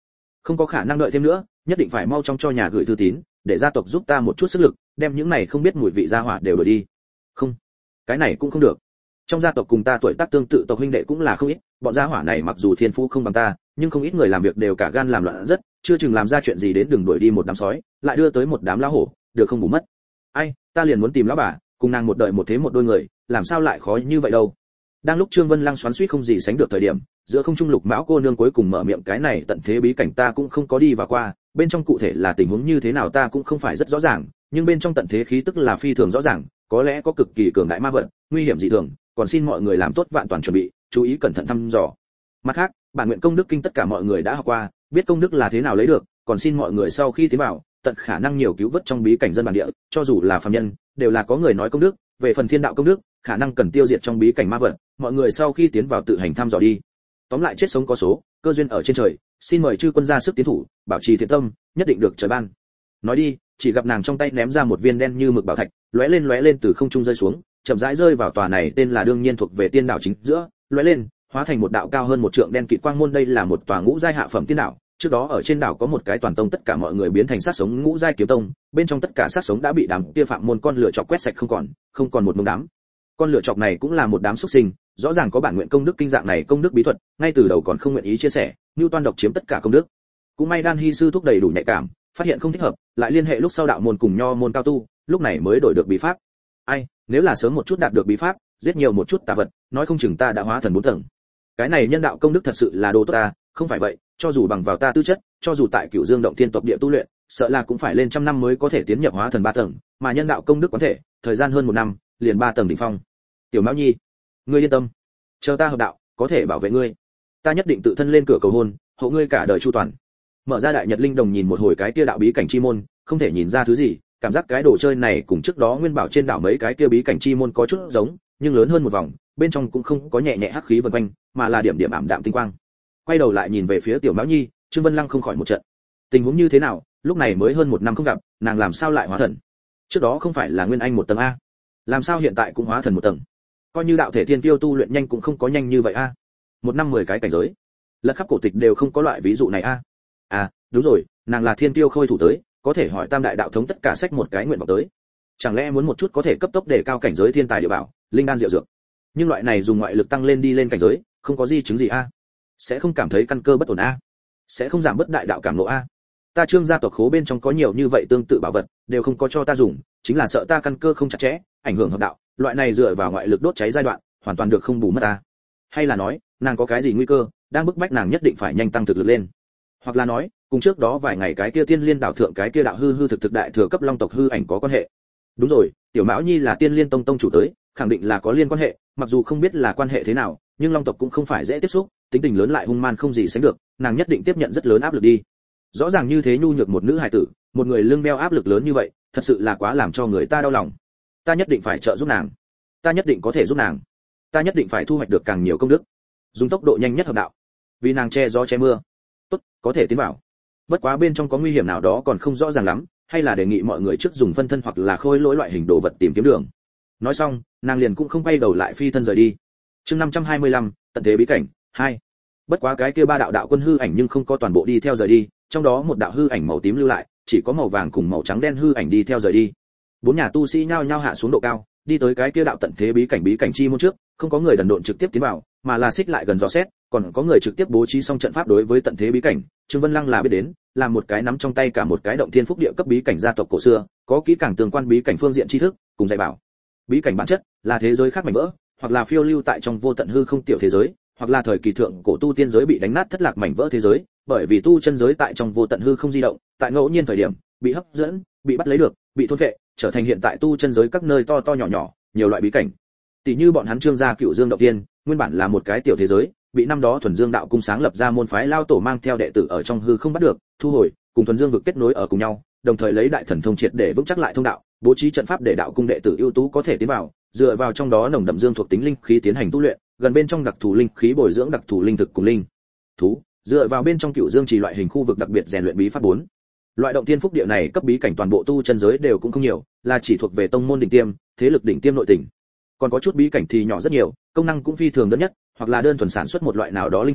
Không có khả năng đợi thêm nữa, nhất định phải mau chóng cho nhà gửi thư tín, để gia tộc giúp ta một chút sức lực, đem những này không biết mùi vị gia hỏa đều đuổi đi. Không, cái này cũng không được. Trong gia tộc cùng ta tuổi tác tương tự tộc huynh đệ cũng là không ít, bọn gia hỏa này mặc dù thiên phú không bằng ta, nhưng không ít người làm việc đều cả gan làm loạn rất, chưa chừng làm ra chuyện gì đến đừng đuổi đi một đám sói, lại đưa tới một đám lão hổ, được không bù mất. Ai, ta liền muốn tìm lão bà, cùng nàng một đời một thế một đôi người, làm sao lại khó như vậy đâu. Đang lúc Trương Vân Lăng xoắn xuýt không gì sánh được thời điểm, giữa không trung Lục Mão cô nương cuối cùng mở miệng, cái này tận thế bí cảnh ta cũng không có đi vào qua, bên trong cụ thể là tình huống như thế nào ta cũng không phải rất rõ ràng, nhưng bên trong tận thế khí tức là phi thường rõ ràng, có lẽ có cực kỳ cường đại ma vật, nguy hiểm dị thường, còn xin mọi người làm tốt vạn toàn chuẩn bị, chú ý cẩn thận thăm dò. Mặt khác, bản nguyện công đức kinh tất cả mọi người đã học qua, biết công đức là thế nào lấy được, còn xin mọi người sau khi tiến vào, tận khả năng nhiều cứu vớt trong bí cảnh dân bản địa, cho dù là phàm nhân, đều là có người nói công đức, về phần thiên đạo công đức, khả năng cần tiêu diệt trong bí cảnh ma vật, mọi người sau khi tiến vào tự hành thăm dò đi. Tóm lại chết sống có số, cơ duyên ở trên trời, xin mời chư quân ra sức tiến thủ, bảo trì thiện tâm, nhất định được trời ban. Nói đi, chỉ gặp nàng trong tay ném ra một viên đen như mực bảo thạch, lóe lên lóe lên từ không trung rơi xuống, chậm rãi rơi vào tòa này tên là đương nhiên thuộc về tiên đảo chính giữa, lóe lên, hóa thành một đạo cao hơn một trượng đen kịt quang môn, đây là một tòa ngũ giai hạ phẩm tiên đảo. Trước đó ở trên đảo có một cái toàn tông tất cả mọi người biến thành sát sống ngũ giai kiếm tông, bên trong tất cả sát sống đã bị đám kia phạm môn con lửa chọc quét sạch không còn, không còn một mống đám. Con lửa chọc này cũng là một đám xuất sinh, rõ ràng có bản nguyện công đức kinh dạng này công đức bí thuật, ngay từ đầu còn không nguyện ý chia sẻ, Nưu Toan độc chiếm tất cả công đức. Cũng may Đan Hi sư thúc đầy đủ nhạy cảm, phát hiện không thích hợp, lại liên hệ lúc sau đạo môn cùng nho môn cao tu, lúc này mới đổi được bí pháp. Ai, nếu là sớm một chút đạt được bí pháp, giết nhiều một chút tà vật, nói không chừng ta đã hóa thần bốn tầng. Cái này nhân đạo công đức thật sự là đồ tốt ta, không phải vậy, cho dù bằng vào ta tư chất, cho dù tại Cửu Dương động thiên tộc địa tu luyện, sợ là cũng phải lên trăm năm mới có thể tiến nhập hóa thần ba tầng, mà nhân đạo công đức có thể, thời gian hơn một năm, liền ba tầng đỉnh phong. Tiểu Mão Nhi, ngươi yên tâm, chờ ta hợp đạo, có thể bảo vệ ngươi. Ta nhất định tự thân lên cửa cầu hôn, hộ ngươi cả đời chu toàn. Mở ra đại nhật linh đồng nhìn một hồi cái kia đạo bí cảnh chi môn, không thể nhìn ra thứ gì, cảm giác cái đồ chơi này cùng trước đó nguyên bảo trên đảo mấy cái kia bí cảnh chi môn có chút giống, nhưng lớn hơn một vòng, bên trong cũng không có nhẹ nhẹ hắc khí vần quanh, mà là điểm điểm ảm đạm tinh quang. Quay đầu lại nhìn về phía Tiểu Mão Nhi, Trương Vân Lăng không khỏi một trận. Tình huống như thế nào, lúc này mới hơn một năm không gặp, nàng làm sao lại hóa thần? Trước đó không phải là nguyên anh một tầng a, làm sao hiện tại cũng hóa thần một tầng? Coi như đạo thể thiên tiêu tu luyện nhanh cũng không có nhanh như vậy a. Một năm mười cái cảnh giới, lật khắp cổ tịch đều không có loại ví dụ này a. À, đúng rồi, nàng là thiên tiêu khôi thủ tới, có thể hỏi tam đại đạo thống tất cả sách một cái nguyện vọng tới. Chẳng lẽ muốn một chút có thể cấp tốc để cao cảnh giới thiên tài địa bảo, linh đan diệu dược? Nhưng loại này dùng ngoại lực tăng lên đi lên cảnh giới, không có di chứng gì a? Sẽ không cảm thấy căn cơ bất ổn a? Sẽ không giảm bớt đại đạo cảm ngộ a? Ta Trương gia tộc khố bên trong có nhiều như vậy tương tự bảo vật, đều không có cho ta dùng, chính là sợ ta căn cơ không chặt chẽ, ảnh hưởng hợp đạo, loại này dựa vào ngoại lực đốt cháy giai đoạn, hoàn toàn được không bù mất ta. Hay là nói, nàng có cái gì nguy cơ, đang bức bách nàng nhất định phải nhanh tăng thực lực lên. Hoặc là nói, cùng trước đó vài ngày cái kia tiên liên đảo thượng cái kia đạo hư hư thực thực đại thừa cấp long tộc hư ảnh có quan hệ. Đúng rồi, Tiểu Mão Nhi là tiên liên tông tông chủ tới, khẳng định là có liên quan hệ, mặc dù không biết là quan hệ thế nào, nhưng long tộc cũng không phải dễ tiếp xúc, tính tình lớn lại hung man không gì sánh được, nàng nhất định tiếp nhận rất lớn áp lực đi. Rõ ràng như thế nhu nhược một nữ hài tử, một người lưng đeo áp lực lớn như vậy, thật sự là quá làm cho người ta đau lòng. Ta nhất định phải trợ giúp nàng, ta nhất định có thể giúp nàng, ta nhất định phải thu hoạch được càng nhiều công đức, dùng tốc độ nhanh nhất hợp đạo, vì nàng che gió che mưa. Tốt, có thể tiến vào. Bất quá bên trong có nguy hiểm nào đó còn không rõ ràng lắm, hay là đề nghị mọi người trước dùng phân thân hoặc là khôi lỗi loại hình đồ vật tìm kiếm đường. Nói xong, nàng liền cũng không quay đầu lại phi thân rời đi. Chương năm trăm hai mươi lăm, tận thế bí cảnh hai. Bất quá cái kia ba đạo đạo quân hư ảnh nhưng không có toàn bộ đi theo rời đi, trong đó một đạo hư ảnh màu tím lưu lại, chỉ có màu vàng cùng màu trắng đen hư ảnh đi theo rời đi. Bốn nhà tu sĩ nhao nhao hạ xuống độ cao, đi tới cái kia đạo tận thế bí cảnh bí cảnh chi môn trước, không có người đần độn trực tiếp tiến vào, mà là xích lại gần dò xét, còn có người trực tiếp bố trí xong trận pháp đối với tận thế bí cảnh. Trương Vân Lăng là biết đến, làm một cái nắm trong tay cả một cái động thiên phúc địa cấp bí cảnh gia tộc cổ xưa, có kỹ càng tương quan bí cảnh phương diện tri thức, cùng dạy bảo. Bí cảnh bản chất là thế giới khác mảnh vỡ, hoặc là phiêu lưu tại trong vô tận hư không tiểu thế giới, hoặc là thời kỳ thượng cổ tu tiên giới bị đánh nát thất lạc mảnh vỡ thế giới, bởi vì tu chân giới tại trong vô tận hư không di động, tại ngẫu nhiên thời điểm bị hấp dẫn, bị bắt lấy được, bị thôn phệ, trở thành hiện tại tu chân giới các nơi to to nhỏ nhỏ, nhiều loại bí cảnh. Tỷ như bọn hắn Trương gia Cửu Dương động tiên, nguyên bản là một cái tiểu thế giới, bị năm đó Thuần Dương đạo cung sáng lập ra môn phái lao tổ mang theo đệ tử ở trong hư không bắt được, thu hồi, cùng Thuần Dương vực kết nối ở cùng nhau, đồng thời lấy đại thần thông triệt để vững chắc lại thông đạo, bố trí trận pháp để đạo cung đệ tử ưu tú có thể tiến vào, dựa vào trong đó nồng đậm dương thuộc tính linh khí tiến hành tu luyện, gần bên trong đặc thù linh khí bồi dưỡng đặc thù linh thực cùng linh thú, dựa vào bên trong Cửu Dương chỉ loại hình khu vực đặc biệt rèn luyện bí pháp bốn. Loại động thiên phúc địa này cấp bí cảnh toàn bộ tu chân giới đều cũng không nhiều, là chỉ thuộc về tông môn đỉnh tiêm, thế lực đỉnh tiêm nội tình. Còn có chút bí cảnh thì nhỏ rất nhiều, công năng cũng phi thường đơn nhất, hoặc là đơn thuần sản xuất một loại nào đó linh tài,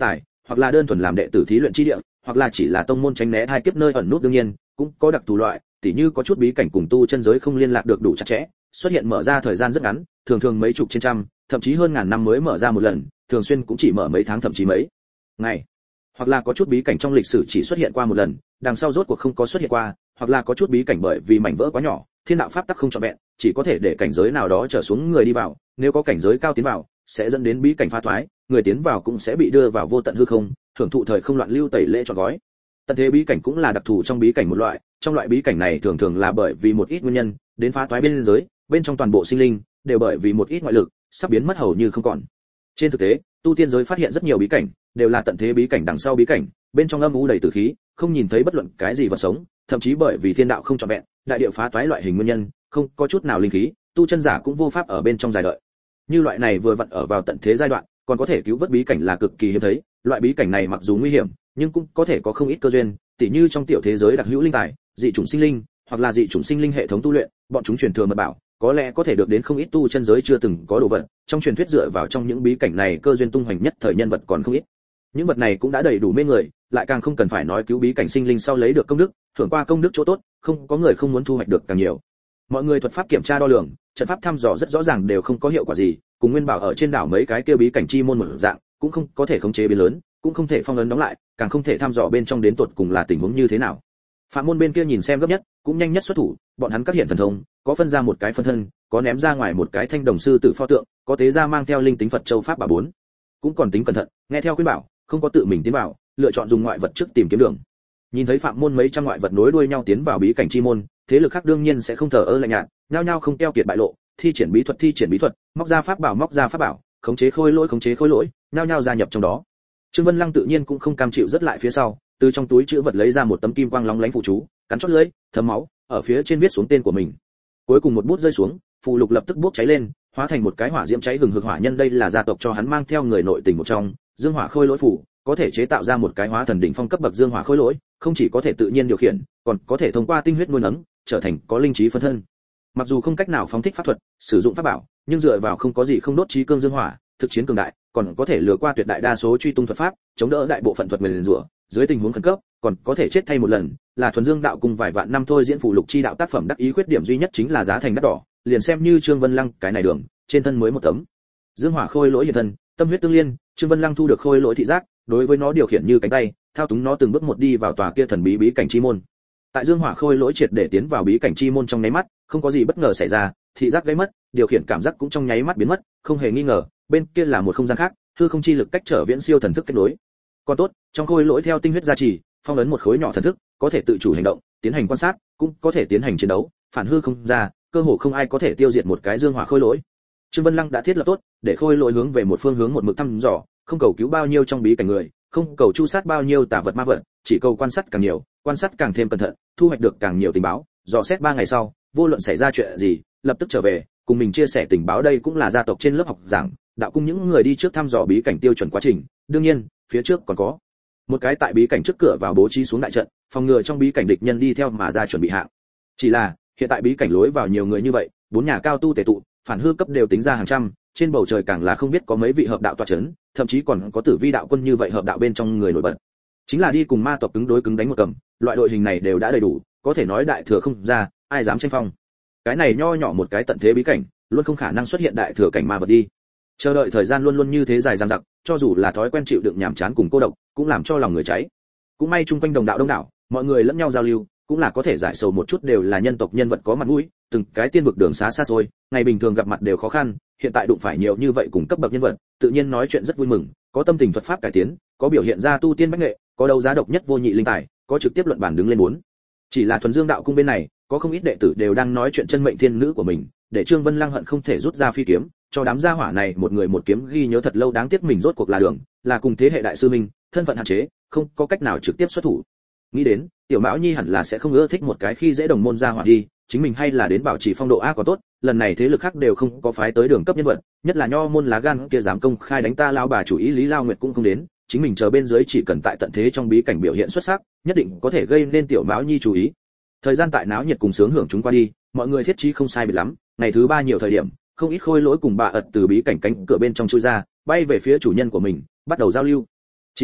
hoặc là đơn thuần làm đệ tử thí luyện chi địa, hoặc là chỉ là tông môn tránh né hai kiếp nơi ẩn nút. Đương nhiên cũng có đặc thù loại, tỉ như có chút bí cảnh cùng tu chân giới không liên lạc được đủ chặt chẽ, xuất hiện mở ra thời gian rất ngắn, thường thường mấy chục trên trăm, thậm chí hơn ngàn năm mới mở ra một lần, thường xuyên cũng chỉ mở mấy tháng thậm chí mấy ngày. Hoặc là có chút bí cảnh trong lịch sử chỉ xuất hiện qua một lần, đằng sau rốt cuộc không có xuất hiện qua, hoặc là có chút bí cảnh bởi vì mảnh vỡ quá nhỏ, thiên đạo pháp tắc không trọn vẹn, chỉ có thể để cảnh giới nào đó trở xuống người đi vào, nếu có cảnh giới cao tiến vào, sẽ dẫn đến bí cảnh phá thoái, người tiến vào cũng sẽ bị đưa vào vô tận hư không, hưởng thụ thời không loạn lưu tẩy lễ trọn gói. Tận thế bí cảnh cũng là đặc thù trong bí cảnh một loại, trong loại bí cảnh này thường thường là bởi vì một ít nguyên nhân, đến phá thoái bên giới, bên trong toàn bộ sinh linh đều bởi vì một ít ngoại lực, sắp biến mất hầu như không còn. Trên thực tế, tu tiên giới phát hiện rất nhiều bí cảnh, đều là tận thế bí cảnh đằng sau bí cảnh, bên trong âm u đầy tử khí, không nhìn thấy bất luận cái gì vật sống, thậm chí bởi vì thiên đạo không trọn vẹn, đại địa phá toái loại hình nguyên nhân, không có chút nào linh khí, tu chân giả cũng vô pháp ở bên trong dài đợi. Như loại này vừa vặn ở vào tận thế giai đoạn, còn có thể cứu vớt bí cảnh là cực kỳ hiếm thấy, loại bí cảnh này mặc dù nguy hiểm, nhưng cũng có thể có không ít cơ duyên, tỉ như trong tiểu thế giới đặc hữu linh tài, dị chủng sinh linh, hoặc là dị chủng sinh linh hệ thống tu luyện, bọn chúng truyền thừa mật bảo, có lẽ có thể được đến không ít tu chân giới chưa từng có đồ vật. Trong truyền thuyết dựa vào trong những bí cảnh này cơ duyên tung hoành nhất thời nhân vật còn không ít. Những vật này cũng đã đầy đủ mê người, lại càng không cần phải nói cứu bí cảnh sinh linh sau lấy được công đức, thưởng qua công đức chỗ tốt, không có người không muốn thu hoạch được càng nhiều. Mọi người thuật pháp kiểm tra đo lường, trận pháp thăm dò rất rõ ràng đều không có hiệu quả gì, cùng nguyên bảo ở trên đảo mấy cái kia bí cảnh chi môn một dạng, cũng không có thể khống chế biến lớn, cũng không thể phong ấn đóng lại, càng không thể thăm dò bên trong đến tột cùng là tình huống như thế nào. Phạm môn bên kia nhìn xem gấp nhất, cũng nhanh nhất xuất thủ, bọn hắn các hiện thần thông, có phân ra một cái phân thân, có ném ra ngoài một cái thanh đồng sư tử pho tượng, có tế ra mang theo linh tính Phật châu pháp bà bốn. Cũng còn tính cẩn thận, nghe theo khuyên bảo, không có tự mình tiến vào, lựa chọn dùng ngoại vật trước tìm kiếm đường. Nhìn thấy phạm môn mấy trăm ngoại vật nối đuôi nhau tiến vào bí cảnh chi môn, thế lực khác đương nhiên sẽ không thờ ơ lạnh nhạt, nhao nhao không keo kiệt bại lộ, thi triển bí thuật thi triển bí thuật, móc ra pháp bảo móc ra pháp bảo, khống chế khôi lỗi khống chế khôi lỗi, nhao nhao gia nhập trong đó. Trương Vân Lăng tự nhiên cũng không cam chịu rất lại phía sau, từ trong túi trữ vật lấy ra một tấm kim quang lóng lánh phù chú, cắn chót lưỡi, thấm máu, ở phía trên viết xuống tên của mình. Cuối cùng một bút rơi xuống, phù lục lập tức bốc cháy lên, hóa thành một cái hỏa diễm cháy hừng hực hỏa nhân. Đây là gia tộc cho hắn mang theo người nội tình một trong, Dương Hỏa Khôi Lỗi phù, có thể chế tạo ra một cái hóa thần đỉnh phong cấp bậc Dương Hỏa Khôi Lỗi, không chỉ có thể tự nhiên điều khiển, còn có thể thông qua tinh huyết nuôi nấng, trở thành có linh trí phân thân. Mặc dù không cách nào phóng thích pháp thuật, sử dụng pháp bảo, nhưng dựa vào không có gì không đốt chí cương dương hỏa, thực chiến cường đại, còn có thể lừa qua tuyệt đại đa số truy tung thuật pháp, chống đỡ đại bộ phận thuật nguyền rủa, dưới tình huống khẩn cấp, còn có thể chết thay một lần, là thuần dương đạo cùng vài vạn năm thôi diễn phụ lục chi đạo tác phẩm đắc ý. Khuyết điểm duy nhất chính là giá thành đắt đỏ, liền xem như Trương Vân Lăng cái này đường, trên thân mới một tấm Dương Hỏa Khôi Lỗi hiện thân, tâm huyết tương liên, Trương Vân Lăng thu được khôi lỗi thị giác, đối với nó điều khiển như cánh tay, thao túng nó từng bước một đi vào tòa kia thần bí bí cảnh chi môn. Tại Dương Hỏa Khôi Lỗi triệt để tiến vào bí cảnh chi môn trong nháy mắt, không có gì bất ngờ xảy ra, thị giác gãy mất, điều khiển cảm giác cũng trong nháy mắt biến mất, không hề nghi ngờ, bên kia là một không gian khác, hư không chi lực cách trở viễn siêu thần thức kết nối. Còn tốt, trong khôi lỗi theo tinh huyết gia trì, phong ấn một khối nhỏ thần thức, có thể tự chủ hành động, tiến hành quan sát, cũng có thể tiến hành chiến đấu, phản hư không ra, cơ hồ không ai có thể tiêu diệt một cái Dương Hỏa Khôi Lỗi. Trương Vân Lăng đã thiết lập tốt, để khôi lỗi hướng về một phương hướng một mực thăm dò, không cầu cứu bao nhiêu trong bí cảnh người, không cầu chu sát bao nhiêu tà vật ma vật, chỉ cầu quan sát càng nhiều, quan sát càng thêm cẩn thận, thu hoạch được càng nhiều tình báo, dò xét ba ngày sau, vô luận xảy ra chuyện gì, lập tức trở về, cùng mình chia sẻ tình báo. Đây cũng là gia tộc trên lớp học giảng, đạo cung những người đi trước thăm dò bí cảnh tiêu chuẩn quá trình. Đương nhiên, phía trước còn có một cái tại bí cảnh trước cửa vào bố trí xuống đại trận, phòng ngừa trong bí cảnh địch nhân đi theo mà ra chuẩn bị hạng. Chỉ là, hiện tại bí cảnh lối vào nhiều người như vậy, bốn nhà cao tu tề tụ, phản hư cấp đều tính ra hàng trăm, trên bầu trời càng là không biết có mấy vị hợp đạo tọa chấn, thậm chí còn có tử vi đạo quân như vậy hợp đạo bên trong người nổi bật. Chính là đi cùng ma tộc cứng đối cứng đánh một cầm, loại đội hình này đều đã đầy đủ, có thể nói đại thừa không ra, ai dám tranh phong. Cái này nho nhỏ một cái tận thế bí cảnh, luôn không khả năng xuất hiện đại thừa cảnh ma vật đi. Chờ đợi thời gian luôn luôn như thế dài dằng dặc, cho dù là thói quen chịu đựng nhàm chán cùng cô độc, cũng làm cho lòng người cháy. Cũng may chung quanh đồng đạo đông đảo, mọi người lẫn nhau giao lưu, cũng là có thể giải sầu một chút, đều là nhân tộc nhân vật có mặt mũi, từng cái tiên vực đường xá xa xôi, ngày bình thường gặp mặt đều khó khăn, hiện tại đụng phải nhiều như vậy cùng cấp bậc nhân vật, tự nhiên nói chuyện rất vui mừng, có tâm tình thuật pháp cải tiến, có biểu hiện ra tu tiên bách nghệ, có đấu giá độc nhất vô nhị linh tài, có trực tiếp luận bản đứng lên muốn. Chỉ là thuần dương đạo cung bên này, có không ít đệ tử đều đang nói chuyện chân mệnh thiên nữ của mình, để Trương Vân Lăng hận không thể rút ra phi kiếm, cho đám gia hỏa này một người một kiếm ghi nhớ thật lâu. Đáng tiếc mình rốt cuộc là đường, là cùng thế hệ đại sư minh, thân phận hạn chế, không có cách nào trực tiếp xuất thủ. Nghĩ đến, tiểu Mão Nhi hẳn là sẽ không ưa thích một cái khi dễ đồng môn gia hỏa đi, chính mình hay là đến bảo trì phong độ a có tốt, lần này thế lực khác đều không có phái tới đường cấp nhân vật, nhất là nho môn lá gan kia dám công khai đánh ta lão bà chủ ý Lý Lao Nguyệt cũng không đến, chính mình chờ bên dưới chỉ cần tại tận thế trong bí cảnh biểu hiện xuất sắc, nhất định có thể gây nên tiểu Mão Nhi chú ý. Thời gian tại náo nhiệt cùng sướng hưởng chúng qua đi, mọi người thiết trí không sai biệt lắm, ngày thứ ba nhiều thời điểm, không ít khôi lỗi cùng bà ật từ bí cảnh cánh cửa bên trong chui ra, bay về phía chủ nhân của mình, bắt đầu giao lưu. Chỉ là,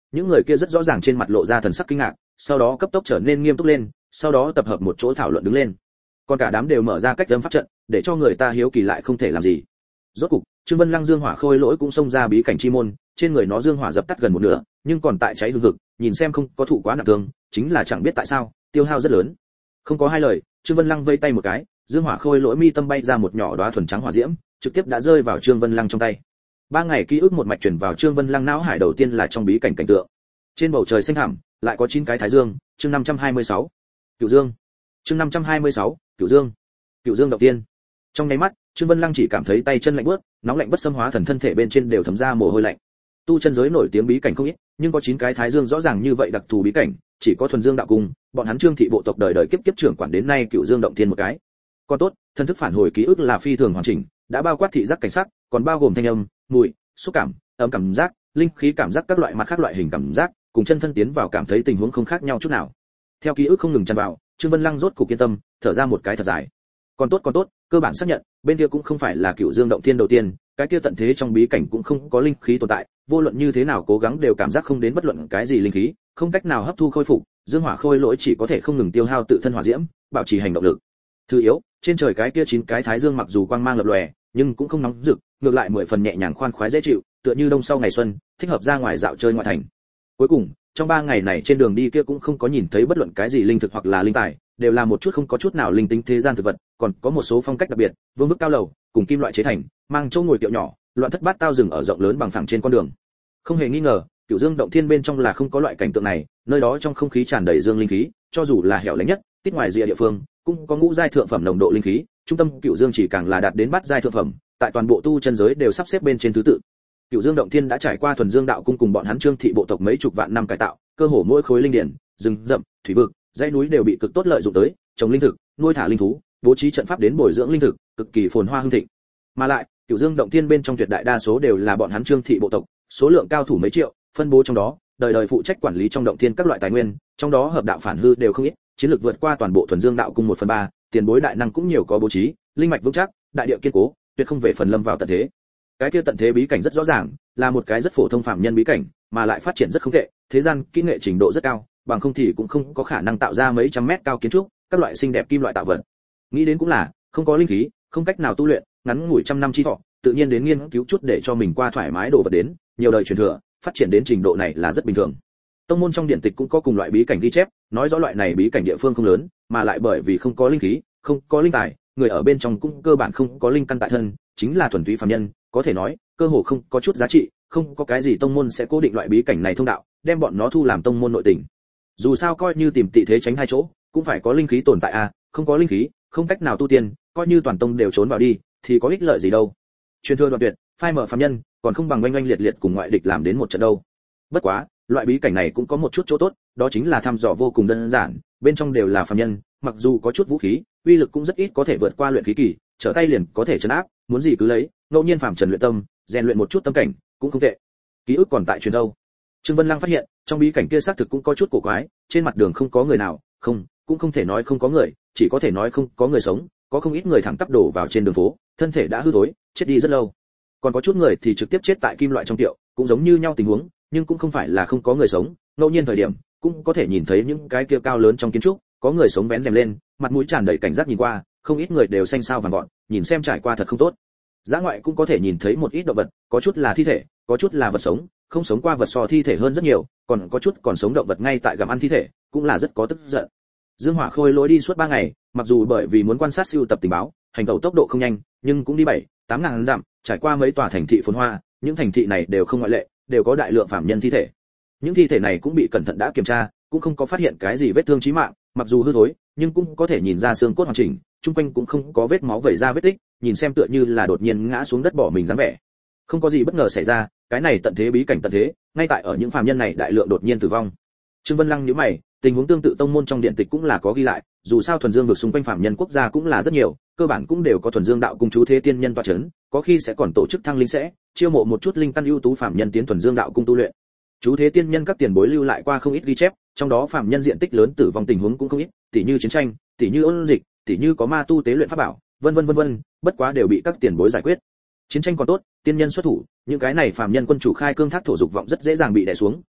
những người kia rất rõ ràng trên mặt lộ ra thần sắc kinh ngạc, sau đó cấp tốc trở nên nghiêm túc lên, sau đó tập hợp một chỗ thảo luận đứng lên. Còn cả đám đều mở ra cách âm pháp trận, để cho người ta hiếu kỳ lại không thể làm gì. Rốt cục, Trương Vân Lăng dương hỏa khôi lỗi cũng xông ra bí cảnh chi môn, trên người nó dương hỏa dập tắt gần một nửa, nhưng còn tại cháy hừng hực, nhìn xem không có thụ quá nặng thương, chính là chẳng biết tại sao, tiêu hao rất lớn. Không có hai lời, Trương Vân Lăng vây tay một cái, dương hỏa khôi lỗi mi tâm bay ra một nhỏ đóa thuần trắng hỏa diễm, trực tiếp đã rơi vào Trương Vân Lăng trong tay. Ba ngày ký ức một mạch truyền vào Trương Vân Lăng não hải, đầu tiên là trong bí cảnh cảnh tượng. Trên bầu trời xanh thẳm, lại có chín cái thái dương, chương năm trăm hai mươi sáu. Cửu Dương. Chương năm trăm hai mươi sáu, Cửu Dương. Cửu Dương đầu tiên. Trong nháy mắt, Trương Vân Lăng chỉ cảm thấy tay chân lạnh buốt, nóng lạnh bất xâm hóa thần thân thể bên trên đều thấm ra mồ hôi lạnh. Tu chân giới nổi tiếng bí cảnh không ít, nhưng có chín cái thái dương rõ ràng như vậy đặc thù bí cảnh, chỉ có thuần dương đạo cung, bọn hắn Trương thị bộ tộc đời đời kiếp kiếp trưởng quản đến nay Cửu Dương động thiên một cái. Còn tốt, thân thức phản hồi ký ức là phi thường hoàn chỉnh, đã bao quát thị giác cảnh sắc, còn bao gồm thanh âm, mùi, xúc cảm, ấm cảm giác, linh khí cảm giác các loại mặt khác loại hình cảm giác, cùng chân thân tiến vào cảm thấy tình huống không khác nhau chút nào. Theo ký ức không ngừng tràn vào, Trương Vân Lăng rốt cục yên tâm, thở ra một cái thật dài. Còn tốt còn tốt, cơ bản xác nhận, bên kia cũng không phải là Cửu Dương động thiên đầu tiên, cái kia tận thế trong bí cảnh cũng không có linh khí tồn tại, vô luận như thế nào cố gắng đều cảm giác không đến bất luận cái gì linh khí, không cách nào hấp thu khôi phục, dương hỏa khôi lỗi chỉ có thể không ngừng tiêu hao tự thân hỏa diễm, bảo trì hành động lực. Thứ yếu, trên trời cái kia chín cái thái dương mặc dù quang mang lập lòe, nhưng cũng không nóng rực, ngược lại mười phần nhẹ nhàng khoan khoái dễ chịu, tựa như đông sau ngày xuân, thích hợp ra ngoài dạo chơi ngoại thành. Cuối cùng, trong ba ngày này trên đường đi kia cũng không có nhìn thấy bất luận cái gì linh thực hoặc là linh tài, đều là một chút không có chút nào linh tính thế gian thực vật, còn có một số phong cách đặc biệt, vương bức cao lầu, cùng kim loại chế thành, mang chỗ ngồi tiệu nhỏ, loạn thất bát tao rừng ở rộng lớn bằng phẳng trên con đường. Không hề nghi ngờ, Cửu Dương động thiên bên trong là không có loại cảnh tượng này, nơi đó trong không khí tràn đầy dương linh khí, cho dù là hẻo lánh nhất, tít ngoài rìa địa phương, cũng có ngũ giai thượng phẩm nồng độ linh khí, trung tâm Cửu Dương chỉ càng là đạt đến bát giai thượng phẩm, tại toàn bộ tu chân giới đều sắp xếp bên trên thứ tự. Cửu Dương động thiên đã trải qua thuần dương đạo cung cùng bọn hắn Trương thị bộ tộc mấy chục vạn năm cải tạo, cơ hồ mỗi khối linh điển, rừng rậm, thủy vực, dãy núi đều bị cực tốt lợi dụng tới, trồng linh thực, nuôi thả linh thú, bố trí trận pháp đến bồi dưỡng linh thực, cực kỳ phồn hoa hưng thịnh. Mà lại, Cửu Dương động thiên bên trong tuyệt đại đa số đều là bọn hắn Trương thị bộ tộc, số lượng cao thủ mấy triệu, phân bố trong đó, đời đời phụ trách quản lý trong động thiên các loại tài nguyên, trong đó hợp đạo phản hư đều không ít, chiến lược vượt qua toàn bộ thuần dương đạo cung một phần ba, tiền bối đại năng cũng nhiều có bố trí, linh mạch vững chắc, đại địa kiên cố, tuyệt không về phần lâm vào tận thế. Cái kia tận thế bí cảnh rất rõ ràng, là một cái rất phổ thông phàm nhân bí cảnh, mà lại phát triển rất không tệ, thế gian kỹ nghệ trình độ rất cao, bằng không thì cũng không có khả năng tạo ra mấy trăm mét cao kiến trúc, các loại xinh đẹp kim loại tạo vật. Nghĩ đến cũng là, không có linh khí, không cách nào tu luyện, ngắn ngủi trăm năm chi thọ, tự nhiên đến nghiên cứu chút để cho mình qua thoải mái đồ vật đến, nhiều đời truyền thừa, phát triển đến trình độ này là rất bình thường. Tông môn trong điện tịch cũng có cùng loại bí cảnh ghi chép, nói rõ loại này bí cảnh địa phương không lớn, mà lại bởi vì không có linh khí, không có linh tài, người ở bên trong cũng cơ bản không có linh căn tại thân, chính là thuần túy phàm nhân, có thể nói, cơ hồ không có chút giá trị, không có cái gì tông môn sẽ cố định loại bí cảnh này thông đạo, đem bọn nó thu làm tông môn nội tình. Dù sao coi như tìm tị thế tránh hai chỗ, cũng phải có linh khí tồn tại à, không có linh khí, không cách nào tu tiên, coi như toàn tông đều trốn vào đi, thì có ích lợi gì đâu. Truyền thừa đoạn tuyệt, phai mở phàm nhân, còn không bằng oanh oanh liệt liệt cùng ngoại địch làm đến một trận đâu. Bất quá, loại bí cảnh này cũng có một chút chỗ tốt, đó chính là thăm dò vô cùng đơn giản, bên trong đều là phàm nhân, mặc dù có chút vũ khí, uy lực cũng rất ít có thể vượt qua luyện khí kỳ, trở tay liền có thể trấn áp, muốn gì cứ lấy, ngẫu nhiên phàm trần luyện tâm, rèn luyện một chút tâm cảnh, cũng không tệ. Ký ức còn tại truyền đâu. Trương Vân Lăng phát hiện, trong bí cảnh kia xác thực cũng có chút cổ quái, trên mặt đường không có người nào, không, cũng không thể nói không có người, chỉ có thể nói không có người sống, có không ít người thẳng tắp đổ vào trên đường phố, thân thể đã hư thối, chết đi rất lâu. Còn có chút người thì trực tiếp chết tại kim loại trong tiệu, cũng giống như nhau tình huống, nhưng cũng không phải là không có người sống, ngẫu nhiên thời điểm cũng có thể nhìn thấy những cái kia cao lớn trong kiến trúc, có người sống vén rèm lên, mặt mũi tràn đầy cảnh giác nhìn qua, không ít người đều xanh xao vàng vọt, nhìn xem trải qua thật không tốt. Dã ngoại cũng có thể nhìn thấy một ít động vật, có chút là thi thể, có chút là vật sống, không sống qua vật so thi thể hơn rất nhiều, còn có chút còn sống động vật ngay tại gặm ăn thi thể, cũng là rất có tức giận. Dương Hỏa Khôi lối đi suốt ba ngày, mặc dù bởi vì muốn quan sát siêu tập tình báo, hành động tốc độ không nhanh, nhưng cũng đi bảy, tám ngàn dặm, trải qua mấy tòa thành thị phồn hoa, những thành thị này đều không ngoại lệ, đều có đại lượng phạm nhân thi thể. Những thi thể này cũng bị cẩn thận đã kiểm tra, cũng không có phát hiện cái gì vết thương chí mạng, mặc dù hư thối, nhưng cũng có thể nhìn ra xương cốt hoàn chỉnh, chung quanh cũng không có vết máu vẩy ra vết tích, nhìn xem tựa như là đột nhiên ngã xuống đất bỏ mình dáng vẻ. Không có gì bất ngờ xảy ra, cái này tận thế bí cảnh tận thế, ngay tại ở những phàm nhân này đại lượng đột nhiên tử vong. Trương Vân Lăng nhíu mày, tình huống tương tự tông môn trong điện tịch cũng là có ghi lại, dù sao thuần dương vực xung quanh phàm nhân quốc gia cũng là rất nhiều, cơ bản cũng đều có thuần dương đạo cung chú thế tiên nhân tọa chấn, có khi sẽ còn tổ chức thăng linh sẽ, chiêu mộ một chút linh căn ưu tú phàm nhân tiến thuần dương đạo cung tu luyện. Chú thế tiên nhân các tiền bối lưu lại qua không ít ghi chép, trong đó phàm nhân diện tích lớn tử vong tình huống cũng không ít, tỉ như chiến tranh, tỉ như ôn dịch, tỉ như có ma tu tế luyện pháp bảo, vân vân vân vân, bất quá đều bị các tiền bối giải quyết. Chiến tranh còn tốt, tiên nhân xuất thủ, những cái này phàm nhân quân chủ khai cương thác thổ dục vọng rất dễ dàng bị đè xuống,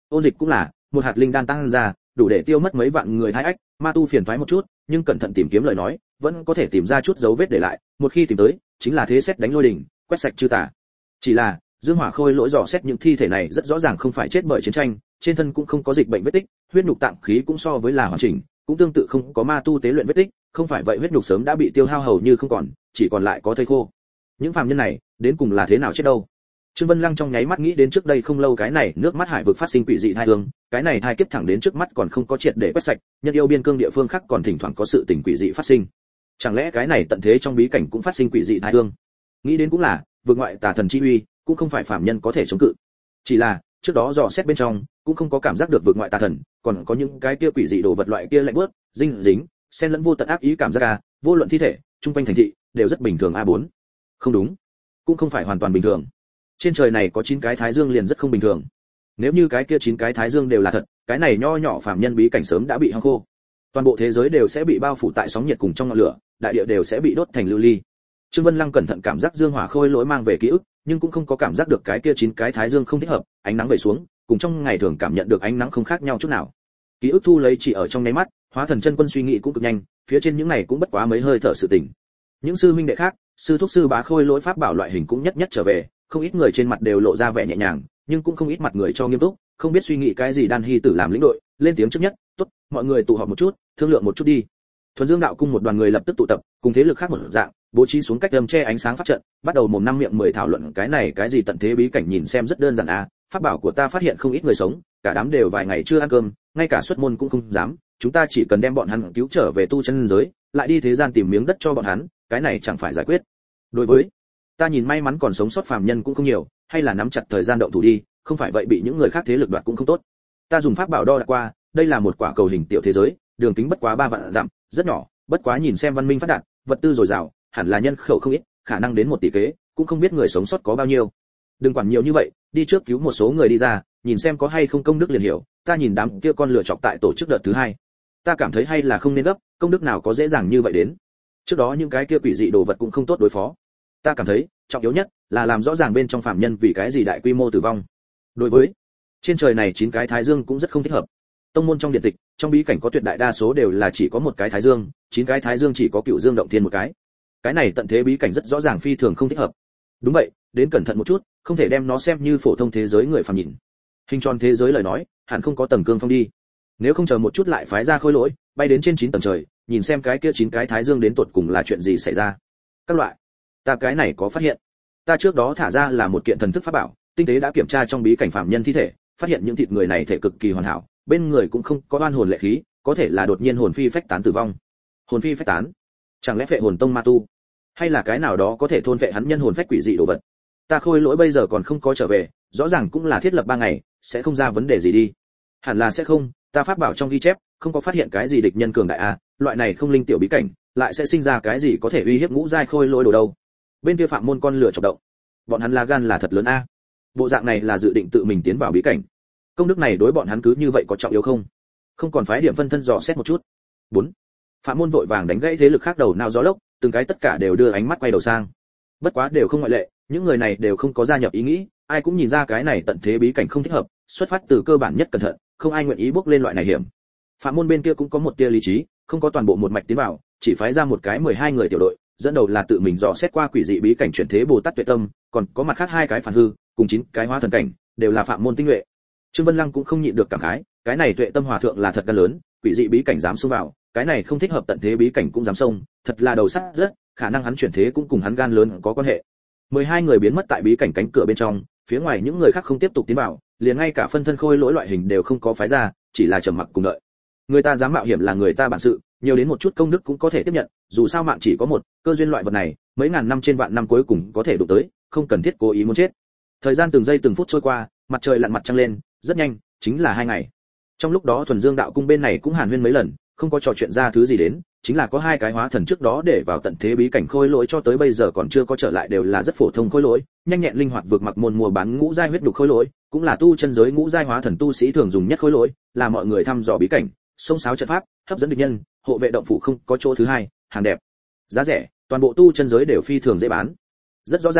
ôn dịch cũng là, một hạt linh đan tăng ra, đủ để tiêu mất mấy vạn người thai ách, ma tu phiền toái một chút, nhưng cẩn thận tìm kiếm lời nói, vẫn có thể tìm ra chút dấu vết để lại, một khi tìm tới, chính là thế xét đánh lôi đỉnh, quét sạch chư tà. Chỉ là, Dương Hỏa Khôi lỗi dò xét những thi thể này rất rõ ràng không phải chết bởi chiến tranh, trên thân cũng không có dịch bệnh vết tích, huyết nhục tạng khí cũng so với là hoàn chỉnh, cũng tương tự không có ma tu tế luyện vết tích, không phải vậy huyết nhục sớm đã bị tiêu hao hầu như không còn, chỉ còn lại có thây khô. Những phàm nhân này, đến cùng là thế nào chết đâu? Trương Vân Lăng trong nháy mắt nghĩ đến trước đây không lâu cái này nước mắt hải vực phát sinh quỷ dị thai hương, cái này thai kiếp thẳng đến trước mắt còn không có triệt để quét sạch, nhân yêu biên cương địa phương khác còn thỉnh thoảng có sự tình quỷ dị phát sinh. Chẳng lẽ cái này tận thế trong bí cảnh cũng phát sinh quỷ dị thai hương? Nghĩ đến cũng là, vượt ngoại tà thần chi uy, cũng không phải phàm nhân có thể chống cự. Chỉ là, trước đó dò xét bên trong, cũng không có cảm giác được vượt ngoại tà thần, còn có những cái kia quỷ dị đồ vật loại kia lạnh buốt, dinh dính, xen lẫn vô tận ác ý cảm giác à, vô luận thi thể, trung quanh thành thị, đều rất bình thường a bốn. Không đúng, cũng không phải hoàn toàn bình thường. Trên trời này có chín cái thái dương liền rất không bình thường. Nếu như cái kia chín cái thái dương đều là thật, cái này nho nhỏ phàm nhân bí cảnh sớm đã bị hong khô. Toàn bộ thế giới đều sẽ bị bao phủ tại sóng nhiệt cùng trong ngọn lửa, đại địa đều sẽ bị đốt thành lưu ly. Trương Vân Lăng cẩn thận cảm giác Dương Hỏa Khôi lỗi mang về ký ức, nhưng cũng không có cảm giác được cái kia chín cái thái dương không thích hợp, ánh nắng về xuống, cùng trong ngày thường cảm nhận được ánh nắng không khác nhau chút nào. Ký ức thu lấy chỉ ở trong nháy mắt, Hóa Thần Chân Quân suy nghĩ cũng cực nhanh, phía trên những này cũng bất quá mấy hơi thở sự tình. Những sư huynh đệ khác, sư thúc sư bá khôi lỗi pháp bảo loại hình cũng nhất nhất trở về, không ít người trên mặt đều lộ ra vẻ nhẹ nhàng, nhưng cũng không ít mặt người cho nghiêm túc, không biết suy nghĩ cái gì. Đan Hy Tử làm lĩnh đội, lên tiếng trước nhất, "Tốt, mọi người tụ họp một chút, thương lượng một chút đi." Thuần Dương đạo cung một đoàn người lập tức tụ tập, cùng thế lực khác một dạng, bố trí xuống cách âm che ánh sáng pháp trận, bắt đầu mồm năm miệng mười thảo luận cái này cái gì tận thế bí cảnh, nhìn xem rất đơn giản à, pháp bảo của ta phát hiện không ít người sống, cả đám đều vài ngày chưa ăn cơm, ngay cả xuất môn cũng không dám, chúng ta chỉ cần đem bọn hắn cứu trở về tu chân giới, lại đi thế gian tìm miếng đất cho bọn hắn, cái này chẳng phải giải quyết. Đối với ta nhìn may mắn còn sống sót phàm nhân cũng không nhiều, hay là nắm chặt thời gian động thủ đi, không phải vậy bị những người khác thế lực đoạt cũng không tốt. Ta dùng pháp bảo đo đạc qua, đây là một quả cầu hình tiểu thế giới, đường kính bất quá ba vạn dặm, rất nhỏ, bất quá nhìn xem văn minh phát đạt, vật tư dồi dào, hẳn là nhân khẩu không ít, khả năng đến một tỷ kế, cũng không biết người sống sót có bao nhiêu. Đừng quản nhiều như vậy, đi trước cứu một số người đi ra, nhìn xem có hay không công đức liền hiểu. Ta nhìn đám kia con lừa chọc tại tổ chức đợt thứ hai, ta cảm thấy hay là không nên gấp, công đức nào có dễ dàng như vậy đến. Trước đó những cái kia quỷ dị đồ vật cũng không tốt đối phó. Ta cảm thấy, trọng yếu nhất là làm rõ ràng bên trong phạm nhân vì cái gì đại quy mô tử vong. Đối với trên trời này chín cái thái dương cũng rất không thích hợp. Tông môn trong điện tịch, trong bí cảnh có tuyệt đại đa số đều là chỉ có một cái thái dương, chín cái thái dương chỉ có Cựu Dương động thiên một cái. Cái này tận thế bí cảnh rất rõ ràng phi thường không thích hợp. Đúng vậy, đến cẩn thận một chút, không thể đem nó xem như phổ thông thế giới người phàm nhìn. Hình tròn thế giới lời nói, hẳn không có tầng cương phong đi. Nếu không chờ một chút lại phái ra khôi lỗi, bay đến trên chín tầng trời, nhìn xem cái kia chín cái thái dương đến tột cùng là chuyện gì xảy ra. Các loại, ta cái này có phát hiện. Ta trước đó thả ra là một kiện thần thức pháp bảo, tinh tế đã kiểm tra trong bí cảnh phạm nhân thi thể, phát hiện những thịt người này thể cực kỳ hoàn hảo, bên người cũng không có oan hồn lệ khí, có thể là đột nhiên hồn phi phách tán tử vong. Hồn phi phách tán? Chẳng lẽ phệ hồn tông ma tu, hay là cái nào đó có thể thôn phệ hắn nhân hồn phách quỷ dị đồ vật? Ta khôi lỗi bây giờ còn không có trở về, rõ ràng cũng là thiết lập ba ngày, sẽ không ra vấn đề gì đi. Hẳn là sẽ không, ta pháp bảo trong ghi chép, không có phát hiện cái gì địch nhân cường đại a, loại này không linh tiểu bí cảnh, lại sẽ sinh ra cái gì có thể uy hiếp ngũ giai khôi lỗi đồ đâu. Bên kia phạm môn con lửa chọc động, bọn hắn là gan là thật lớn a. Bộ dạng này là dự định tự mình tiến vào bí cảnh. Công đức này đối bọn hắn cứ như vậy có trọng yếu không? Không còn phái điểm phân thân dò xét một chút. bốn. Phạm môn vội vàng đánh gãy thế lực khác đầu nào gió lốc, từng cái tất cả đều đưa ánh mắt quay đầu sang. Bất quá đều không ngoại lệ, những người này đều không có gia nhập ý nghĩ, ai cũng nhìn ra cái này tận thế bí cảnh không thích hợp, xuất phát từ cơ bản nhất cẩn thận, không ai nguyện ý bước lên loại này hiểm. Phạm môn bên kia cũng có một tia lý trí, không có toàn bộ một mạch tiến vào, chỉ phái ra một cái mười hai người tiểu đội, dẫn đầu là tự mình dò xét qua quỷ dị bí cảnh chuyển thế Bồ Tát Tuệ Tâm, còn có mặt khác hai cái phản hư, cùng chín cái hóa thần cảnh, đều là phạm môn tinh nhuệ. Trương Vân Lăng cũng không nhịn được cảm khái, cái này Tuệ Tâm hòa thượng là thật gan lớn, quỷ dị bí cảnh dám xông vào, cái này không thích hợp tận thế bí cảnh cũng dám xông, thật là đầu sắt rất, khả năng hắn chuyển thế cũng cùng hắn gan lớn có quan hệ. mười hai người biến mất tại bí cảnh cánh cửa bên trong, phía ngoài những người khác không tiếp tục tiến vào, liền ngay cả phân thân khôi lỗi loại hình đều không có phái ra, chỉ là trầm mặc cùng đợi. Người ta dám mạo hiểm là người ta bản sự, nhiều đến một chút công đức cũng có thể tiếp nhận, dù sao mạng chỉ có một, cơ duyên loại vật này, mấy ngàn năm trên vạn năm cuối cùng có thể đụng tới, không cần thiết cố ý muốn chết. Thời gian từng giây từng phút trôi qua, mặt trời lặn mặt trăng lên, rất nhanh, chính là hai ngày. Trong lúc đó Thuần Dương đạo cung bên này cũng hàn huyên mấy lần, không có trò chuyện ra thứ gì đến, chính là có hai cái hóa thần trước đó để vào tận thế bí cảnh khôi lỗi cho tới bây giờ còn chưa có trở lại, đều là rất phổ thông khôi lỗi, nhanh nhẹn linh hoạt vượt mặc môn mua bán ngũ giai huyết đục khôi lỗi, cũng là tu chân giới ngũ giai hóa thần tu sĩ thường dùng nhất khôi lỗi, là mọi người thăm dò bí cảnh, xông xáo trận pháp, hấp dẫn địch nhân, hộ vệ động phủ không có chỗ thứ hai, hàng đẹp, giá rẻ, toàn bộ tu chân giới đều phi thường dễ bán. Rất rõ ràng,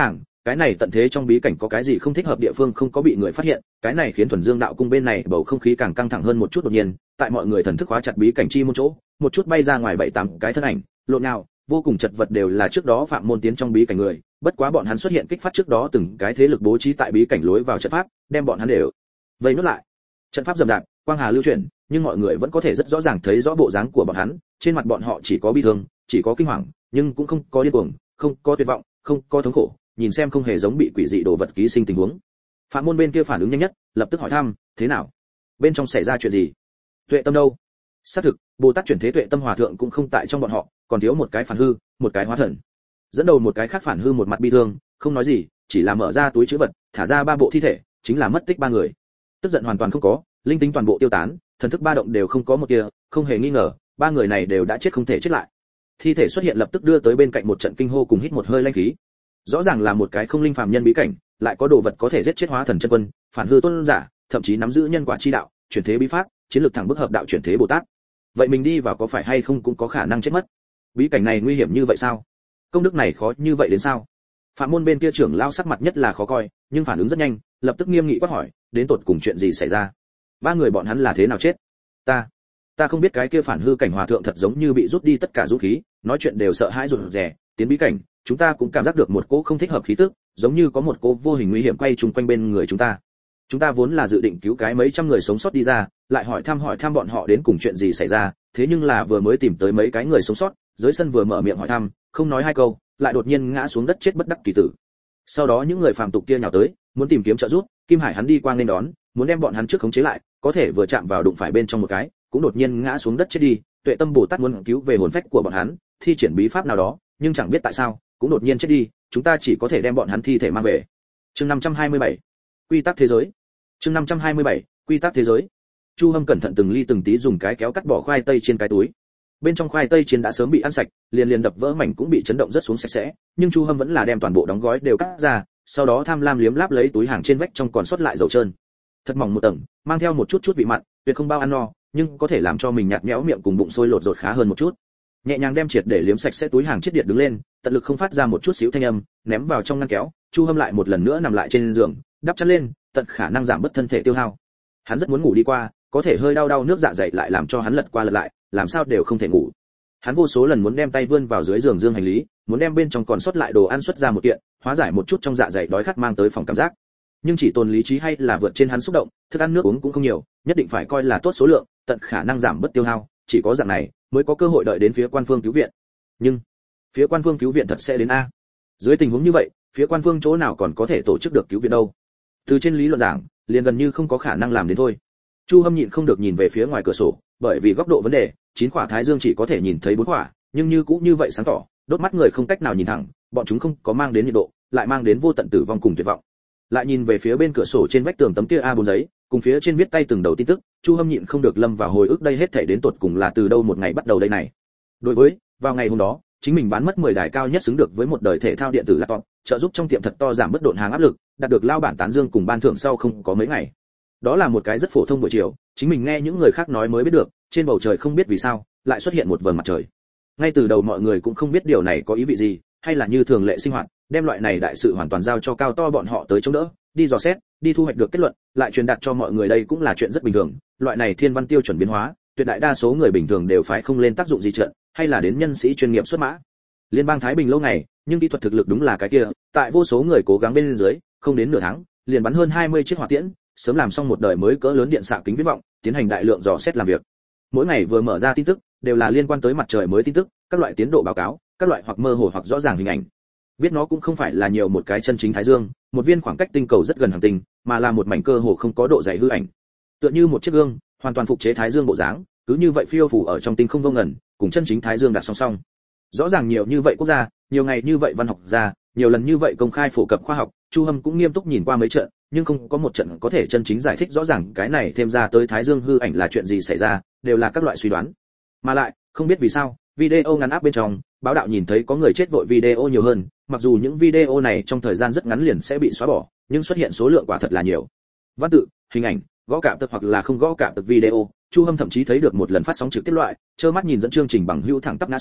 cái này tận thế trong bí cảnh có cái gì không thích hợp địa phương không có bị người phát hiện, cái này khiến thuần dương đạo cung bên này bầu không khí càng căng thẳng hơn một chút. Đột nhiên tại mọi người thần thức khóa chặt bí cảnh chi môn chỗ, một chút bay ra ngoài bảy tám cái thân ảnh lộn nào vô cùng chật vật, đều là trước đó phạm môn tiến trong bí cảnh người. Bất quá bọn hắn xuất hiện kích phát trước đó từng cái thế lực bố trí tại bí cảnh lối vào trận pháp, đem bọn hắn đều vây nốt lại. Trận pháp rầm rạp, quang hà lưu chuyển, nhưng mọi người vẫn có thể rất rõ ràng thấy rõ bộ dáng của bọn hắn, trên mặt bọn họ chỉ có bi thương, chỉ có kinh hoàng, nhưng cũng không có điên cuồng, không có tuyệt vọng, không có thống khổ, nhìn xem không hề giống bị quỷ dị đồ vật ký sinh tình huống. Phạm môn bên kia phản ứng nhanh nhất, lập tức hỏi thăm, thế nào? Bên trong xảy ra chuyện gì? Tuệ Tâm đâu? Xác thực, Bồ Tát chuyển thế Tuệ Tâm hòa thượng cũng không tại trong bọn họ, còn thiếu một cái phản hư, một cái hóa thần. Dẫn đầu một cái khác phản hư một mặt bi thương, không nói gì, chỉ là mở ra túi trữ vật, thả ra ba bộ thi thể, chính là mất tích ba người. Tức giận hoàn toàn không có, linh tính toàn bộ tiêu tán, thần thức ba động đều không có một tia, không hề nghi ngờ, ba người này đều đã chết không thể chết lại. Thi thể xuất hiện lập tức đưa tới bên cạnh một trận kinh hô cùng hít một hơi lanh khí. Rõ ràng là một cái không linh phàm nhân bí cảnh, lại có đồ vật có thể giết chết hóa thần chân quân, phản hư tôn giả, thậm chí nắm giữ nhân quả chi đạo, chuyển thế bí pháp, chiến lược thẳng bức hợp đạo chuyển thế Bồ Tát. Vậy mình đi vào có phải hay không cũng có khả năng chết mất. Bí cảnh này nguy hiểm như vậy sao? Công đức này khó như vậy đến sao? Phạm môn bên kia trưởng lao sắc mặt nhất là khó coi, nhưng phản ứng rất nhanh, lập tức nghiêm nghị quát hỏi, đến tột cùng chuyện gì xảy ra? Ba người bọn hắn là thế nào chết? Ta, ta không biết. Cái kia phản hư cảnh hòa thượng thật giống như bị rút đi tất cả dũng khí, nói chuyện đều sợ hãi rụt rè. Tiến bí cảnh, chúng ta cũng cảm giác được một cỗ không thích hợp khí tức, giống như có một cỗ vô hình nguy hiểm quay chung quanh bên người chúng ta. Chúng ta vốn là dự định cứu cái mấy trăm người sống sót đi ra, lại hỏi thăm hỏi thăm bọn họ đến cùng chuyện gì xảy ra, thế nhưng là vừa mới tìm tới mấy cái người sống sót, dưới sân vừa mở miệng hỏi thăm, không nói hai câu, lại đột nhiên ngã xuống đất chết bất đắc kỳ tử. Sau đó những người phàm tục kia nhào tới, muốn tìm kiếm trợ giúp, Kim Hải hắn đi qua nên đón, muốn đem bọn hắn trước khống chế lại, có thể vừa chạm vào đụng phải bên trong một cái, cũng đột nhiên ngã xuống đất chết đi. Tuệ Tâm Bồ Tát muốn cứu về hồn phách của bọn hắn, thi triển bí pháp nào đó, nhưng chẳng biết tại sao, cũng đột nhiên chết đi, chúng ta chỉ có thể đem bọn hắn thi thể mang về. Chương năm trăm hai mươi bảy, quy tắc thế giới. Chương năm trăm hai mươi bảy, quy tắc thế giới. Chu Hâm cẩn thận từng ly từng tí dùng cái kéo cắt bỏ khoai tây trên cái túi. Bên trong khoai tây chiên đã sớm bị ăn sạch, liền liền đập vỡ mảnh cũng bị chấn động rất xuống sạch sẽ, nhưng Chu Hâm vẫn là đem toàn bộ đóng gói đều cắt ra, sau đó tham lam liếm láp lấy túi hàng trên vách trong còn sót lại dầu trơn. Thật mỏng một tầng, mang theo một chút chút vị mặn, tuyệt không bao ăn no, nhưng có thể làm cho mình nhạt nhẽo miệng cùng bụng sôi lột rột khá hơn một chút. Nhẹ nhàng đem triệt để liếm sạch sẽ túi hàng chiết điện đứng lên, tận lực không phát ra một chút xíu thanh âm, ném vào trong ngăn kéo. Chu Hâm lại một lần nữa nằm lại trên giường, đắp chăn lên, tận khả năng giảm bớt thân thể tiêu hao. Hắn rất muốn ngủ đi qua, có thể hơi đau đau nước dạ dày lại làm cho hắn lật qua lật lại, làm sao đều không thể ngủ. Hắn vô số lần muốn đem tay vươn vào dưới giường dương hành lý, muốn đem bên trong còn sót lại đồ ăn xuất ra một kiện, hóa giải một chút trong dạ dày đói khát mang tới phòng cảm giác. Nhưng chỉ tồn lý trí hay là vượt trên hắn xúc động, thức ăn nước uống cũng không nhiều, nhất định phải coi là tốt số lượng, tận khả năng giảm bớt tiêu hao, chỉ có dạng này mới có cơ hội đợi đến phía quan phương cứu viện. Nhưng phía quan phương cứu viện thật sẽ đến a? Dưới tình huống như vậy, phía quan phương chỗ nào còn có thể tổ chức được cứu viện đâu? Từ trên lý luận giảng, liền gần như không có khả năng làm đến thôi. Chu Hâm nhịn không được nhìn về phía ngoài cửa sổ, bởi vì góc độ vấn đề, chín quả thái dương chỉ có thể nhìn thấy bốn quả, nhưng như cũng như vậy sáng tỏ, đốt mắt người không cách nào nhìn thẳng, bọn chúng không có mang đến nhiệt độ, lại mang đến vô tận tử vong cùng tuyệt vọng. Lại nhìn về phía bên cửa sổ trên vách tường tấm kia a bốn giấy, cùng phía trên viết tay từng đầu tin tức, Chu Hâm nhịn không được lâm vào hồi ức đây hết thảy đến tột cùng là từ đâu một ngày bắt đầu đây này. Đối với, vào ngày hôm đó, chính mình bán mất mười đài cao nhất xứng được với một đời thể thao điện tử laptop, trợ giúp trong tiệm thật to giảm bất độn hàng áp lực, đạt được lao bản tán dương cùng ban thưởng sau không có mấy ngày. Đó là một cái rất phổ thông buổi chiều, chính mình nghe những người khác nói mới biết được, trên bầu trời không biết vì sao lại xuất hiện một vầng mặt trời. Ngay từ đầu mọi người cũng không biết điều này có ý vị gì, hay là như thường lệ sinh hoạt, đem loại này đại sự hoàn toàn giao cho cao to bọn họ tới chống đỡ, đi dò xét, đi thu hoạch được kết luận, lại truyền đạt cho mọi người đây cũng là chuyện rất bình thường. Loại này thiên văn tiêu chuẩn biến hóa, tuyệt đại đa số người bình thường đều phải không lên tác dụng gì trận, hay là đến nhân sĩ chuyên nghiệp xuất mã. Liên bang Thái Bình lâu ngày, nhưng kỹ thuật thực lực đúng là cái kia, tại vô số người cố gắng bên dưới, không đến nửa tháng, liền bắn hơn hai mươi chiếc hỏa tiễn, sớm làm xong một đời mới cỡ lớn điện xạ kính viễn vọng, tiến hành đại lượng dò xét làm việc. Mỗi ngày vừa mở ra tin tức, đều là liên quan tới mặt trời mới tin tức, các loại tiến độ báo cáo, các loại hoặc mơ hồ hoặc rõ ràng hình ảnh. Biết nó cũng không phải là nhiều một cái chân chính thái dương, một viên khoảng cách tinh cầu rất gần hành tinh, mà là một mảnh cơ hồ không có độ dày hư ảnh. Tựa như một chiếc gương, hoàn toàn phục chế thái dương bộ dáng, cứ như vậy phiêu phù ở trong tinh không vô ngần, cùng chân chính thái dương đặt song song. Rõ ràng nhiều như vậy quốc gia, nhiều ngày như vậy văn học gia, nhiều lần như vậy công khai phổ cập khoa học, Chu Hâm cũng nghiêm túc nhìn qua mấy trận, nhưng không có một trận có thể chân chính giải thích rõ ràng cái này thêm ra tới thái dương hư ảnh là chuyện gì xảy ra, đều là các loại suy đoán. Mà lại, không biết vì sao, video ngắn áp bên trong, báo đạo nhìn thấy có người chết vội video nhiều hơn, mặc dù những video này trong thời gian rất ngắn liền sẽ bị xóa bỏ, nhưng xuất hiện số lượng quả thật là nhiều. Văn tự, hình ảnh, gõ cạm tật hoặc là không gõ cạm tật video, Chu Hâm thậm chí thấy được một lần phát sóng trực tiếp loại, trơ mắt nhìn dẫn chương trình bằng hữu thẳng tắp ngã xuống,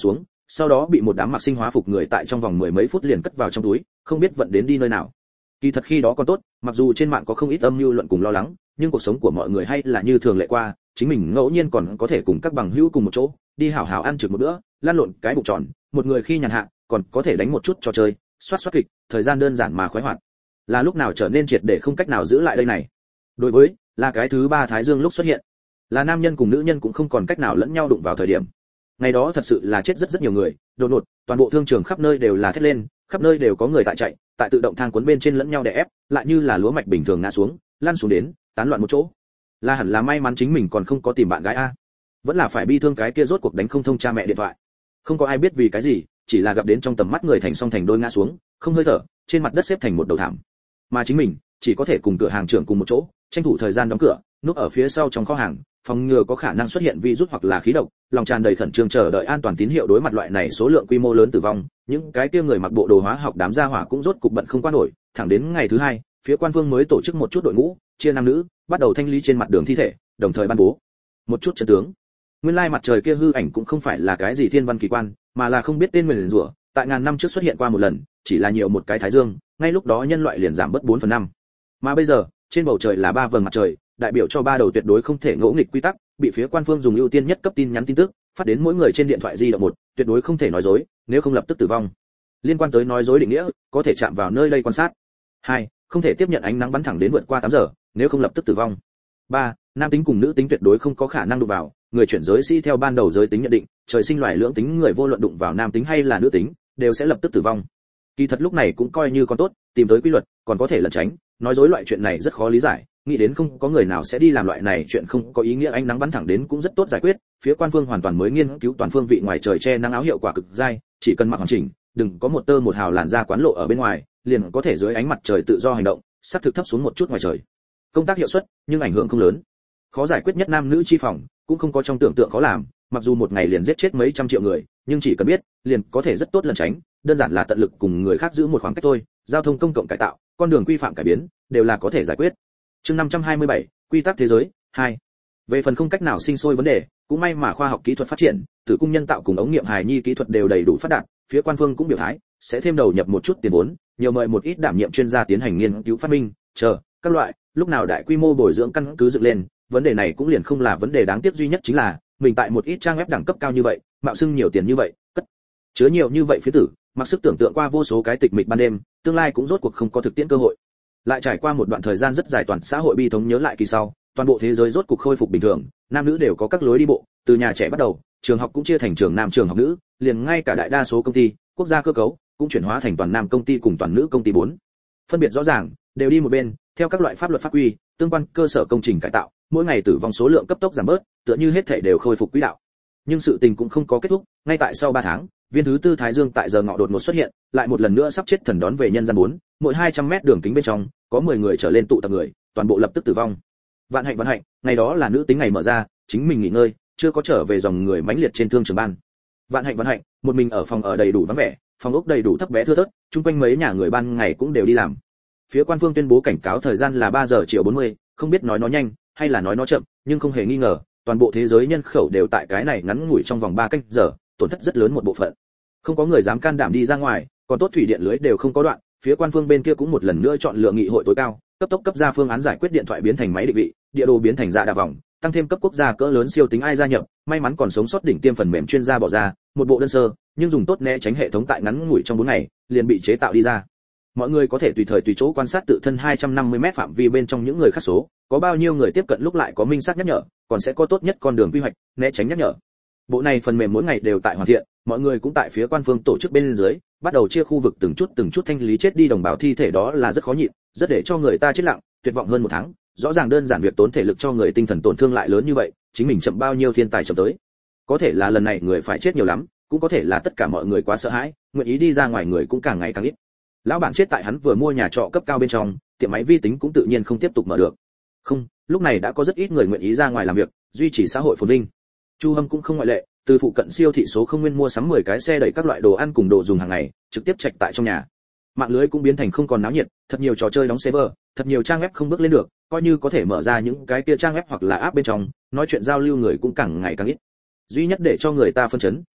sau đó bị một đám mặc sinh hóa phục người tại trong vòng mười mấy phút liền cất vào trong túi, không biết vận đến đi nơi nào. Kỳ thật khi đó còn tốt, mặc dù trên mạng có không ít âm mưu luận cùng lo lắng, nhưng cuộc sống của mọi người hay là như thường lệ qua, chính mình ngẫu nhiên còn có thể cùng các bằng hữu cùng một chỗ, đi hảo hảo ăn trực một bữa, lăn lộn cái bụng tròn, một người khi nhàn hạ, còn có thể đánh một chút trò chơi, soát soát kịch, thời gian đơn giản mà khoái hoạt. Là lúc nào trở nên triệt để không cách nào giữ lại đây này. Đối với, là cái thứ ba thái dương lúc xuất hiện. Là nam nhân cùng nữ nhân cũng không còn cách nào lẫn nhau đụng vào thời điểm. Ngày đó thật sự là chết rất rất nhiều người, đột ngột, toàn bộ thương trường khắp nơi đều là thét lên, khắp nơi đều có người tại chạy, tại tự động thang cuốn bên trên lẫn nhau đè ép, lại như là lúa mạch bình thường ngã xuống, lăn xuống đến, tán loạn một chỗ. Là hẳn là may mắn chính mình còn không có tìm bạn gái a. Vẫn là phải bi thương cái kia rốt cuộc đánh không thông cha mẹ điện thoại. Không có ai biết vì cái gì, chỉ là gặp đến trong tầm mắt người thành song thành đôi ngã xuống, không hơi thở, trên mặt đất xếp thành một đầu thảm. Mà chính mình, chỉ có thể cùng cửa hàng trưởng cùng một chỗ, tranh thủ thời gian đóng cửa, núp ở phía sau trong kho hàng, phòng ngừa có khả năng xuất hiện virus hoặc là khí độc, lòng tràn đầy khẩn trương chờ đợi an toàn tín hiệu đối mặt loại này số lượng quy mô lớn tử vong, những cái kia người mặc bộ đồ hóa học đám gia hỏa cũng rốt cục bận không qua nổi, thẳng đến ngày thứ hai, phía quan vương mới tổ chức một chút đội ngũ, chia nam nữ, bắt đầu thanh lý trên mặt đường thi thể, đồng thời ban bố một chút chân tướng. Nguyên lai mặt trời kia hư ảnh cũng không phải là cái gì thiên văn kỳ quan, mà là không biết tên mình rủa, tại ngàn năm trước xuất hiện qua một lần, chỉ là nhiều một cái thái dương, ngay lúc đó nhân loại liền giảm bớt bốn phần năm. Mà bây giờ, trên bầu trời là ba vầng mặt trời, đại biểu cho ba đầu tuyệt đối không thể ngỗ nghịch quy tắc, bị phía quan phương dùng ưu tiên nhất cấp tin nhắn tin tức, phát đến mỗi người trên điện thoại di động một, tuyệt đối không thể nói dối, nếu không lập tức tử vong. Liên quan tới nói dối định nghĩa, có thể chạm vào nơi đây quan sát. hai, không thể tiếp nhận ánh nắng bắn thẳng đến vượt qua tám giờ, nếu không lập tức tử vong. ba, nam tính cùng nữ tính tuyệt đối không có khả năng đụng vào, người chuyển giới sĩ theo ban đầu giới tính nhận định, trời sinh loài lưỡng tính người vô luận đụng vào nam tính hay là nữ tính, đều sẽ lập tức tử vong. Kỳ thật lúc này cũng coi như con tốt, tìm tới quy luật, còn có thể lẩn tránh, nói dối loại chuyện này rất khó lý giải, nghĩ đến không có người nào sẽ đi làm loại này chuyện không có ý nghĩa ánh nắng bắn thẳng đến cũng rất tốt giải quyết, phía quan phương hoàn toàn mới nghiên cứu toàn phương vị ngoài trời che nắng áo hiệu quả cực dai, chỉ cần mặc hoàn chỉnh, đừng có một tơ một hào làn da quán lộ ở bên ngoài, liền có thể dưới ánh mặt trời tự do hành động, sát thực thấp xuống một chút ngoài trời. Công tác hiệu suất, nhưng ảnh hưởng không lớn. Khó giải quyết nhất nam nữ chi phòng, cũng không có trong tưởng tượng khó làm, mặc dù một ngày liền giết chết mấy trăm triệu người, nhưng chỉ cần biết, liền có thể rất tốt lẩn tránh, đơn giản là tận lực cùng người khác giữ một khoảng cách thôi, giao thông công cộng cải tạo, con đường quy phạm cải biến, đều là có thể giải quyết. Chương năm trăm hai mươi bảy, quy tắc thế giới hai. Về phần không cách nào sinh sôi vấn đề, cũng may mà khoa học kỹ thuật phát triển, tử cung nhân tạo cùng ống nghiệm hài nhi kỹ thuật đều đầy đủ phát đạt, phía quan phương cũng biểu thái, sẽ thêm đầu nhập một chút tiền vốn, nhiều mời một ít đảm nhiệm chuyên gia tiến hành nghiên cứu phát minh, chờ các loại, lúc nào đại quy mô bồi dưỡng căn cứ dựng lên, vấn đề này cũng liền không là vấn đề đáng tiếc duy nhất chính là, mình tại một ít trang web đẳng cấp cao như vậy, mạo xưng nhiều tiền như vậy, cất chứa nhiều như vậy phía tử, mặc sức tưởng tượng qua vô số cái tịch mịch ban đêm, tương lai cũng rốt cuộc không có thực tiễn cơ hội. Lại trải qua một đoạn thời gian rất dài toàn xã hội bi thống nhớ lại kỳ sau, toàn bộ thế giới rốt cuộc khôi phục bình thường, nam nữ đều có các lối đi bộ, từ nhà trẻ bắt đầu, trường học cũng chia thành trường nam trường học nữ, liền ngay cả đại đa số công ty, quốc gia cơ cấu cũng chuyển hóa thành toàn nam công ty cùng toàn nữ công ty bốn. Phân biệt rõ ràng, đều đi một bên, theo các loại pháp luật pháp quy, tương quan cơ sở công trình cải tạo, mỗi ngày tử vong số lượng cấp tốc giảm bớt, tựa như hết thảy đều khôi phục quỹ đạo. Nhưng sự tình cũng không có kết thúc, ngay tại sau ba tháng, viên thứ tư thái dương tại giờ ngọ đột ngột xuất hiện, lại một lần nữa sắp chết thần đón về nhân gian bốn, mỗi hai trăm mét đường kính bên trong, có mười người trở lên tụ tập người, toàn bộ lập tức tử vong. Vạn hạnh vạn hạnh, ngày đó là nữ tính ngày mở ra, chính mình nghỉ ngơi, chưa có trở về dòng người mãnh liệt trên thương trường ban. Vạn hạnh vạn hạnh, một mình ở phòng ở đầy đủ vắng vẻ, phòng ốc đầy đủ thấp bé thưa thớt, chung quanh mấy nhà người ban ngày cũng đều đi làm. Phía quan phương tuyên bố cảnh cáo thời gian là ba giờ chiều bốn mươi, không biết nói nó nhanh hay là nói nó chậm, nhưng không hề nghi ngờ, toàn bộ thế giới nhân khẩu đều tại cái này ngắn ngủi trong vòng ba canh giờ, tổn thất rất lớn một bộ phận. Không có người dám can đảm đi ra ngoài, còn tốt thủy điện lưới đều không có đoạn, phía quan phương bên kia cũng một lần nữa chọn lựa nghị hội tối cao, cấp tốc cấp ra phương án giải quyết điện thoại biến thành máy định vị, địa đồ biến thành dạ đà vòng, tăng thêm cấp quốc gia cỡ lớn siêu tính ai gia nhập, may mắn còn sống sót đỉnh tiêm phần mềm chuyên gia bỏ ra, một bộ đơn sơ, nhưng dùng tốt né tránh hệ thống tại ngắn ngủi trong bốn ngày, liền bị chế tạo đi ra. Mọi người có thể tùy thời tùy chỗ quan sát tự thân hai trăm năm mươi mét phạm vi bên trong những người khác số, có bao nhiêu người tiếp cận lúc lại có minh xác nhắc nhở, còn sẽ có tốt nhất con đường quy hoạch, né tránh nhắc nhở. Bộ này phần mềm mỗi ngày đều tại hoàn thiện, mọi người cũng tại phía quan phương tổ chức bên dưới, bắt đầu chia khu vực từng chút từng chút thanh lý chết đi đồng bào thi thể, đó là rất khó nhịn, rất để cho người ta chết lặng, tuyệt vọng hơn một tháng, rõ ràng đơn giản việc tốn thể lực cho người tinh thần tổn thương lại lớn như vậy, chính mình chậm bao nhiêu thiên tài chậm tới. Có thể là lần này người phải chết nhiều lắm, cũng có thể là tất cả mọi người quá sợ hãi, nguyện ý đi ra ngoài người cũng càng ngày càng ít. Lão bản chết tại hắn vừa mua nhà trọ cấp cao bên trong, tiệm máy vi tính cũng tự nhiên không tiếp tục mở được. Không, lúc này đã có rất ít người nguyện ý ra ngoài làm việc, duy trì xã hội phồn vinh. Chu Hâm cũng không ngoại lệ, từ phụ cận siêu thị số không nguyên mua sắm mười cái xe đẩy các loại đồ ăn cùng đồ dùng hàng ngày, trực tiếp trạch tại trong nhà. Mạng lưới cũng biến thành không còn náo nhiệt, thật nhiều trò chơi đóng server, thật nhiều trang web không bước lên được, coi như có thể mở ra những cái kia trang web hoặc là app bên trong, nói chuyện giao lưu người cũng càng ngày càng ít. Duy nhất để cho người ta phân chấn,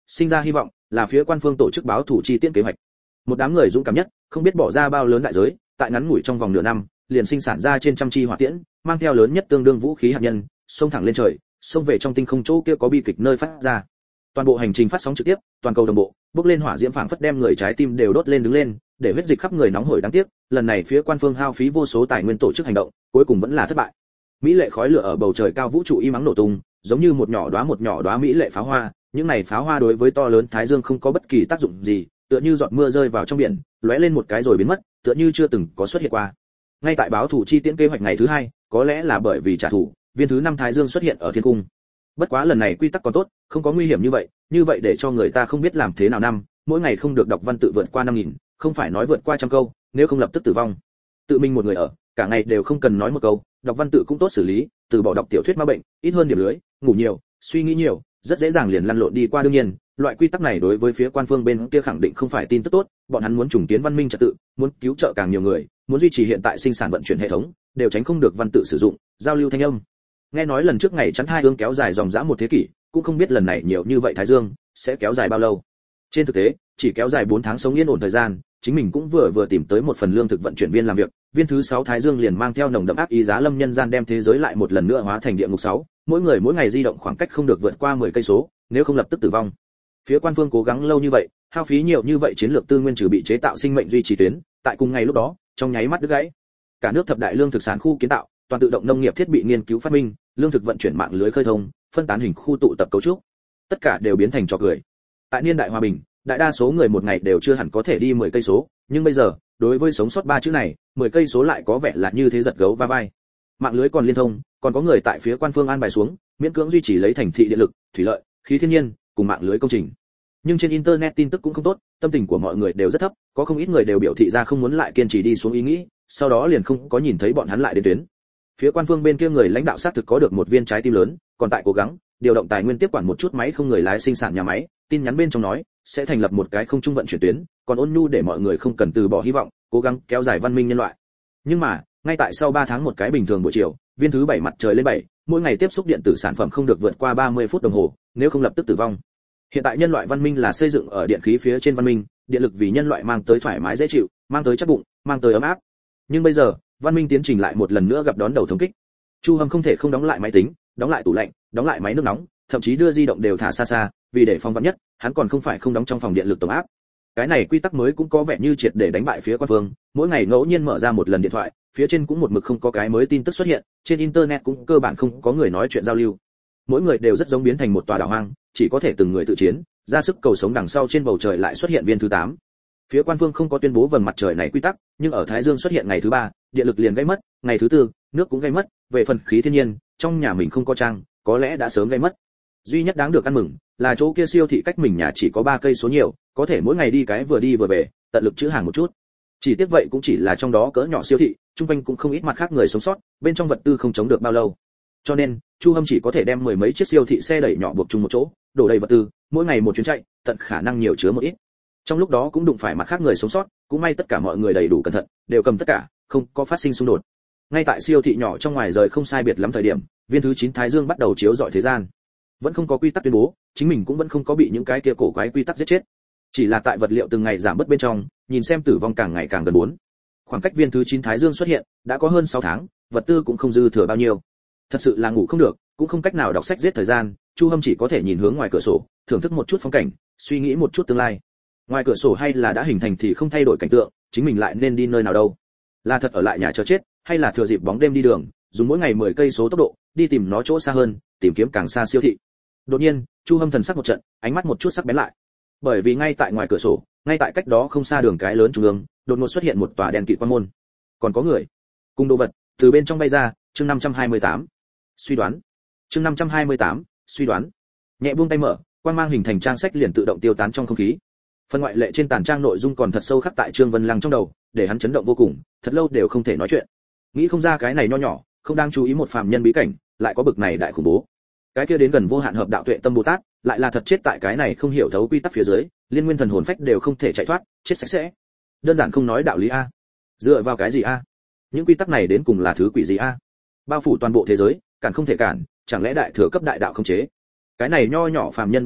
sinh ra hy vọng, là phía quan phương tổ chức báo thủ chi tiết kế hoạch. Một đám người dũng cảm nhất, không biết bỏ ra bao lớn đại giới, tại ngắn ngủi trong vòng nửa năm, liền sinh sản ra trên trăm chi hỏa tiễn, mang theo lớn nhất tương đương vũ khí hạt nhân, xông thẳng lên trời, xông về trong tinh không chỗ kia có bi kịch nơi phát ra. Toàn bộ hành trình phát sóng trực tiếp, toàn cầu đồng bộ, bốc lên hỏa diễm phảng phất đem người trái tim đều đốt lên đứng lên, để huyết dịch khắp người nóng hổi đáng tiếc, lần này phía quan phương hao phí vô số tài nguyên tổ chức hành động, cuối cùng vẫn là thất bại. Mỹ lệ khói lửa ở bầu trời cao vũ trụ y mắng nổ tung, giống như một nhỏ đóa một nhỏ đóa mỹ lệ pháo hoa, những này pháo hoa đối với to lớn thái dương không có bất kỳ tác dụng gì, tựa như giọt mưa rơi vào trong biển, lóe lên một cái rồi biến mất, tựa như chưa từng có xuất hiện qua. Ngay tại báo thủ chi tiễn kế hoạch ngày thứ hai, có lẽ là bởi vì trả thù, viên thứ năm thái dương xuất hiện ở thiên cung. Bất quá lần này quy tắc còn tốt, không có nguy hiểm như vậy, như vậy để cho người ta không biết làm thế nào năm, mỗi ngày không được đọc văn tự vượt qua năm nghìn, không phải nói vượt qua trăm câu, nếu không lập tức tử vong. Tự mình một người ở, cả ngày đều không cần nói một câu, đọc văn tự cũng tốt xử lý, từ bỏ đọc tiểu thuyết ma bệnh, ít hơn điểm lưới, ngủ nhiều, suy nghĩ nhiều, rất dễ dàng liền lăn lộn đi qua. Đương nhiên, loại quy tắc này đối với phía quan phương bên kia khẳng định không phải tin tức tốt, bọn hắn muốn trùng kiến văn minh trật tự, muốn cứu trợ càng nhiều người, muốn duy trì hiện tại sinh sản vận chuyển hệ thống, đều tránh không được văn tự sử dụng, giao lưu thanh âm. Nghe nói lần trước ngày chắn hai hướng kéo dài dòng dã một thế kỷ, cũng không biết lần này nhiều như vậy thái dương sẽ kéo dài bao lâu. Trên thực tế, chỉ kéo dài bốn tháng sống yên ổn thời gian, chính mình cũng vừa vừa tìm tới một phần lương thực vận chuyển viên làm việc, viên thứ sáu thái dương liền mang theo nồng đậm ác ý giá lâm nhân gian đem thế giới lại một lần nữa hóa thành địa ngục sáu, mỗi người mỗi ngày di động khoảng cách không được vượt qua mười cây số, nếu không lập tức tử vong. Phía quan phương cố gắng lâu như vậy, hao phí nhiều như vậy chiến lược tư nguyên trừ bị chế tạo sinh mệnh duy trì tuyến, tại cùng ngày lúc đó, trong nháy mắt đứt gãy. Cả nước thập đại lương thực sản khu kiến tạo, toàn tự động nông nghiệp thiết bị nghiên cứu phát minh, lương thực vận chuyển mạng lưới khơi thông, phân tán hình khu tụ tập cấu trúc, tất cả đều biến thành trò cười. Tại niên đại hòa bình, đại đa số người một ngày đều chưa hẳn có thể đi mười cây số, nhưng bây giờ, đối với sống sót ba chữ này, mười cây số lại có vẻ là như thế giật gấu va vai. Mạng lưới còn liên thông, còn có người tại phía quan phương an bài xuống, miễn cưỡng duy trì lấy thành thị điện lực, thủy lợi, khí thiên nhiên, cùng mạng lưới công trình. Nhưng trên internet tin tức cũng không tốt, tâm tình của mọi người đều rất thấp, có không ít người đều biểu thị ra không muốn lại kiên trì đi xuống ý nghĩ, sau đó liền không có nhìn thấy bọn hắn lại đến tuyến. Phía quan phương bên kia người lãnh đạo xác thực có được một viên trái tim lớn, còn tại cố gắng điều động tài nguyên tiếp quản một chút máy không người lái sinh sản nhà máy, tin nhắn bên trong nói sẽ thành lập một cái không trung vận chuyển tuyến, còn ôn nhu để mọi người không cần từ bỏ hy vọng, cố gắng kéo dài văn minh nhân loại. Nhưng mà, ngay tại sau ba tháng một cái bình thường buổi chiều, viên thứ bảy mặt trời lên bảy, mỗi ngày tiếp xúc điện tử sản phẩm không được vượt qua ba mươi phút đồng hồ, nếu không lập tức tử vong. Hiện tại nhân loại văn minh là xây dựng ở điện khí phía trên văn minh, điện lực vì nhân loại mang tới thoải mái dễ chịu, mang tới chắc bụng, mang tới ấm áp. Nhưng bây giờ, văn minh tiến trình lại một lần nữa gặp đón đầu thống kích. Chu Hâm không thể không đóng lại máy tính, đóng lại tủ lạnh, đóng lại máy nước nóng, thậm chí đưa di động đều thả xa xa, vì để phòng vắn nhất, hắn còn không phải không đóng trong phòng điện lực tổng áp. Cái này quy tắc mới cũng có vẻ như triệt để đánh bại phía quan phương, mỗi ngày ngẫu nhiên mở ra một lần điện thoại, phía trên cũng một mực không có cái mới tin tức xuất hiện, trên internet cũng cơ bản không có người nói chuyện giao lưu. Mỗi người đều rất giống biến thành một tòa đảo hoang, chỉ có thể từng người tự chiến, ra sức cầu sống. Đằng sau trên bầu trời lại xuất hiện viên thứ tám. Phía quan phương không có tuyên bố vầng mặt trời này quy tắc, nhưng ở Thái Dương xuất hiện ngày thứ ba, điện lực liền gây mất, ngày thứ tư, nước cũng gây mất, về phần khí thiên nhiên, trong nhà mình không có trang, có lẽ đã sớm gây mất. Duy nhất đáng được ăn mừng là chỗ kia siêu thị cách mình nhà chỉ có ba cây số nhiều, có thể mỗi ngày đi cái vừa đi vừa về, tận lực trữ hàng một chút. Chỉ tiếc vậy cũng chỉ là trong đó cỡ nhỏ siêu thị, trung quanh cũng không ít mặt khác người sống sót, bên trong vật tư không chống được bao lâu. Cho nên, Chu Hâm chỉ có thể đem mười mấy chiếc siêu thị xe đẩy nhỏ buộc chung một chỗ, đổ đầy vật tư, mỗi ngày một chuyến chạy, tận khả năng nhiều chứa một ít. Trong lúc đó cũng đụng phải mặt khác người sống sót, cũng may tất cả mọi người đầy đủ cẩn thận, đều cầm tất cả, không có phát sinh xung đột. Ngay tại siêu thị nhỏ trong ngoài rời không sai biệt lắm thời điểm, viên thứ chín Thái Dương bắt đầu chiếu rọi thế gian. Vẫn không có quy tắc tuyên bố, chính mình cũng vẫn không có bị những cái kia cổ quái quy tắc giết chết. Chỉ là tại vật liệu từng ngày giảm bớt bên trong, nhìn xem tử vong càng ngày càng gần bốn. Khoảng cách viên thứ chín Thái Dương xuất hiện đã có hơn sáu tháng, vật tư cũng không dư thừa bao nhiêu. Thật sự là ngủ không được, cũng không cách nào đọc sách giết thời gian, Chu Hâm chỉ có thể nhìn hướng ngoài cửa sổ, thưởng thức một chút phong cảnh, suy nghĩ một chút tương lai. Ngoài cửa sổ hay là đã hình thành thì không thay đổi cảnh tượng, chính mình lại nên đi nơi nào đâu? Là thật ở lại nhà chờ chết, hay là thừa dịp bóng đêm đi đường, dùng mỗi ngày mười cây số tốc độ, đi tìm nó chỗ xa hơn, tìm kiếm càng xa siêu thị. Đột nhiên, Chu Hâm thần sắc một trận, ánh mắt một chút sắc bén lại. Bởi vì ngay tại ngoài cửa sổ, ngay tại cách đó không xa đường cái lớn trung ương, đột ngột xuất hiện một tòa đèn kịt quan môn. Còn có người, cùng đồ vật từ bên trong bay ra, chương năm trăm hai mươi tám. Suy đoán. Chương năm trăm hai mươi tám, suy đoán. Nhẹ buông tay mở, quang mang hình thành trang sách liền tự động tiêu tán trong không khí. Phần ngoại lệ trên tàn trang nội dung còn thật sâu khắc tại Trương Vân Lăng trong đầu, để hắn chấn động vô cùng, thật lâu đều không thể nói chuyện. Nghĩ không ra cái này nho nhỏ, không đang chú ý một phàm nhân bí cảnh, lại có bực này đại khủng bố. Cái kia đến gần vô hạn hợp đạo tuệ tâm Bồ Tát, lại là thật chết tại cái này không hiểu thấu quy tắc phía dưới, liên nguyên thần hồn phách đều không thể chạy thoát, chết sạch sẽ. Đơn giản không nói đạo lý a. Dựa vào cái gì a? Những quy tắc này đến cùng là thứ quỷ gì a? Bao phủ toàn bộ thế giới, cản không thể cản, chẳng lẽ đại thừa cấp đại đạo không chế? Cái này nho nhỏ phàm nhân bí cảnh,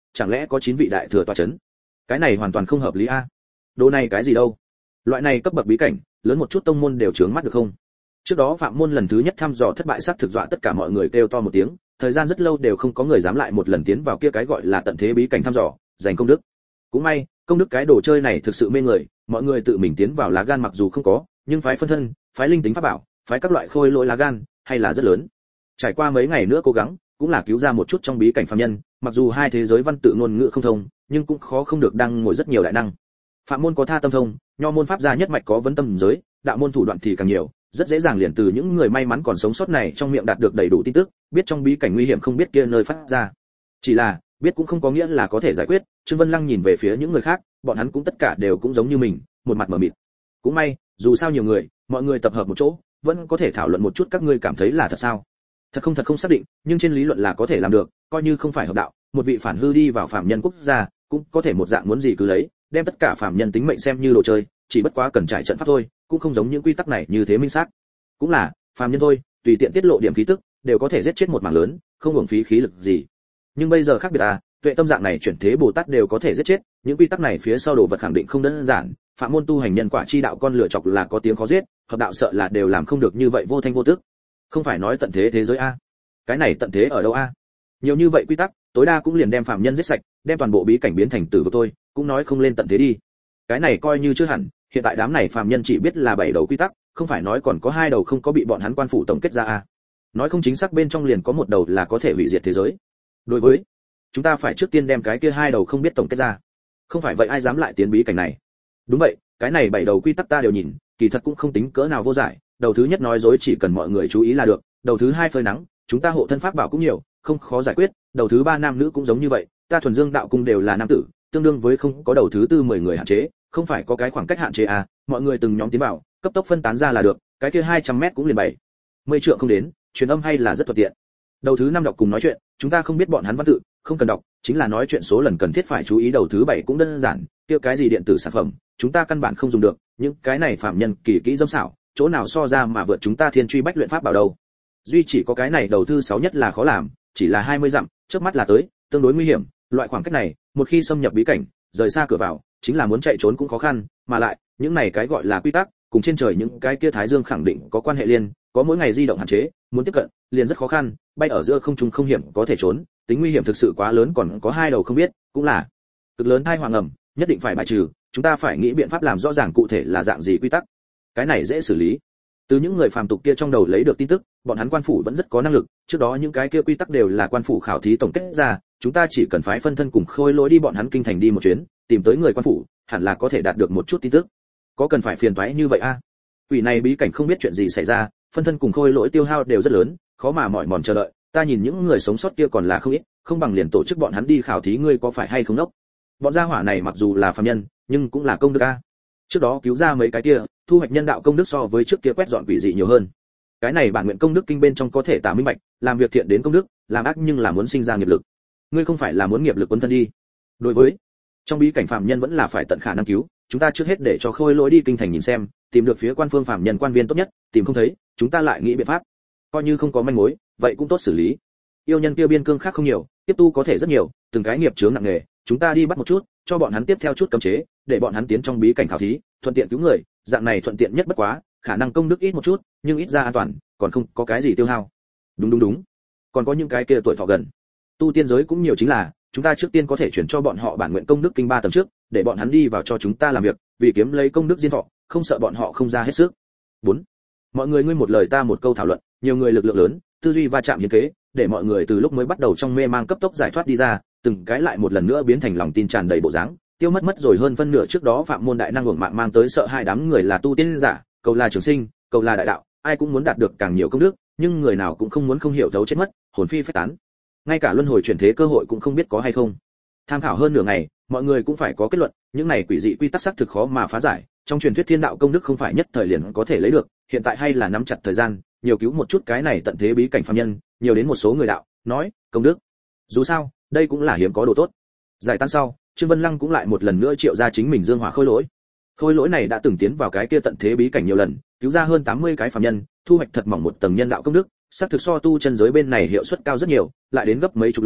chẳng lẽ có chín vị đại thừa tọa chấn? Cái này hoàn toàn không hợp lý a. Đồ này cái gì đâu? Loại này cấp bậc bí cảnh, lớn một chút tông môn đều chướng mắt được không? Trước đó Phạm môn lần thứ nhất thăm dò thất bại, sắc thực dọa tất cả mọi người kêu to một tiếng, thời gian rất lâu đều không có người dám lại một lần tiến vào kia cái gọi là tận thế bí cảnh thăm dò, giành công đức. Cũng may, công đức cái đồ chơi này thực sự mê người, mọi người tự mình tiến vào lá gan mặc dù không có, nhưng phái phân thân, phái linh tính pháp bảo, phái các loại khôi lỗi lá gan, hay là rất lớn. Trải qua mấy ngày nữa cố gắng, cũng là cứu ra một chút trong bí cảnh phàm nhân, mặc dù hai thế giới văn tự ngôn ngữ không thông, nhưng cũng khó không được đang ngồi rất nhiều đại năng. Phạm môn có tha tâm thông, nho môn pháp gia nhất mạch có vấn tâm giới, đạo môn thủ đoạn thì càng nhiều, rất dễ dàng liền từ những người may mắn còn sống sót này trong miệng đạt được đầy đủ tin tức, biết trong bí cảnh nguy hiểm không biết kia nơi phát ra. Chỉ là, biết cũng không có nghĩa là có thể giải quyết. Trương Vân Lăng nhìn về phía những người khác, bọn hắn cũng tất cả đều cũng giống như mình, một mặt mờ mịt. Cũng may, dù sao nhiều người, mọi người tập hợp một chỗ, vẫn có thể thảo luận một chút các ngươi cảm thấy là thật sao? Thật không thật không xác định, nhưng trên lý luận là có thể làm được, coi như không phải hợp đạo, một vị phản hư đi vào phàm nhân quốc gia, cũng có thể một dạng muốn gì cứ lấy, đem tất cả phàm nhân tính mệnh xem như đồ chơi, chỉ bất quá cần trải trận pháp thôi, cũng không giống những quy tắc này như thế minh xác. Cũng là, phàm nhân thôi, tùy tiện tiết lộ điểm khí tức, đều có thể giết chết một mảng lớn, không uổng phí khí lực gì. Nhưng bây giờ khác biệt à, tuệ tâm dạng này chuyển thế Bồ Tát đều có thể giết chết, những quy tắc này phía sau đồ vật khẳng định không đơn giản, phạm môn tu hành nhân quả chi đạo con lựa chọc là có tiếng khó giết, hợp đạo sợ là đều làm không được như vậy vô thanh vô tức. Không phải nói tận thế thế giới a? Cái này tận thế ở đâu a? Nhiều như vậy quy tắc, tối đa cũng liền đem phạm nhân giết sạch, đem toàn bộ bí cảnh biến thành tử vực thôi, cũng nói không lên tận thế đi. Cái này coi như chưa hẳn, hiện tại đám này phạm nhân chỉ biết là bảy đầu quy tắc, không phải nói còn có hai đầu không có bị bọn hắn quan phủ tổng kết ra a. Nói không chính xác bên trong liền có một đầu là có thể hủy diệt thế giới. Đối với, chúng ta phải trước tiên đem cái kia hai đầu không biết tổng kết ra. Không phải vậy ai dám lại tiến bí cảnh này? Đúng vậy, cái này bảy đầu quy tắc ta đều nhìn, kỳ thật cũng không tính cỡ nào vô giải, đầu thứ nhất nói dối chỉ cần mọi người chú ý là được, đầu thứ hai phơi nắng, chúng ta hộ thân pháp bảo cũng nhiều, không khó giải quyết, đầu thứ ba nam nữ cũng giống như vậy, ta thuần dương đạo cung đều là nam tử, tương đương với không có đầu thứ tư mười người hạn chế, không phải có cái khoảng cách hạn chế à, mọi người từng nhóm tiến vào, cấp tốc phân tán ra là được, cái kia hai trăm mét cũng liền bảy mươi trượng không đến, truyền âm hay là rất thuận tiện. Đầu thứ năm đọc cùng nói chuyện, chúng ta không biết bọn hắn văn tự, không cần đọc, chính là nói chuyện số lần cần thiết phải chú ý. Đầu thứ bảy cũng đơn giản, kia cái gì điện tử sản phẩm, chúng ta căn bản không dùng được, những cái này phạm nhân kỳ kỹ dâm xảo, chỗ nào so ra mà vượt chúng ta thiên truy bách luyện pháp bảo đâu. Duy chỉ có cái này đầu thứ sáu nhất là khó làm, chỉ là hai mươi dặm, chớp mắt là tới, tương đối nguy hiểm, loại khoảng cách này, một khi xâm nhập bí cảnh, rời xa cửa vào, chính là muốn chạy trốn cũng khó khăn, mà lại, những này cái gọi là quy tắc, cùng trên trời những cái kia thái dương khẳng định có quan hệ liên, có mỗi ngày di động hạn chế, muốn tiếp cận, liền rất khó khăn, bay ở giữa không trung không hiểm có thể trốn, tính nguy hiểm thực sự quá lớn, còn có hai đầu không biết, cũng là cực lớn tai hoàng ẩm, nhất định phải bài trừ, chúng ta phải nghĩ biện pháp làm rõ ràng cụ thể là dạng gì quy tắc. Cái này dễ xử lý. Từ những người phàm tục kia trong đầu lấy được tin tức, bọn hắn quan phủ vẫn rất có năng lực, trước đó những cái kia quy tắc đều là quan phủ khảo thí tổng kết ra, chúng ta chỉ cần phái phân thân cùng khôi lỗi đi bọn hắn kinh thành đi một chuyến, tìm tới người quan phủ, hẳn là có thể đạt được một chút tin tức. Có cần phải phiền toái như vậy a? À? Quỷ này bí cảnh không biết chuyện gì xảy ra, phân thân cùng khôi lỗi tiêu hao đều rất lớn, khó mà mỏi mòn chờ đợi, ta nhìn những người sống sót kia còn là không ít, không bằng liền tổ chức bọn hắn đi khảo thí, ngươi có phải hay không đốc? Bọn gia hỏa này mặc dù là phàm nhân, nhưng cũng là công đức a. Trước đó cứu ra mấy cái kia, thu hoạch nhân đạo công đức so với trước kia quét dọn quỷ dị nhiều hơn. Cái này bản nguyện công đức kinh bên trong có thể tả minh bạch, làm việc thiện đến công đức, làm ác nhưng là muốn sinh ra nghiệp lực. Ngươi không phải là muốn nghiệp lực quân thân đi? Đối với trong bí cảnh phàm nhân vẫn là phải tận khả năng cứu, chúng ta trước hết để cho khôi lỗi đi kinh thành nhìn xem, tìm được phía quan phương phàm nhân quan viên tốt nhất, tìm không thấy, chúng ta lại nghĩ biện pháp. Coi như không có manh mối, vậy cũng tốt xử lý. Yêu nhân kia biên cương khác không nhiều, tiếp tu có thể rất nhiều, từng cái nghiệp chướng nặng nề, chúng ta đi bắt một chút, cho bọn hắn tiếp theo chút cấm chế, để bọn hắn tiến trong bí cảnh khảo thí, thuận tiện cứu người, dạng này thuận tiện nhất bất quá, khả năng công đức ít một chút, nhưng ít ra an toàn, còn không có cái gì tiêu hao. Đúng đúng đúng. Còn có những cái kia tuổi thọ gần, tu tiên giới cũng nhiều, chính là chúng ta trước tiên có thể chuyển cho bọn họ bản nguyện công đức kinh ba tầng trước, để bọn hắn đi vào cho chúng ta làm việc, vì kiếm lấy công đức diên thọ, không sợ bọn họ không ra hết sức. bốn. Mọi người ngươi một lời ta một câu thảo luận, nhiều người lực lượng lớn, tư duy va chạm hiến kế, để mọi người từ lúc mới bắt đầu trong mê mang cấp tốc giải thoát đi ra, từng cái lại một lần nữa biến thành lòng tin tràn đầy bộ dáng, tiêu mất mất rồi hơn phân nửa trước đó phạm môn đại năng uổng mạng mang tới sợ hai đám người là tu tiên giả, cầu là trường sinh, cầu là đại đạo, ai cũng muốn đạt được càng nhiều công đức, nhưng người nào cũng không muốn không hiểu thấu chết mất, hồn phi phách tán. Ngay cả luân hồi chuyển thế cơ hội cũng không biết có hay không. Tham khảo hơn nửa ngày, mọi người cũng phải có kết luận, những này quỷ dị quy tắc xác thực khó mà phá giải, trong truyền thuyết thiên đạo công đức không phải nhất thời liền có thể lấy được, hiện tại hay là nắm chặt thời gian, nhiều cứu một chút cái này tận thế bí cảnh phàm nhân, nhiều đến một số người đạo, nói, công đức. Dù sao, đây cũng là hiếm có đồ tốt. Giải tan sau, Trương Vân Lăng cũng lại một lần nữa triệu ra chính mình dương hỏa khôi lỗi. Khôi lỗi này đã từng tiến vào cái kia tận thế bí cảnh nhiều lần, cứu ra hơn tám mươi cái phàm nhân, thu hoạch thật mỏng một tầng nhân đạo công đức, xác thực so tu chân giới bên này hiệu suất cao rất nhiều, lại đến gấp mấy chục lần,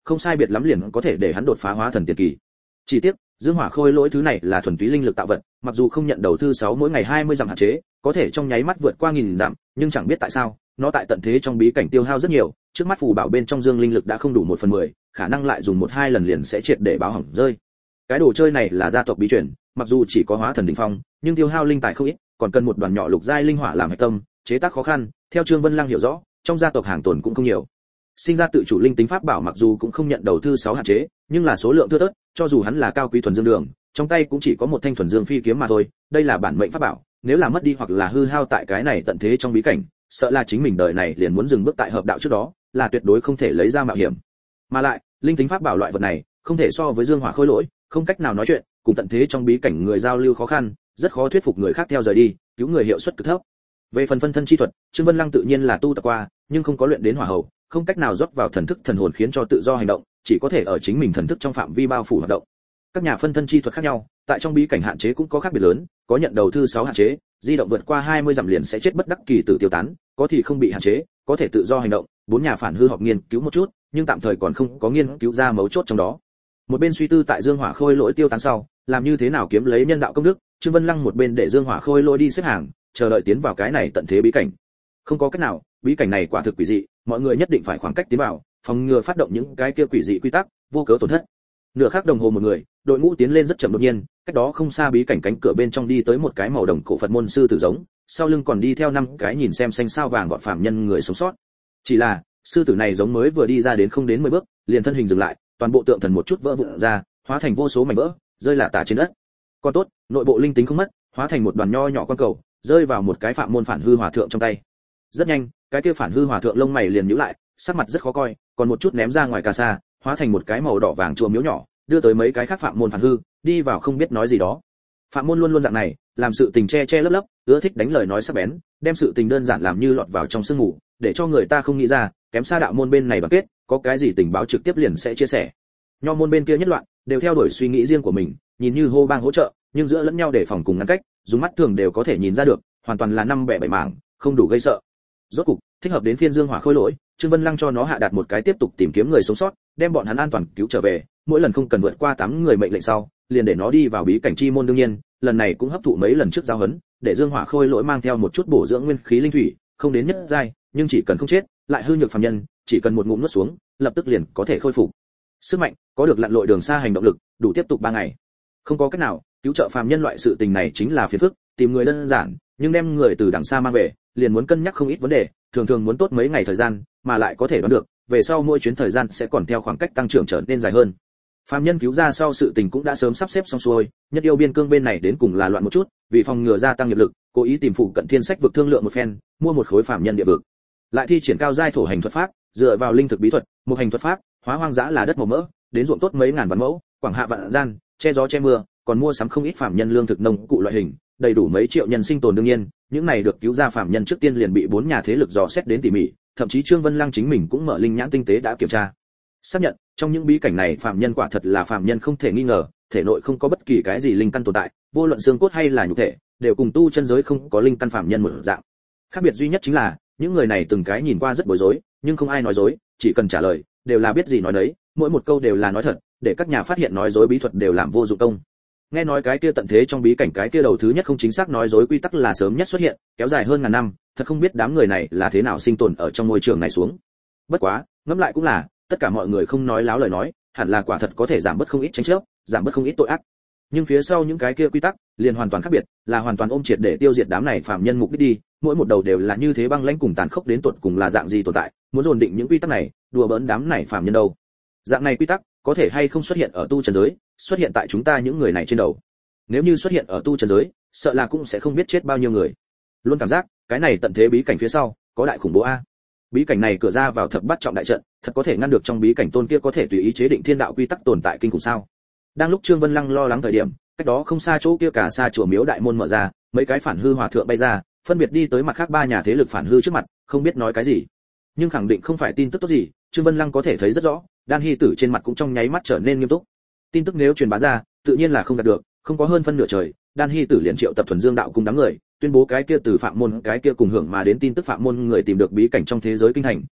không sai biệt lắm liền có thể để hắn đột phá hóa thần tiền kỳ. Chỉ tiếc, dương hỏa khôi lỗi thứ này là thuần túy linh lực tạo vật, mặc dù không nhận đầu tư sáu mỗi ngày hai mươi dặm hạn chế, có thể trong nháy mắt vượt qua nghìn dặm, nhưng chẳng biết tại sao, nó tại tận thế trong bí cảnh tiêu hao rất nhiều, trước mắt phù bảo bên trong dương linh lực đã không đủ một phần mười, khả năng lại dùng một hai lần liền sẽ triệt để báo hỏng rơi. Cái đồ chơi này là gia tộc bí truyền, mặc dù chỉ có hóa thần đỉnh phong, nhưng tiêu hao linh tài không ít, còn cần một đoàn nhỏ lục giai linh hỏa làm hạch tâm, chế tác khó khăn, theo Trương Vân Lăng hiểu rõ, trong gia tộc hàng tồn cũng không nhiều. Sinh ra tự chủ linh tính pháp bảo mặc dù cũng không nhận đầu tư sáu hạn chế, nhưng là số lượng thưa thớt, cho dù hắn là cao quý thuần dương đường, trong tay cũng chỉ có một thanh thuần dương phi kiếm mà thôi, đây là bản mệnh pháp bảo, nếu là mất đi hoặc là hư hao tại cái này tận thế trong bí cảnh, sợ là chính mình đời này liền muốn dừng bước tại hợp đạo trước đó, là tuyệt đối không thể lấy ra mạo hiểm. Mà lại, linh tính pháp bảo loại vật này, không thể so với dương hỏa khôi lỗi, không cách nào nói chuyện, cùng tận thế trong bí cảnh người giao lưu khó khăn, rất khó thuyết phục người khác theo rời đi, cứu người hiệu suất cực thấp. Về phần phân thân chi thuật, Trương Vân Lăng tự nhiên là tu tập qua, nhưng không có luyện đến hỏa hầu, không cách nào rót vào thần thức thần hồn khiến cho tự do hành động, chỉ có thể ở chính mình thần thức trong phạm vi bao phủ hoạt động. Các nhà phân thân chi thuật khác nhau, tại trong bí cảnh hạn chế cũng có khác biệt lớn, có nhận đầu tư sáu hạn chế, di động vượt qua hai mươi dặm liền sẽ chết bất đắc kỳ tử tiêu tán, có thì không bị hạn chế, có thể tự do hành động. Bốn nhà phản hư học nghiên cứu một chút, nhưng tạm thời còn không có nghiên cứu ra mấu chốt trong đó. Một bên suy tư tại dương hỏa khôi lỗi tiêu tán sau, làm như thế nào kiếm lấy nhân đạo công đức, Trương Vân Lăng một bên để dương hỏa khôi lỗi đi xếp hàng, chờ đợi tiến vào cái này tận thế bí cảnh. Không có cách nào, bí cảnh này quả thực quỷ dị, mọi người nhất định phải khoảng cách tiến vào, phòng ngừa phát động những cái kia quỷ dị quy tắc, vô cớ tổn thất. Nửa khắc đồng hồ một người, đội ngũ tiến lên rất chậm đột nhiên, cách đó không xa bí cảnh cánh cửa bên trong đi tới một cái màu đồng cổ Phật môn sư tử giống, sau lưng còn đi theo năm cái nhìn xem xanh sao vàng vọt phàm nhân người sống sót. Chỉ là, sư tử này giống mới vừa đi ra đến không đến mười bước, liền thân hình dừng lại, toàn bộ tượng thần một chút vỡ vụn ra, hóa thành vô số mảnh vỡ, rơi lả tả trên đất. Còn tốt, nội bộ linh tính không mất, hóa thành một đoàn nho nhỏ quan cầu, rơi vào một cái phạm môn phản hư hòa thượng trong tay. Rất nhanh, cái kia phản hư hòa thượng lông mày liền nhíu lại, sắc mặt rất khó coi, còn một chút ném ra ngoài cà sa, hóa thành một cái màu đỏ vàng chùa miếu nhỏ, đưa tới mấy cái khác phạm môn phản hư, đi vào không biết nói gì đó. Phạm môn luôn luôn dạng này, làm sự tình che che lấp lấp, ưa thích đánh lời nói sắc bén, đem sự tình đơn giản làm như lọt vào trong sương mù, để cho người ta không nghĩ ra, kém xa đạo môn bên này đoàn kết, có cái gì tình báo trực tiếp liền sẽ chia sẻ. Nho môn bên kia nhất loạn, đều theo đuổi suy nghĩ riêng của mình, nhìn như hô bang hỗ trợ, nhưng giữa lẫn nhau để phòng cùng ngăn cách, dùng mắt thường đều có thể nhìn ra được, hoàn toàn là năm bẻ bảy mảng, không đủ gây sợ. Rốt cục, thích hợp đến phiên dương hỏa khôi lỗi, Trương Vân Lăng cho nó hạ đạt một cái tiếp tục tìm kiếm người sống sót, đem bọn hắn an toàn cứu trở về, mỗi lần không cần vượt qua tám người mệnh lệnh sau, liền để nó đi vào bí cảnh chi môn. Đương nhiên, lần này cũng hấp thụ mấy lần trước giao huấn, để dương hỏa khôi lỗi mang theo một chút bổ dưỡng nguyên khí linh thủy, không đến nhất giai, nhưng chỉ cần không chết, lại hư nhược phàm nhân, chỉ cần một ngụm nuốt xuống, lập tức liền có thể khôi phục sức mạnh, có được lặn lội đường xa hành động lực, đủ tiếp tục ba ngày. Không có cách nào, cứu trợ phàm nhân loại sự tình này chính là phiền phức, tìm người đơn giản, nhưng đem người từ đằng xa mang về, liền muốn cân nhắc không ít vấn đề, thường thường muốn tốt mấy ngày thời gian, mà lại có thể đoán được, về sau mỗi chuyến thời gian sẽ còn theo khoảng cách tăng trưởng trở nên dài hơn. Phàm nhân cứu ra sau sự tình cũng đã sớm sắp xếp xong xuôi, nhất yêu biên cương bên này đến cùng là loạn một chút, vì phòng ngừa gia tăng nghiệp lực, cố ý tìm phụ cận thiên sách vực thương lượng một phen, mua một khối phàm nhân địa vực. Lại thi triển cao giai thổ hành thuật pháp, dựa vào linh thực bí thuật, một hành thuật pháp, hóa hoang dã là đất màu mỡ, đến ruộng tốt mấy ngàn vạn mẫu, quảng hạ vạn gian, che gió che mưa, còn mua sắm không ít phàm nhân lương thực nông cụ loại hình, đầy đủ mấy triệu nhân sinh tồn. Đương nhiên, những này được cứu ra phàm nhân trước tiên liền bị bốn nhà thế lực dò xét đến tỉ mỉ, thậm chí Trương Vân Lăng chính mình cũng mở linh nhãn tinh tế đã kiểm tra, xác nhận trong những bí cảnh này phàm nhân quả thật là phàm nhân không thể nghi ngờ, thể nội không có bất kỳ cái gì linh căn tồn tại, vô luận xương cốt hay là nhục thể, đều cùng tu chân giới không có linh căn phàm nhân một dạng. Khác biệt duy nhất chính là, những người này từng cái nhìn qua rất bối rối, nhưng không ai nói dối, chỉ cần trả lời, đều là biết gì nói đấy, mỗi một câu đều là nói thật, để các nhà phát hiện nói dối bí thuật đều làm vô dụng công. Nghe nói cái kia tận thế trong bí cảnh cái kia đầu thứ nhất không chính xác nói dối quy tắc là sớm nhất xuất hiện, kéo dài hơn ngàn năm, thật không biết đám người này là thế nào sinh tồn ở trong môi trường này xuống. Bất quá, ngẫm lại cũng là, tất cả mọi người không nói láo lời nói, hẳn là quả thật có thể giảm bớt không ít tranh chấp, giảm bớt không ít tội ác. Nhưng phía sau những cái kia quy tắc, liền hoàn toàn khác biệt, là hoàn toàn ôm triệt để tiêu diệt đám này phàm nhân mục đích đi, mỗi một đầu đều là như thế băng lãnh cùng tàn khốc đến tột cùng là dạng gì tồn tại, muốn dồn định những quy tắc này, đùa bỡn đám này phàm nhân đâu. Dạng này quy tắc, có thể hay không xuất hiện ở tu trần giới, xuất hiện tại chúng ta những người này trên đầu. Nếu như xuất hiện ở tu trần giới, sợ là cũng sẽ không biết chết bao nhiêu người. Luôn cảm giác, cái này tận thế bí cảnh phía sau, có đại khủng bố a. Bí cảnh này cửa ra vào thập bát trọng đại trận, thật có thể ngăn được trong bí cảnh tôn kia có thể tùy ý chế định thiên đạo quy tắc tồn tại kinh khủng sao? Đang lúc Trương Vân Lăng lo lắng thời điểm, cách đó không xa chỗ kia cả xa chùa miếu đại môn mở ra, mấy cái phản hư hòa thượng bay ra, phân biệt đi tới mặt khác ba nhà thế lực phản hư trước mặt, không biết nói cái gì, nhưng khẳng định không phải tin tức tốt gì. Trương Vân Lăng có thể thấy rất rõ, Đan Hy Tử trên mặt cũng trong nháy mắt trở nên nghiêm túc. Tin tức nếu truyền bá ra, tự nhiên là không đạt được, không có hơn phân nửa trời, Đan Hy Tử liền triệu tập thuần dương đạo cùng đám người, tuyên bố cái kia từ phạm môn cái kia cùng hưởng mà đến tin tức phạm môn người tìm được bí cảnh trong thế giới kinh thành,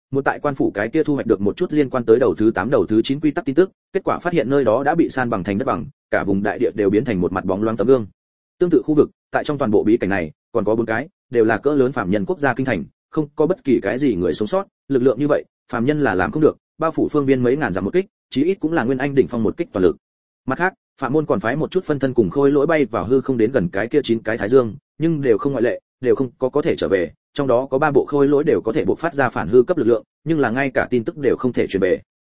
muốn tại quan phủ cái kia thu hoạch được một chút liên quan tới đầu thứ tám đầu thứ chín quy tắc tin tức, kết quả phát hiện nơi đó đã bị san bằng thành đất bằng, cả vùng đại địa đều biến thành một mặt bóng loáng tấm gương. Tương tự khu vực, tại trong toàn bộ bí cảnh này, còn có bốn cái, đều là cỡ lớn phàm nhân quốc gia kinh thành, không có bất kỳ cái gì người sống sót, lực lượng như vậy, phàm nhân là làm không được, bao phủ phương viên mấy ngàn dặm một kích, chí ít cũng là nguyên anh đỉnh phong một kích toàn lực. Mặt khác, Phạm môn còn phái một chút phân thân cùng khôi lỗi bay vào hư không đến gần cái kia chín cái thái dương, nhưng đều không ngoại lệ, đều không có có thể trở về, trong đó có ba bộ khôi lỗi đều có thể bộc phát ra phản hư cấp lực lượng, nhưng là ngay cả tin tức đều không thể truyền về.